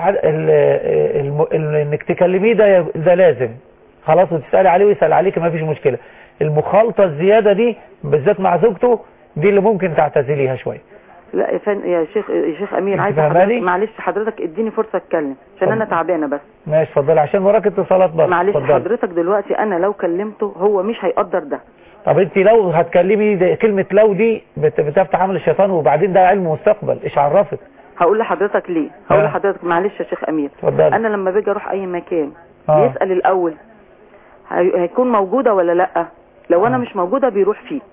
انك تكلميه ده لازم خلاص وتسالي عليه ويسال عليك ما فيش مشكله. المخالطه الزياده دي بالذات مع زوجته دي اللي ممكن تعتزليها شويه. لا يا شيخ امير عايز معلش حضرتك اديني فرصه اتكلم عشان انا تعبانه بس. ماشي اتفضلي عشان وراك اتصالات برضه. معلش حضرتك دلوقتي انا لو كلمته هو مش هيقدر ده. طب انت لو هتكلمي كلمه لو دي بتفتح عمل الشيطان وبعدين ده علم مستقبل ايش عرفك؟ هقول لحضرتك ليه. هقول لحضرتك معلش يا شيخ امير. انا لما باجي اروح اي مكان بيسال الاول هيكون موجوده ولا لا. لو انا مش موجوده بيروح فيه.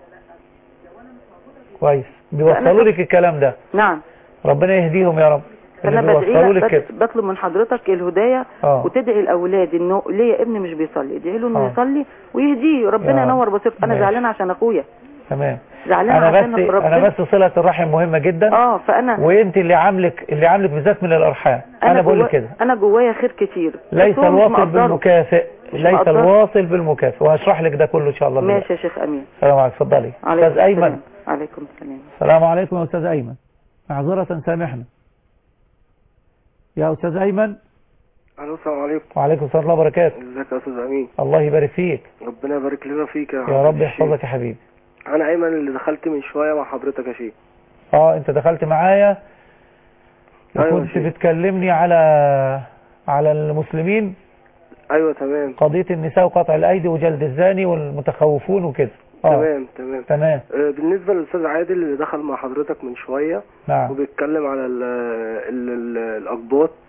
كويس. بيوصلوا لك الكلام ده. نعم. ربنا يهديهم يا رب. فانا بدعي لك بطلب من حضرتك الهدايه وتدعي الاولاد انه ليا ابن مش بيصلي، ادعي له انه يصلي ويهديه ربنا ينور بصيرته. انا زعلانه عشان اخويا. تمام. زعلانه عشان انا بس صله الرحم مهمه جدا. فانا وانت اللي عاملك بالذات من الارحام. انا بقول كده انا جوايا خير كتير. ليس الواصل بالمكافئ، ليس الواصل بالمكافئ، وهشرح لك ده كله ان شاء الله. ماشي يا شيخ امين. السلام عليكم. اتفضلي استاذ ايمن. عليكم السلام. السلام عليكم يا استاذ ايمن. معذره سامحنا يا استاذ ايمن. الو السلام عليكم. وعليكم السلام ورحمه الله وبركاته. ازيك يا استاذ امين؟ الله يبارك فيك. ربنا يبارك لنا فيك يا رب يحفظك يا حبيبي. انا ايمن اللي دخلت من شويه مع حضرتك يا شيخ. انت دخلت معايا وكنت بتكلمني على المسلمين. ايوه تمام. قضيه النساء وقطع الايدي وجلد الزاني والمتخوفون وكده. تمام. بالنسبه للاستاذ عادل اللي دخل مع حضرتك من شويه. نعم. وبيتكلم على الاقباط.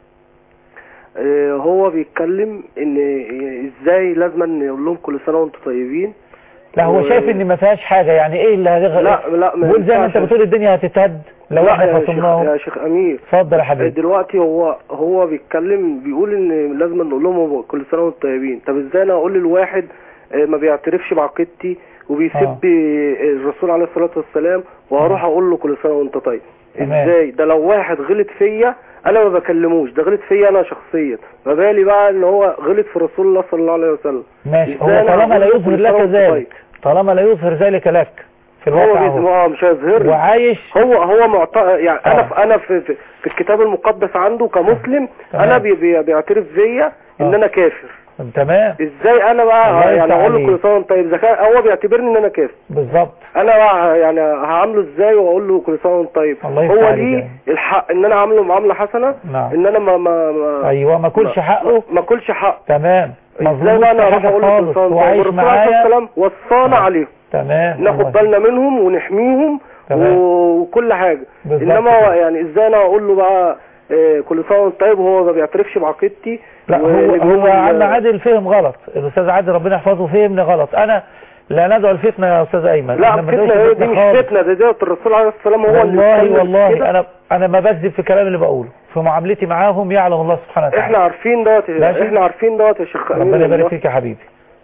هو بيتكلم ان ازاي لازم نقول لهم كل سنه وانتم طيبين. لا هو شايف ان ما فيهاش حاجه، يعني ايه اللي لا بقول زي ما انت بتقول الدنيا هتتهد لو احنا فصلناهم. يا شيخ امير اتفضل يا حبيبي. دلوقتي هو بيتكلم بيقول ان لازم نقول لهم كل سنه وانتم طيبين. طب ازاي انا اقول للواحد ما بيعترفش بعقيدتي وبيسب الرسول عليه الصلاه والسلام وهروح اقول له كل سنه وانت طيب؟ ازاي ده؟ لو واحد غلط فيا انا ما بكلموش، ده غلط فيا انا شخصيا، ما بالي بقى ان هو غلط في رسول الله صلى الله عليه وسلم. ماشي. هو طالما لا يظهر لك ذلك، طالما لا يظهر ذلك لك في الواقع هو مش هيظهر وعايش. هو يعني انا في الكتاب المقدس عنده كمسلم انا بيعترف فيا ان انا كافر. تمام. ازاي انا بقى يعني اقول له كل سنه وانت طيب؟ هو بيعتبرني ان انا كافر. بالظبط. انا بقى يعني هعامله ازاي واقول له كل سنه وانت طيب؟ هو ليه الحق ان انا اعامله معامله حسنه. نعم. ان انا ما ايوه ما اكلش حقه. ما اكلش حقه. تمام. ازاي بقى انا اروح اقول له كل سنه وعايش معايا والسلام وصانا عليهم. تمام. ناخد بالنا منهم ونحميهم وكل حاجه. انما يعني ازاي انا اقول له بقى كل سنه وانت طيب وهو ما بيعترفش بعقيدتي؟ لا هو عم عادل فهم غلط. الاستاذ عادل ربنا يحفظه فهمني غلط. انا لا ندعو الفتنه يا استاذ ايمن. لا الفتنه دي مش فتنه، ده الرسول عليه السلام هو والله انا ما بكذب في الكلام اللي بقوله، في معاملتي معاهم يعلم الله سبحانه وتعالى. احنا عارفين دوت يا شيخ امين. ربنا يبارك فيك يا حبيبي.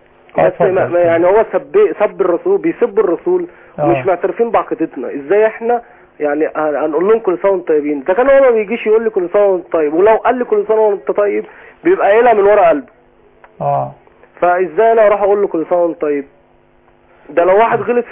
يعني هو سب الرسول، بيسب الرسول ومش معترفين بعقيدتنا. ازاي احنا يعني هنقول لهم كل سنه وانتم طيبين؟ ده كان هو ما بيجيش يقول لي كل سنه وانت طيب، ولو قال لي كل سنه وانت طيب بيبقى قايلها من ورا قلبه. فازاي انا اروح اقول له كل سنه وانت طيب؟ ده لو واحد غلط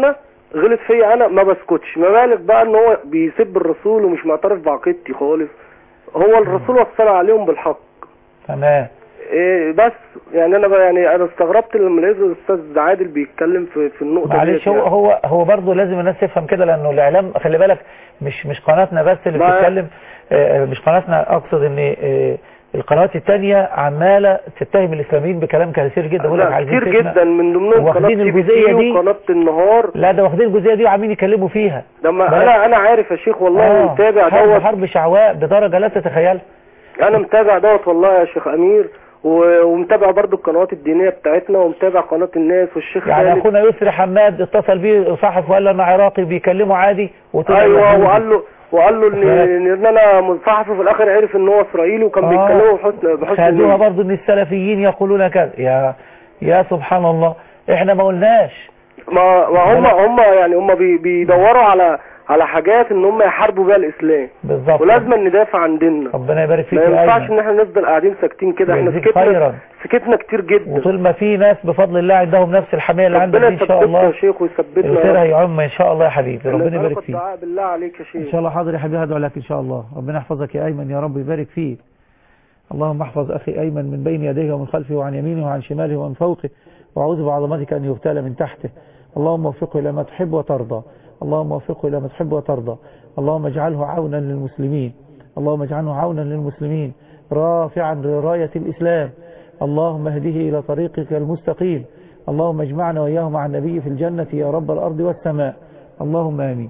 فيا انا ما بسكتش، ما بالك بقى ان هو بيسب الرسول ومش معترف بعقيدتي خالص. هو الرسول وصل عليهم بالحق. تمام. بس يعني انا استغربت لما لقيت الاستاذ عادل بيتكلم في النقطه دي. معلش هو برضه لازم الناس تفهم كده، لانه الاعلام خلي بالك مش قناتنا بس اللي بتتكلم، مش قناتنا، اقصد ان القنوات الثانيه عماله تتهم الاسلاميين بكلام كثير جدا. بقول لك عايزين كتير جدا من ضمنهم قناه الجزئيه دي وقناه النهار. لا ده واخدين الجزئيه دي وعاملين يتكلموا فيها. انا عارف يا شيخ والله متابع دوت. حرب شعواء بدرجه لا تتخيلها. انا متابع دوت والله يا شيخ امير، ومتابع برضو القنوات الدينيه بتاعتنا، ومتابع قناه الناس والشيخ يعني خالد. اخونا يسري حماد اتصل بيه صحفي وقال له انا عراقي بيكلمه عادي ايوه وقال له ان انا صحفي، في الاخر عرف ان هو اسرائيلي وكان بيتكلموا بحسن خدوها برضو ان السلفيين يقولون كذا. يا سبحان الله، احنا ما قلناش. ما هم بيدوروا على حاجات ان هم يحاربوا بيها الاسلام. بالظبط. ولازم ندافع عن ديننا. ربنا يبارك فيك. ما ينفعش ان احنا نفضل قاعدين ساكتين كده. احنا سكتنا كتير جدا، وطول ما في ناس بفضل الله عندهم نفس الحمايه اللي عندك ان شاء الله. ربنا يا شيخ ويثبتنا. الخير هيعم ان شاء الله يا حبيبي. ربنا يبارك فيك. بالله عليك يا شيخ. ان شاء الله. حاضر يا حبيبي، هدعو لك ان شاء الله. ربنا يحفظك يا ايمن، يا رب يبارك فيك. اللهم احفظ اخي ايمن من بين يديه ومن خلفه وعن يمينه وعن شماله ومن فوقه، واعوذ بعظمتك ان يغتال من تحته. اللهم وفقه الى ما تحب وترضى. اللهم وفقه الى ما تحب وترضى. اللهم اجعله عونا للمسلمين. اللهم اجعله عونا للمسلمين رافعا راية الإسلام. اللهم اهده إلى طريقك المستقيم. اللهم اجمعنا وإياه مع النبي في الجنة يا رب الأرض والسماء. اللهم آمين.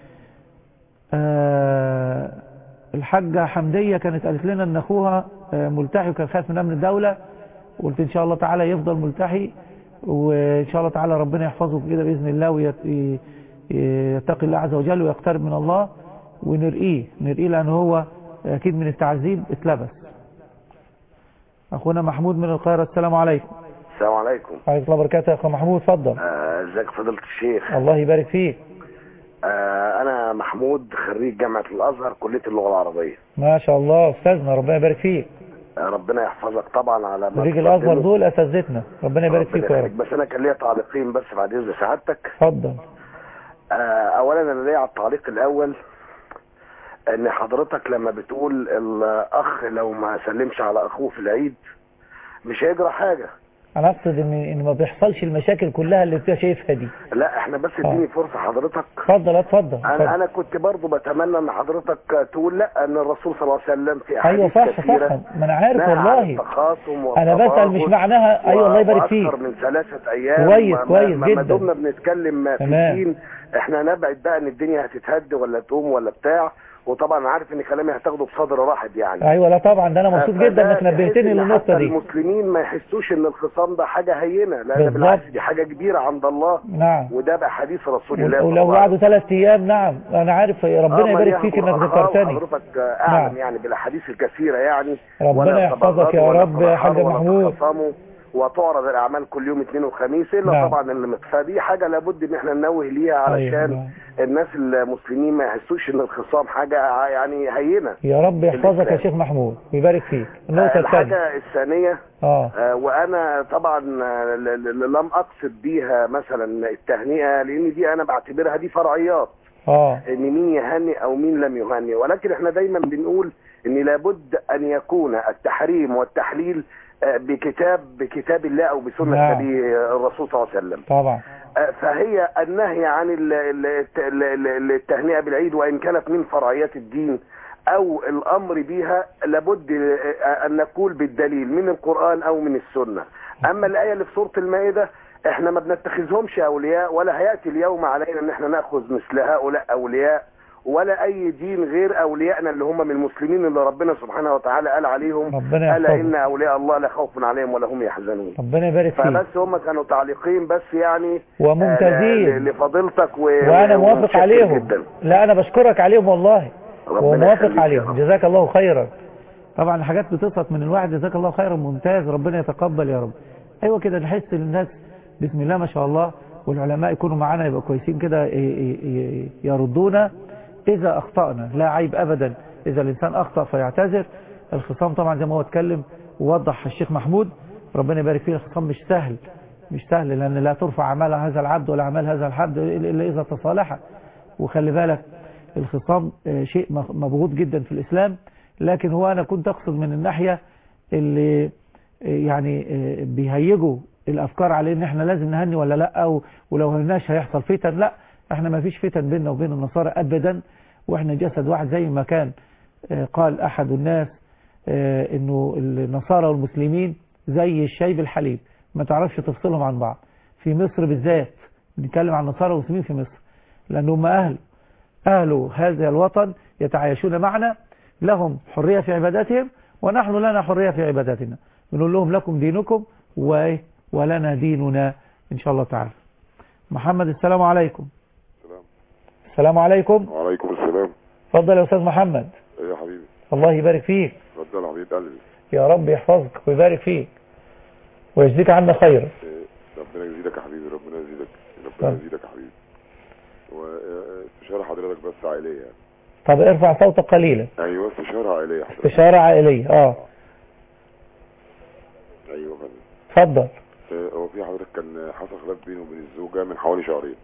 الحاجة حمدية كانت قالت لنا ان اخوها ملتحي وكان خايف من امن الدولة، وقلت ان شاء الله تعالى يفضل ملتحي، وان شاء الله تعالى ربنا يحفظه كده باذن الله، ويتقي الله عز وجل ويقترب من الله. ونرقيه لأنه هو أكيد من التعذيب اتلبس. أخونا محمود من القاهرة. السلام عليكم. السلام عليكم. وعليكم الله وبركاته. يا أخو محمود اتفضل. ازيك فضيلة الشيخ؟ الله يبارك فيك. أنا محمود خريج جامعة الأزهر كلية اللغة العربية. ما شاء الله أستاذنا، ربنا يبارك فيك. ربنا يحفظك طبعا على ما خريج الأزهر دول أساتذتنا، ربنا يبارك فيك يا رب. بس أنا كان ليا تعليقين بس بعد إذن سعادتك. اتفضل. أولا أنا ليا على التعليق الأول ان حضرتك لما بتقول الاخ لو ما سلمش على اخوه في العيد مش هيجرى حاجة. انا اقصد ان ما بيحصلش المشاكل كلها اللي انت شايفها دي. لا احنا بس اديني فرصة حضرتك. اتفضل. انا كنت برضو بتمنى ان حضرتك تقول لا ان الرسول صلى الله عليه وسلم في احاديث كثيرة. صح ما انا عارف والله. انا بسأل مش معناها. ايوه الله يبارك فيك. اكثر من 3 ايام كويس جدا. ما دمنا بنتكلم في الدين احنا نبعد بقى ان الدنيا هتتهد ولا تقوم ولا بتاع. وطبعا عارف ان كلامي هتاخده بصدر رحب يعني. ايوه لا طبعا ده انا مبسوط جدا انك نبهتني للنقطه دي. المسلمين ما يحسوش ان الخصام ده حاجه هينه، لا بالعكس دي حاجه كبيره عند الله. نعم. وده بقى حديث رسول الله. ولو قعدوا 3 ايام. نعم انا عارف. ربنا يبارك فيك انك ذكرتني. حضرتك اعلم يعني بالاحاديث الكثيره يعني. ربنا يحفظك يا رب يا حاج محمود. وتعرض الاعمال كل يوم اثنين وخميس الا طبعا اللي فدي حاجه لابد ان احنا ننوه ليها علشان الناس المسلمين ما يحسوش ان الخصام حاجه يعني هينه. يا رب يحفظك يا شيخ محمود ويبارك فيك. الحاجه الثانيه وانا طبعا لم اقصد بيها مثلا التهنئه لان دي انا بعتبرها دي فرعيات. ان مين يهنئ او مين لم يهنئ، ولكن احنا دايما بنقول ان لابد ان يكون التحريم والتحليل بكتاب الله او بسنة نبي الرسول صلى الله عليه وسلم. طبعا. فهي النهي عن التهنئة بالعيد وان كانت من فرعيات الدين او الامر بيها لابد ان نقول بالدليل من القرآن او من السنة. اما الآية اللي في سورة المائدة احنا ما بنتخذهمش اولياء ولا هيأتي اليوم علينا ان احنا ناخذ مثل هؤلاء اولياء ولا اي دين غير اوليائنا اللي هم من المسلمين اللي ربنا سبحانه وتعالى قال عليهم الا ان اولياء الله لا خوف عليهم ولا هم يحزنون. ربنا يبارك فيك. فبس هم كانوا تعليقين بس يعني وممتازين لفضيلتك وانا موافق عليهم جدا. لا انا بشكرك عليهم والله وموافق عليهم. جزاك الله خيرا. طبعا الحاجات بتسقط من الواحد. جزاك الله خيرا. ممتاز. ربنا يتقبل يا رب. ايوه كده نحس الناس بسم الله ما شاء الله والعلماء يكونوا معانا يبقى كويسين كده يردونا إذا أخطأنا. لا عيب أبدا إذا الإنسان أخطأ فيعتذر. الخصام طبعا زي ما هو اتكلم ووضح الشيخ محمود ربنا يبارك فيه. الخصام مش سهل لأن لا ترفع أعمال هذا العبد ولا أعمال هذا العبد إلا إذا تصالح. وخلي بالك الخصام شيء مبغوض جدا في الإسلام. لكن هو أنا كنت أقصد من الناحية اللي يعني بيهيجوا الأفكار على إن إحنا لازم نهني ولا لا ولو هناش هيحصل فتن. لا احنا ما فيش فتن بيننا وبين النصارى ابدا واحنا جسد واحد زي ما كان قال احد الناس انه النصارى والمسلمين زي الشاي بالحليب ما تعرفش تفصلهم عن بعض. في مصر بالذات بنتكلم عن النصارى والمسلمين في مصر لانهم اهل هذا الوطن يتعايشون معنا لهم حرية في عباداتهم ونحن لنا حرية في عباداتنا. بنقول لهم لكم دينكم ولنا ديننا ان شاء الله تعالى. محمد السلام عليكم. السلام عليكم. وعليكم السلام. اتفضل يا استاذ محمد. ايه يا حبيبي. الله يبارك فيك. اتفضل يا حبيب قلبي. يا رب يحفظك ويبارك فيك ويجزيك عنا خير. ربنا يزيدك يا حبيبي. ربنا يزيدك يا حبيبي. واستشاره حضرتك بس عائليه يعني. طب ارفع صوتك قليلا. ايوه استشاره عائليه حضرتك. استشاره عائليه ايوه اتفضل. هو في حضرتك كان حصل خلاف بينه وبين الزوجه من حوالي شهرين.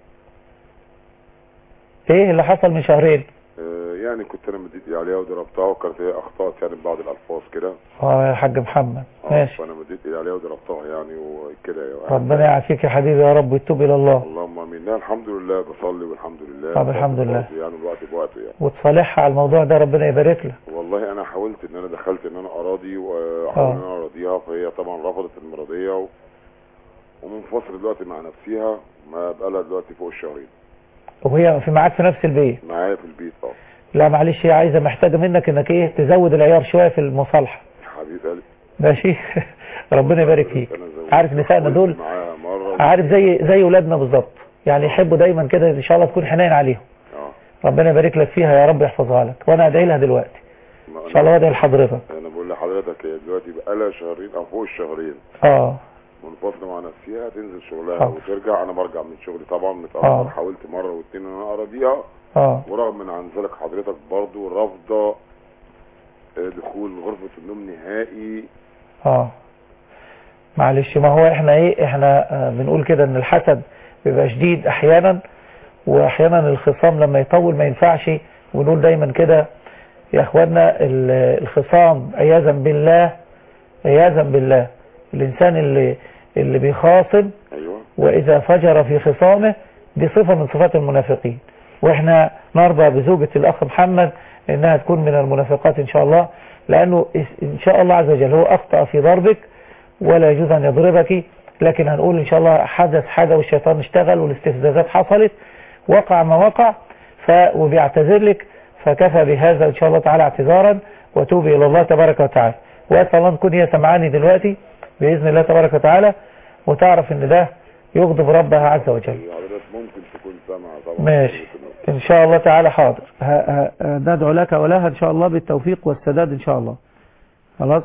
ايه اللي حصل من شهرين؟ يعني كنت انا مديت ايدي عليها وضربتها وكانت هي اخطات يعني ببعض الالفاظ كده. يا حاج محمد ماشي. فانا مديت ايدي عليها وضربتها يعني وكده يعني. ربنا يعافيك يا حبيبي يا رب ويتوب الى الله. اللهم امين. الحمد لله بصلي والحمد لله. طب الحمد لله يعني الوقت بوقته يعني. وتصالحها على الموضوع ده ربنا يبارك لك. والله انا حاولت ان انا دخلت ان انا اراضي واحاول ان انا اراضيها فهي طبعا رفضت المراضيه ومنفصل دلوقتي مع نفسها ما بقالها دلوقتي فوق الشهرين. وهي معاك في نفس البيت؟ معايا في البيت لا معلش هي عايزه محتاجه منك انك ايه تزود العيار شويه في المصالحه. حبيب قلبي ماشي. ربنا يبارك فيك. عارف نسائنا دول عارف زي اولادنا بالظبط يعني يحبوا دايما كده ان شاء الله تكون حنين عليهم. ربنا يبارك لك فيها يا رب يحفظها لك، وانا ادعي لها دلوقتي ان شاء الله. وادعي لحضرتك. انا بقول لحضرتك هي دلوقتي بقى لها شهرين او فوق الشهرين منفصله مع نفسها، تنزل شغلها وترجع. انا برجع من شغلي طبعا متاخر، حاولت مره واثنين ان انا اراضيها ورغم من عن ذلك حضرتك برضو رافضه دخول غرفه النوم نهائي. معلش، ما هو احنا بنقول كده ان الحسد بيبقى شديد احيانا، واحيانا الخصام لما يطول ما ينفعش. ونقول دايما كده يا اخوانا الخصام عياذا بالله عياذا بالله، الانسان اللي بيخاصم واذا فجر في خصامه دي صفة من صفات المنافقين. واحنا نرضى بزوجة الاخ محمد انها تكون من المنافقات ان شاء الله، لانه ان شاء الله عز وجل هو اخطأ في ضربك ولا يجوز ان يضربك، لكن هنقول ان شاء الله حدث حاجة والشيطان اشتغل والاستفزازات حصلت، وقع ما وقع وبيعتذر لك، فكفى بهذا ان شاء الله تعالى اعتذارا، وتوبي الى الله تبارك وتعالى. واسال الله تكون هي سمعاني دلوقتي باذن الله تبارك وتعالى، وتعرف ان ده يغضب ربها عز وجل. ممكن تكون سامعه طبعا. ماشي ان شاء الله تعالى. حاضر، ندعو لك ولها ان شاء الله بالتوفيق والسداد ان شاء الله. خلاص.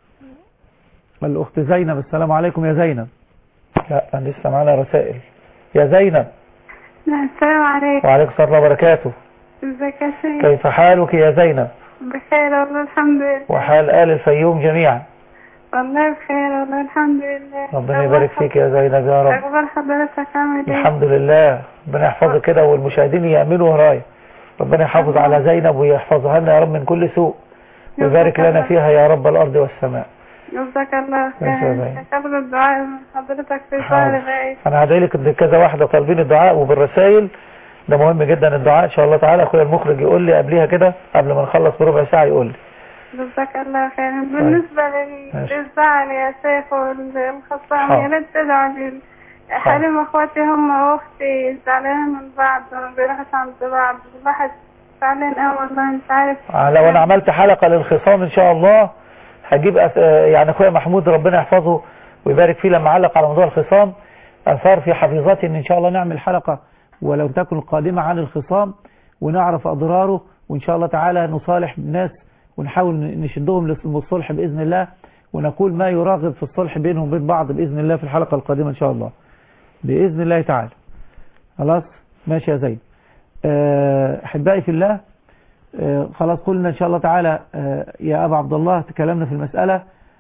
الاخت زينب، السلام عليكم يا زينب. لا لسه معانا رسائل. يا زينب. السلام عليكم. وعليكم السلام وبركاته. ازيك يا شيخ؟ كيف حالك يا زينب؟ بخير والله الحمد لله. وحال آل الفيوم جميعا؟ والله بخير والله الحمد لله. ربنا يبارك فيك يا زينب يا رب. اخبار حضرتك عامل ايه؟ الحمد لله، ربنا يحفظك كده والمشاهدين يأمنوا ورايا. ربنا يحافظ على زينب ويحفظها لنا يا رب من كل سوء، ويبارك لنا فيها يا رب الأرض والسماء. جزاك الله خير. قبل الدعاء من حضرتك في شهر غايب. انا هدعي لك كذا واحده طالبين الدعاء وبالرسائل، ده مهم جدا الدعاء ان شاء الله تعالى. اخويا المخرج يقول لي قبلها كده قبل ما نخلص بربع ساعه يقول لي. جزاك الله خير. بالنسبه للزعل يا شيخ والخصام، يا ريت تدعوا لي. حريم اخواتي هم واختي زعلانين من بعض وما بيروحوش عند بعض، الواحد زعلان قوي والله مش عارف. لو انا عملت حلقه للخصام ان شاء الله هجيب يعني اخويا محمود ربنا يحفظه ويبارك فيه لما علق على موضوع الخصام، اثار في حفيظتي ان شاء الله نعمل حلقة ولو تكن قادمة عن الخصام ونعرف اضراره، وان شاء الله تعالى نصالح الناس ونحاول نشدهم للصلح باذن الله، ونقول ما يراغب في الصلح بينهم وبين بعض باذن الله في الحلقة القادمة ان شاء الله باذن الله تعالى. خلاص ماشي يا زيد. احبائي في الله، خلاص قلنا ان شاء الله تعالى يا ابا عبد الله تكلمنا في المسألة،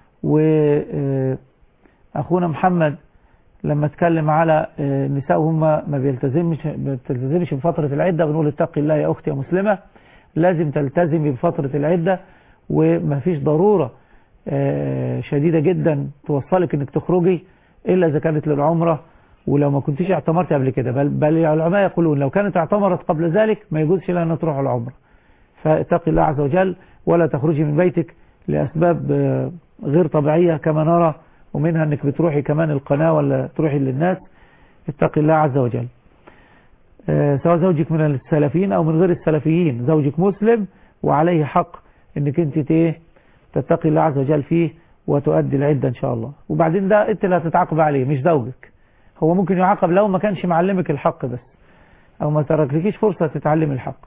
واخونا محمد لما اتكلم على النساء وهم ما بيلتزمش بفترة العدة، بنقول اتقي الله يا اختي يا مسلمة، لازم تلتزمي بفترة العدة، وما فيش ضرورة شديدة جدا توصلك انك تخرجي الا اذا كانت للعمرة، ولو ما كنتيش اعتمرت قبل كده، بل العلماء يقولون لو كانت اعتمرت قبل ذلك ما يجوزش لها ان تروح العمرة. فاتقي الله عز وجل ولا تخرجي من بيتك لأسباب غير طبيعية كما نرى، ومنها انك بتروحي كمان القناة ولا تروحي للناس. اتقي الله عز وجل، سواء زوجك من السلفيين او من غير السلفيين، زوجك مسلم وعليه حق انك انت تتقي الله عز وجل فيه وتؤدي العدة ان شاء الله. وبعدين ده انت اللي هتتعاقب عليه مش زوجك، هو ممكن يعاقب لو ما كانش معلمك الحق بس، او ما تركلكيش فرصة تتعلم الحق.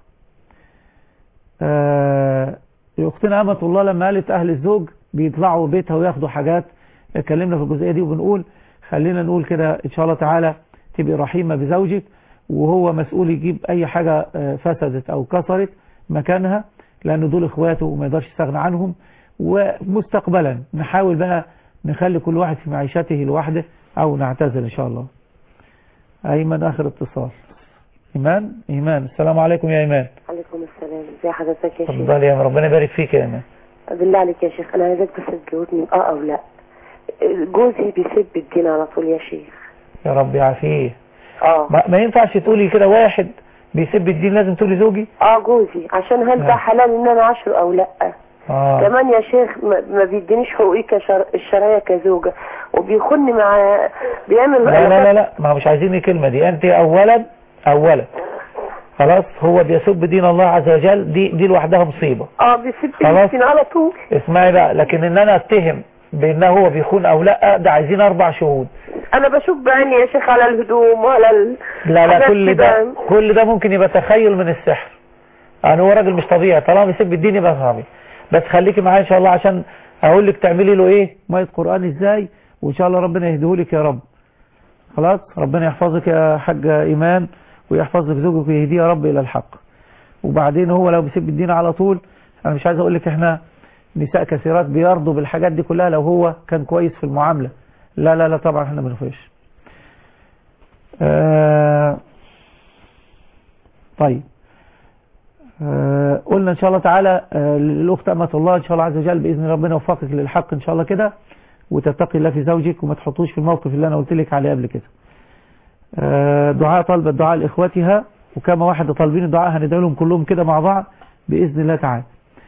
اختنا أمة الله لما قالت اهل الزوج بيطلعوا بيتها وياخدوا حاجات، اتكلمنا في الجزئية دي، وبنقول خلينا نقول كده ان شاء الله تعالى تبقي رحيمة بزوجك، وهو مسؤول يجيب اي حاجة فسدت او كسرت مكانها، لان دول اخواته وما يقدرش يستغنى عنهم. ومستقبلا نحاول بقى نخلي كل واحد في معيشته لوحده او نعتزل ان شاء الله. ايمن اخر اتصال. ايمان السلام عليكم يا ايمان. عليكم السلام، ازي حضرتك يا شيخ؟ اتفضلي يا ربنا يبارك فيك يا ايمان. بالله عليك يا شيخ، انا عايزاك بس تجاوبني او لا. جوزي بيسب الدين على طول يا شيخ. يا رب يعافيه. ما ينفعش تقولي كده واحد بيسب الدين لازم تقولي زوجي. جوزي، عشان هل ده حلال ان انا اعاشره او لا؟ كمان يا شيخ ما بيدينيش حقوقي الشرعيه كزوجه، وبيخوني مع بيعمل لا ما مش عايزين الكلمه دي. انت اولا خلاص هو بيسب دين الله عز وجل، دي لوحدها مصيبه. بيسب الدين على طول. اسمعي بقى، لكن ان انا اتهم بانه هو بيخون او لا، ده عايزين 4 شهود. انا بشوف بعيني يا شيخ على الهدوم وعلى لا كل ده ممكن يبقى تخيل من السحر. يعني هو راجل مش طبيعي، طالما بيسب الدين يبقى صعب. بس خليكي معايا ان شاء الله عشان اقول لك تعملي له ايه ميه قران ازاي، وان شاء الله ربنا يهديهولك يا رب. خلاص، ربنا يحفظك يا حاجه ايمان ويحفظك زوجك ويهديه يا رب الى الحق. وبعدين هو لو بيسب الدين على طول، انا مش عايز اقول لك احنا نساء كثيرات بيرضوا بالحاجات دي كلها لو هو كان كويس في المعامله. لا لا لا طبعا احنا ما بنفرش. طيب قلنا ان شاء الله تعالى الاخت امة الله ان شاء الله عز وجل باذن ربنا يوفقك للحق ان شاء الله كده، وتتقي الله في زوجك وما تحطوش في الموقف اللي انا قلت لك عليه قبل كده. دعاء طلبت دعاء لاخواتها، وكما واحد طالبين الدعاء هندعي لهم كلهم كده مع بعض باذن الله تعالى.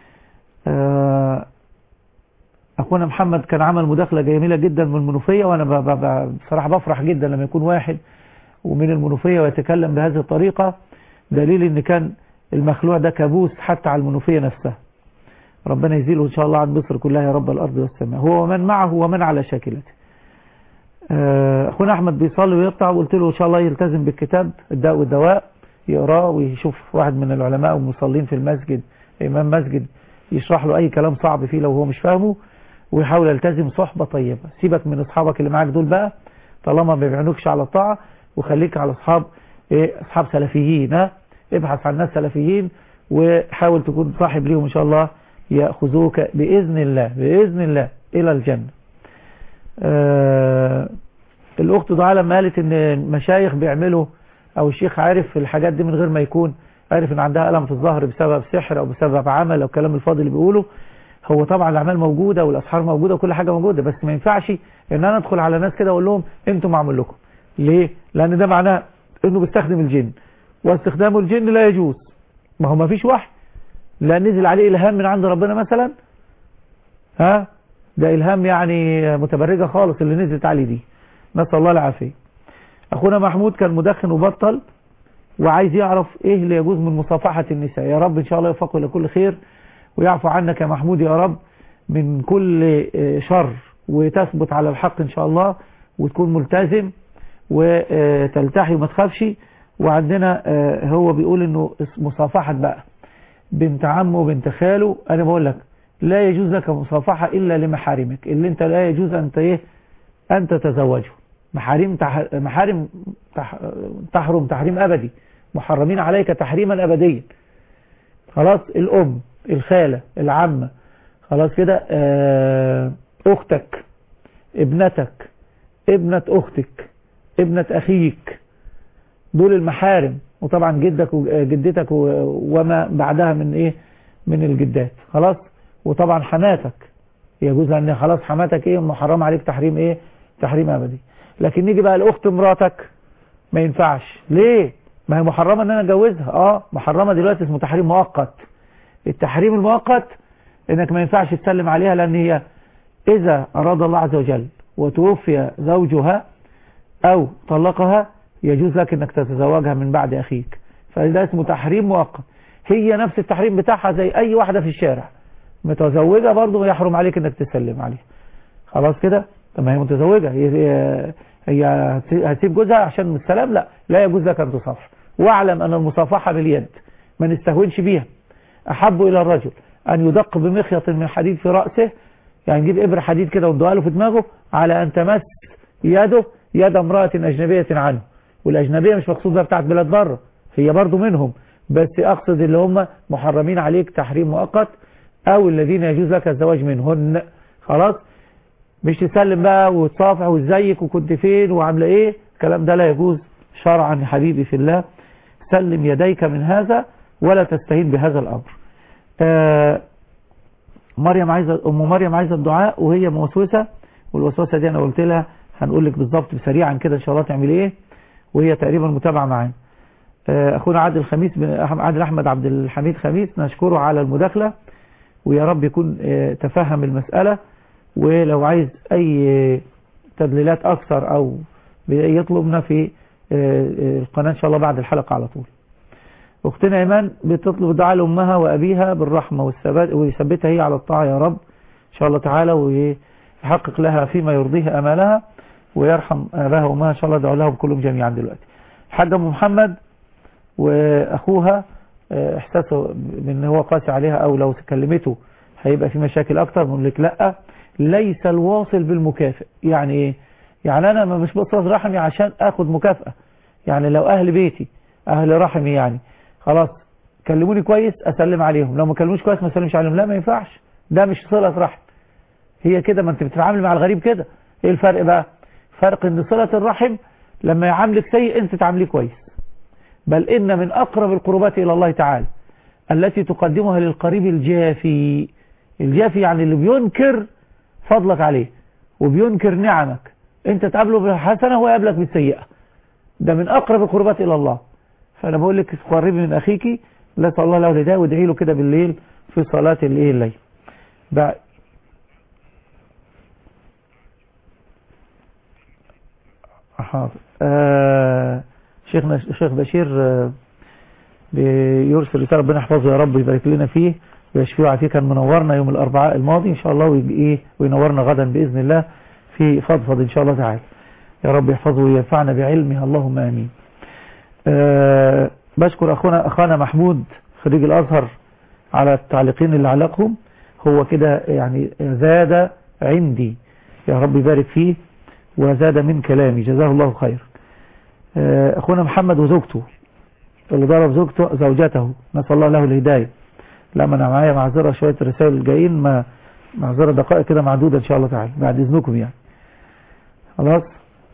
اخونا محمد كان عمل مداخله جميله جدا من المنوفيه، وانا بصراحه بفرح جدا لما يكون واحد ومن المنوفيه ويتكلم بهذه الطريقه، دليل ان كان المخلوع ده كابوس حتى على المنوفيه نفسها. ربنا يزيله ان شاء الله عن مصر كلها يا رب الارض والسماء، هو ومن معه ومن على شاكلته. اخونا احمد بيصلي ويقطع، وقلت له ان شاء الله يلتزم بالكتاب الداء والدواء، يقراه ويشوف واحد من العلماء والمصلين في المسجد، امام مسجد، يشرح له اي كلام صعب فيه لو هو مش فاهمه، ويحاول يلتزم صحبه طيبه. سيبك من اصحابك اللي معاك دول بقى طالما ما بيعنوكش على الطاعه، وخليك على اصحاب اصحاب سلفيين. ابحث عن ناس سلفيين وحاول تكون صاحب ليهم ان شاء الله، ياخذوك باذن الله باذن الله الى الجنه. الاخت دعاء لما قالت ان المشايخ بيعملوا او الشيخ عارف الحاجات دي من غير ما يكون عارف ان عندها الم في الظهر بسبب سحر او بسبب عمل او كلام الفاضي اللي بيقوله، هو طبعا الاعمال موجوده والاسحار موجوده وكل حاجه موجوده، بس ما ينفعش ان انا ادخل على ناس كده اقول لهم انتم معمول لكم. ليه؟ لان ده معناه انه بيستخدم الجن، واستخدام الجن لا يجوز. ما هو ما فيش وحي، لا نزل عليه الهام من عند ربنا مثلا، ده الهام يعني متبرجه خالص اللي نزلت عليه دي، نسال الله العافيه. اخونا محمود كان مدخن وبطل وعايز يعرف ايه اللي يجوز من مصافحه النساء. يا رب ان شاء الله يوفقه لكل خير ويعفو عنك يا محمود يا رب من كل شر، وتثبت على الحق ان شاء الله، وتكون ملتزم وتلتحي وما تخافش. وعندنا هو بيقول انه مصافحة بقى بنت عمه وبنت خاله، انا بقول لك لا يجوز لك مصافحة الا لمحارمك، اللي انت لا يجوز انت ان تتزوجه. محارم تحرم تحريم ابدي، محرمين عليك تحريما ابديا. خلاص، الام، الخالة، العمة، خلاص كده، اختك، ابنتك، ابنة اختك، ابنة اخيك، دول المحارم. وطبعا جدك وجدتك وما بعدها من من الجدات. خلاص، وطبعا حماتك يجوز، لان خلاص حماتك محرم عليك تحريم تحريم ابدي. لكن نيجي بقى الاخت مراتك ما ينفعش. ليه؟ ما هي محرمه ان انا اتجوزها، محرمه دلوقتي، اسمه تحريم مؤقت. التحريم المؤقت انك ما ينفعش تسلم عليها، لان هي اذا اراد الله عز وجل وتوفي زوجها او طلقها يجوز لك انك تتزوجها من بعد اخيك، فده اسمه تحريم مؤقت. هي نفس التحريم بتاعها زي اي واحدة في الشارع متزوجة، برضه يحرم عليك انك تسلم عليها. خلاص كده؟ طب ما هي متزوجة، هي هتسيب جوزها عشان السلام؟ لا يجوز لك ان تصافح. واعلم ان المصافحة باليد ما نستهونش بيها. احب الى الرجل ان يدق بمخيط من حديد في رأسه، يعني نجيب ابر حديد كده وندوها له في دماغه، على ان تمس يده يد امرأة اجنبية عنه. والاجنبية مش مقصود بها بتاعت بلاد بره، هي برضو منهم، بس اقصد اللي هم محرمين عليك تحريم مؤقت، او الذين يجوز لك الزواج منهن. خلاص، مش تسلم بقى وتصافح وازيك وكنت فين وعامله ايه، الكلام ده لا يجوز شرعا يا حبيبي في الله. سلم يديك من هذا ولا تستهين بهذا الامر. ام مريم عايزه الدعاء وهي موسوسه، والوسوسه دي انا قلت لها هنقول لك بالظبط سريعا كده ان شاء الله تعمل ايه، وهي تقريبا متابعه معانا. اخونا عادل احمد عبد الحميد خميس، نشكره على المداخله، ويا رب يكون تفهم المساله، ولو عايز اي تدليلات اكثر او يطلبنا في القناه ان شاء الله بعد الحلقه على طول. اختنا ايمان بتطلب دعاء لامها وابيها بالرحمه والثبات، ويثبتها هي على الطاعه يا رب ان شاء الله تعالى، ويحقق لها فيما يرضيه امالها، ويرحم اباها وامها ان شاء الله. ادعو لهم كلهم جميعا دلوقتي. الحاج ام محمد واخوها احساسه بان هو قاسي عليها او لو كلمته هيبقى في مشاكل اكتر، نقول لك لا، ليس الواصل بالمكافئ. يعني ايه؟ يعني انا مش بصل رحمي عشان اخد مكافأة. يعني لو اهل بيتي اهل رحمي يعني خلاص كلموني كويس اسلم عليهم، لو ما كلموش كويس ما اسلمش عليهم، لا ما ينفعش، ده مش صلة رحم. هي كده، ما انت بتتعامل مع الغريب كده. ايه الفرق بقى؟ فرق ان صلة الرحم لما يعاملك سيء انت تعامليه كويس، بل ان من اقرب القربات الى الله تعالى التي تقدمها للقريب الجافي. الجافي يعني اللي بينكر فضلك عليه وبينكر نعمك، انت تقابله بالحسنة وهو يقابلك بالسيئة، ده من اقرب القربات الى الله. فانا بقول لك قربي من اخيكي، لا صلى الله له لده، وادعي له كده بالليل في صلاة الليل. حاضر. شيخنا الشيخ بشير بيرسل رسالة، ربنا يحفظه يا رب ويبارك لنا فيه ويشفيه ويعافيه. كان منورنا يوم الاربعاء الماضي ان شاء الله، وينورنا غدا باذن الله في فضفض ان شاء الله تعالى. يا رب يحفظه وينفعنا بعلمه، اللهم امين. بشكر اخانا محمود خريج الازهر على التعليقين اللي علقهم، هو كده يعني زاد عندي، يا رب يبارك فيه وزاد من كلامي، جزاه الله خير. اخونا محمد وزوجته اللي ضرب زوجته، نسأل الله له الهداية. لما انا معايا معذرة شوية الرسائل الجايين، معذرة دقائق كده معدودة ان شاء الله تعالى بعد اذنكم يعني. خلاص.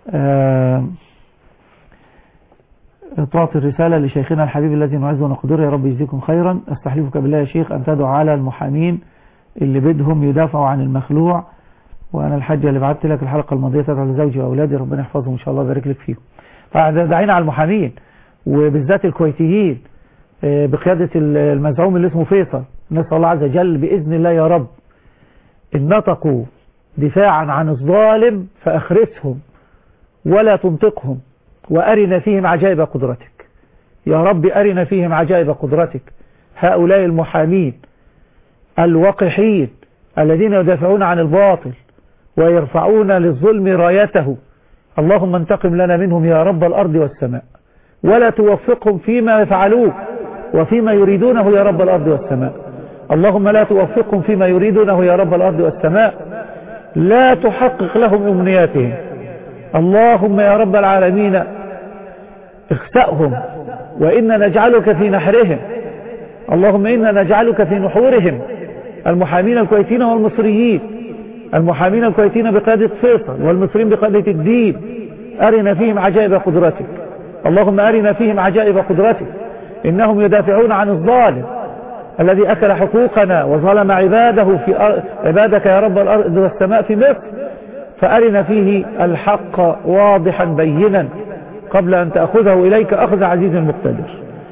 تعطي الرسالة لشيخنا الحبيب الذي نعزه ونقدره، يا رب يجزيكم خيرا. استحلفك بالله يا شيخ ان تدعو على المحامين اللي بدهم يدافعوا عن المخلوع، وانا الحاجة اللي بعت لك الحلقة الماضية تدعو لزوجي واولادي، ربنا يحفظهم ان شاء الله ويبارك لك فيهم. دعينا على المحامين وبالذات الكويتيين بقيادة المزعوم اللي اسمه فيصل، نسأل الله عز وجل بإذن الله يا رب إن نطقوا دفاعا عن الظالم فأخرسهم ولا تنطقهم، وأرنا فيهم عجائب قدرتك يا رب، أرنا فيهم عجائب قدرتك. هؤلاء المحامين الوقحين الذين يدافعون عن الباطل ويرفعون للظلم رايته، اللهم انتقم لنا منهم يا رب الأرض والسماء، ولا توفقهم فيما يفعلوه وفيما يريدونه يا رب الأرض والسماء. اللهم لا توفقهم فيما يريدونه يا رب الأرض والسماء، لا تحقق لهم أمنياتهم. اللهم يا رب العالمين اخسأهم، وإنا نجعلك في نحرهم. اللهم إنا نجعلك في نحورهم، المحامين الكويتيين والمصريين، المحامين الكويتيين بقيادة فيصل والمصريين بقيادة الدين، أرنا فيهم عجائب قدرتك. اللهم أرنا فيهم عجائب قدرتك، إنهم يدافعون عن الظالم الذي أكل حقوقنا وظلم عباده في عبادك يا رب الأرض والسماء في مصر، فأرنا فيه الحق واضحا بينا قبل أن تأخذه إليك أخذ عزيز مقتدر.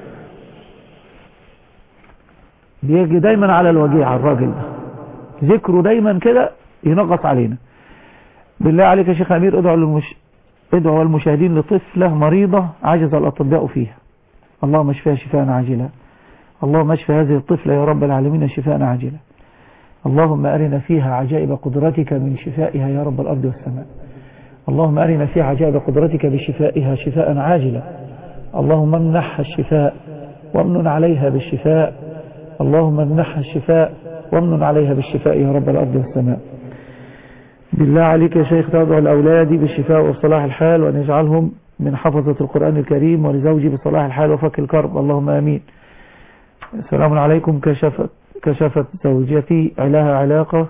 بيجي دايما على الوجيع الراجل ده، ذكره دايما كده ينغص علينا. بالله عليك يا شيخ أمير ادعو المشاهدين لطفلة مريضة عجز الأطباء فيها، اللهم اشفيها شفاء عاجلا. اللهم اشفي هذه الطفلة يا رب العالمين شفاء عاجلا. اللهم أرنا فيها عجائب قدرتك من شفائها يا رب الأرض والسماء. اللهم أرنا فيها عجائب قدرتك بشفائها شفاء عاجلا. اللهم امنحها الشفاء وامنن عليها بالشفاء. اللهم امنحها الشفاء وامنن عليها بالشفاء يا رب الأرض والسماء. بالله عليك يا شيخ تدعو الأولاد بالشفاء وصلاح الحال، وأن يجعلهم من حفظة القرآن الكريم، ولزوجي بصلاح الحال وفك الكرب، اللهم آمين. السلام عليكم. كشفت زوجتي لها علاقة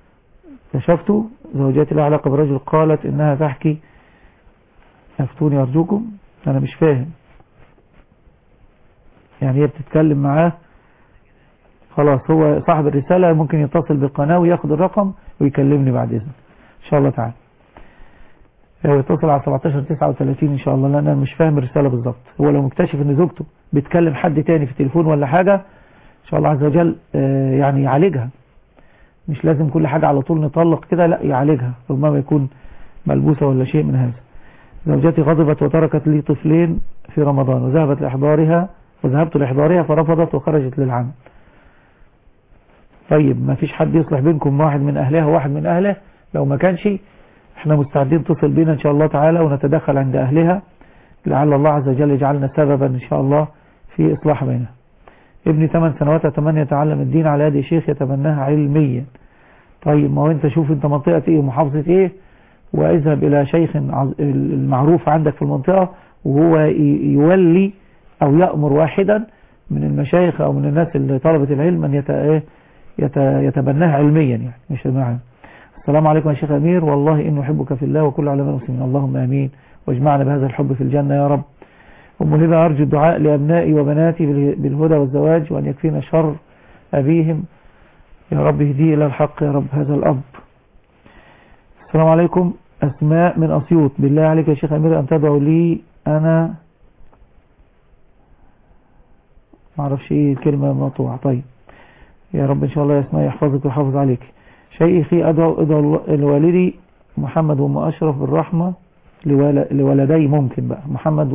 زوجتي لها علاقة برجل، قالت إنها تحكي، افتوني أرجوكم. أنا مش فاهم يعني هي بتتكلم معاه، خلاص هو صاحب الرسالة ممكن يتصل بالقناة وياخد الرقم ويكلمني بعد إذن إن شاء الله تعالى. هو يتصل على 1739 إن شاء الله، لأن أنا مش فاهم الرسالة بالظبط. هو لو مكتشف إن زوجته بتكلم حد تاني في التليفون ولا حاجة إن شاء الله عز وجل يعني يعالجها، مش لازم كل حاجة على طول نطلق كده، لا يعالجها ربما يكون ملبوسة ولا شيء من هذا. زوجتي غضبت وتركت لي طفلين في رمضان، وذهبت لإحضارها فرفضت وخرجت للعمل. طيب ما فيش حد يصلح بينكم، واحد من أهلها وواحد من أهله؟ لو ما كانش احنا مستعدين تصل بينا إن شاء الله تعالى ونتدخل عند أهلها، لعل الله عز وجل يجعلنا سببا إن شاء الله في إصلاح بينها. ابني 8 سنوات أتمنى يتعلم الدين على يد شيخ يتبناها علميا. طيب ما هو انت شوف انت منطقة ايه ومحافظة ايه، واذهب الى شيخ المعروف عندك في المنطقة وهو يولي او يأمر واحدا من المشايخ او من الناس اللي طلبة العلم ان يتبناها علميا يعني مش معنا. السلام عليكم يا شيخ أمير، والله إنه أحبك في الله وكل علماء المسلمين، اللهم آمين واجمعنا بهذا الحب في الجنة يا رب. أم هبة أرجو الدعاء لأبنائي وبناتي بالهدى والزواج وأن يكفينا شر أبيهم يا رب، اهديه إلى الحق يا رب هذا الأب. السلام عليكم، أسماء من أسيوط، بالله عليك يا شيخ أمير أن تدعو لي، أنا معرفش إيه الكلمة مقطوعة. طيب يا رب إن شاء الله يا أسماء يحفظك ويحافظ عليك. شيخي أدعو لوالدي محمد وأم أشرف بالرحمة لولدي، ممكن بقى محمد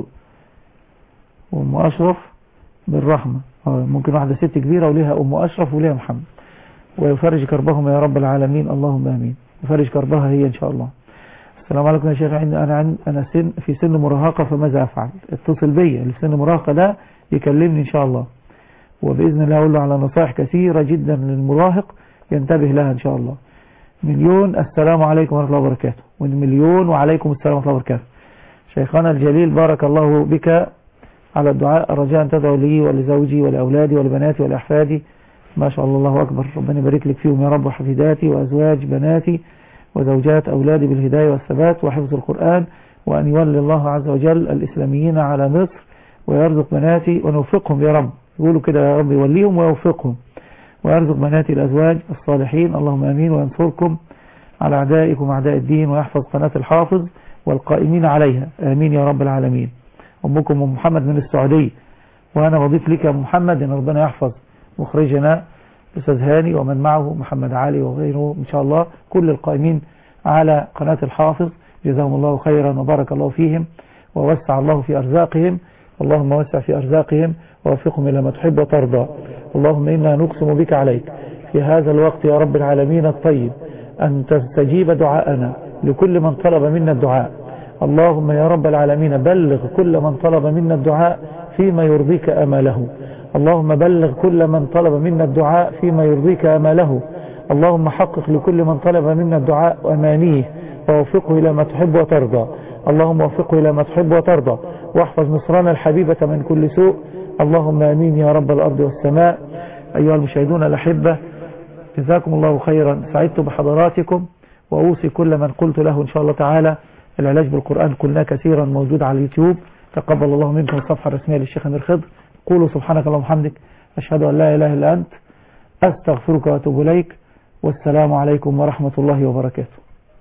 وأم أشرف بالرحمة، ممكن واحدة ست كبيرة وليها أم أشرف وليها محمد، ويفرج كربهم يا رب العالمين، اللهم آمين، يفرج كربها هي إن شاء الله. السلام عليكم يا شيخ، أنا في سن مراهقة فماذا أفعل؟ اتصل بي اللي في سن مراهقة ده يكلمني إن شاء الله، وبإذن الله أقول له على نصائح كثيرة جدا للمراهق ينتبه لها إن شاء الله. مليون السلام عليكم ورحمة الله وبركاته، ومليون وعليكم السلام ورحمة الله وبركاته. شيخنا الجليل بارك الله بك على الدعاء، الرجاء أن تدعو لي ولزوجي ولأولادي ولبناتي ولأحفادي، ما شاء الله الله أكبر، ربنا يبارك لك فيهم يا رب، وحفيداتي وأزواج بناتي وزوجات أولادي بالهداية والثبات وحفظ القرآن، وأن يولي الله عز وجل الإسلاميين على مصر ويرزق بناتي ونوفقهم يا رب، يقولوا كده يا رب يوليهم ويوفقهم ويرزق بناتي الأزواج الصالحين، اللهم آمين، وينصركم على أعدائكم أعداء الدين، ويحفظ قناة الحافظ والقائمين عليها، آمين يا رب العالمين. أمكم أم محمد من السعودية، وأنا بضيف لك يا محمد أن ربنا يحفظ مخرجنا أستاذ هاني ومن معه محمد علي وغيره إن شاء الله، كل القائمين على قناة الحافظ جزاهم الله خيرا وبارك الله فيهم ووسع الله في أرزاقهم، اللهم وسع في أرزاقهم ووفقهم إلى ما تحب وترضى. اللهم إنا نقسم بك عليك في هذا الوقت يا رب العالمين الطيب أن تستجيب دعاءنا لكل من طلب منا الدعاء، اللهم يا رب العالمين بلغ كل من طلب منا الدعاء فيما يرضيك آماله، اللهم بلغ كل من طلب منا الدعاء فيما يرضيك آماله، اللهم حقق لكل من طلب منا الدعاء أمانيه ووفقه إلى ما تحب وترضى، اللهم وفقه إلى ما تحب وترضى، واحفظ مصرنا الحبيبة من كل سوء، اللهم آمين يا رب الأرض والسماء. أيها المشاهدون الأحبة، جزاكم الله خيرا، سعدت بحضراتكم، وأوصي كل من قلت له إن شاء الله تعالى العلاج بالقرآن قلنا كثيرا موجود على اليوتيوب، تقبل الله منكم الصفحة الرسمية للشيخ أمير خضر، قولوا سبحانك اللهم وبحمدك أشهد أن لا إله إلا أنت أستغفرك وأتوب إليك، والسلام عليكم ورحمة الله وبركاته.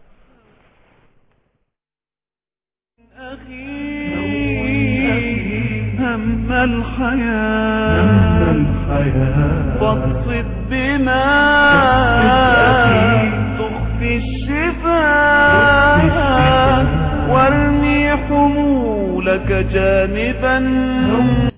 هم الحياة فاقصد بما تخفي الشفاء وارمي حمولك جانبا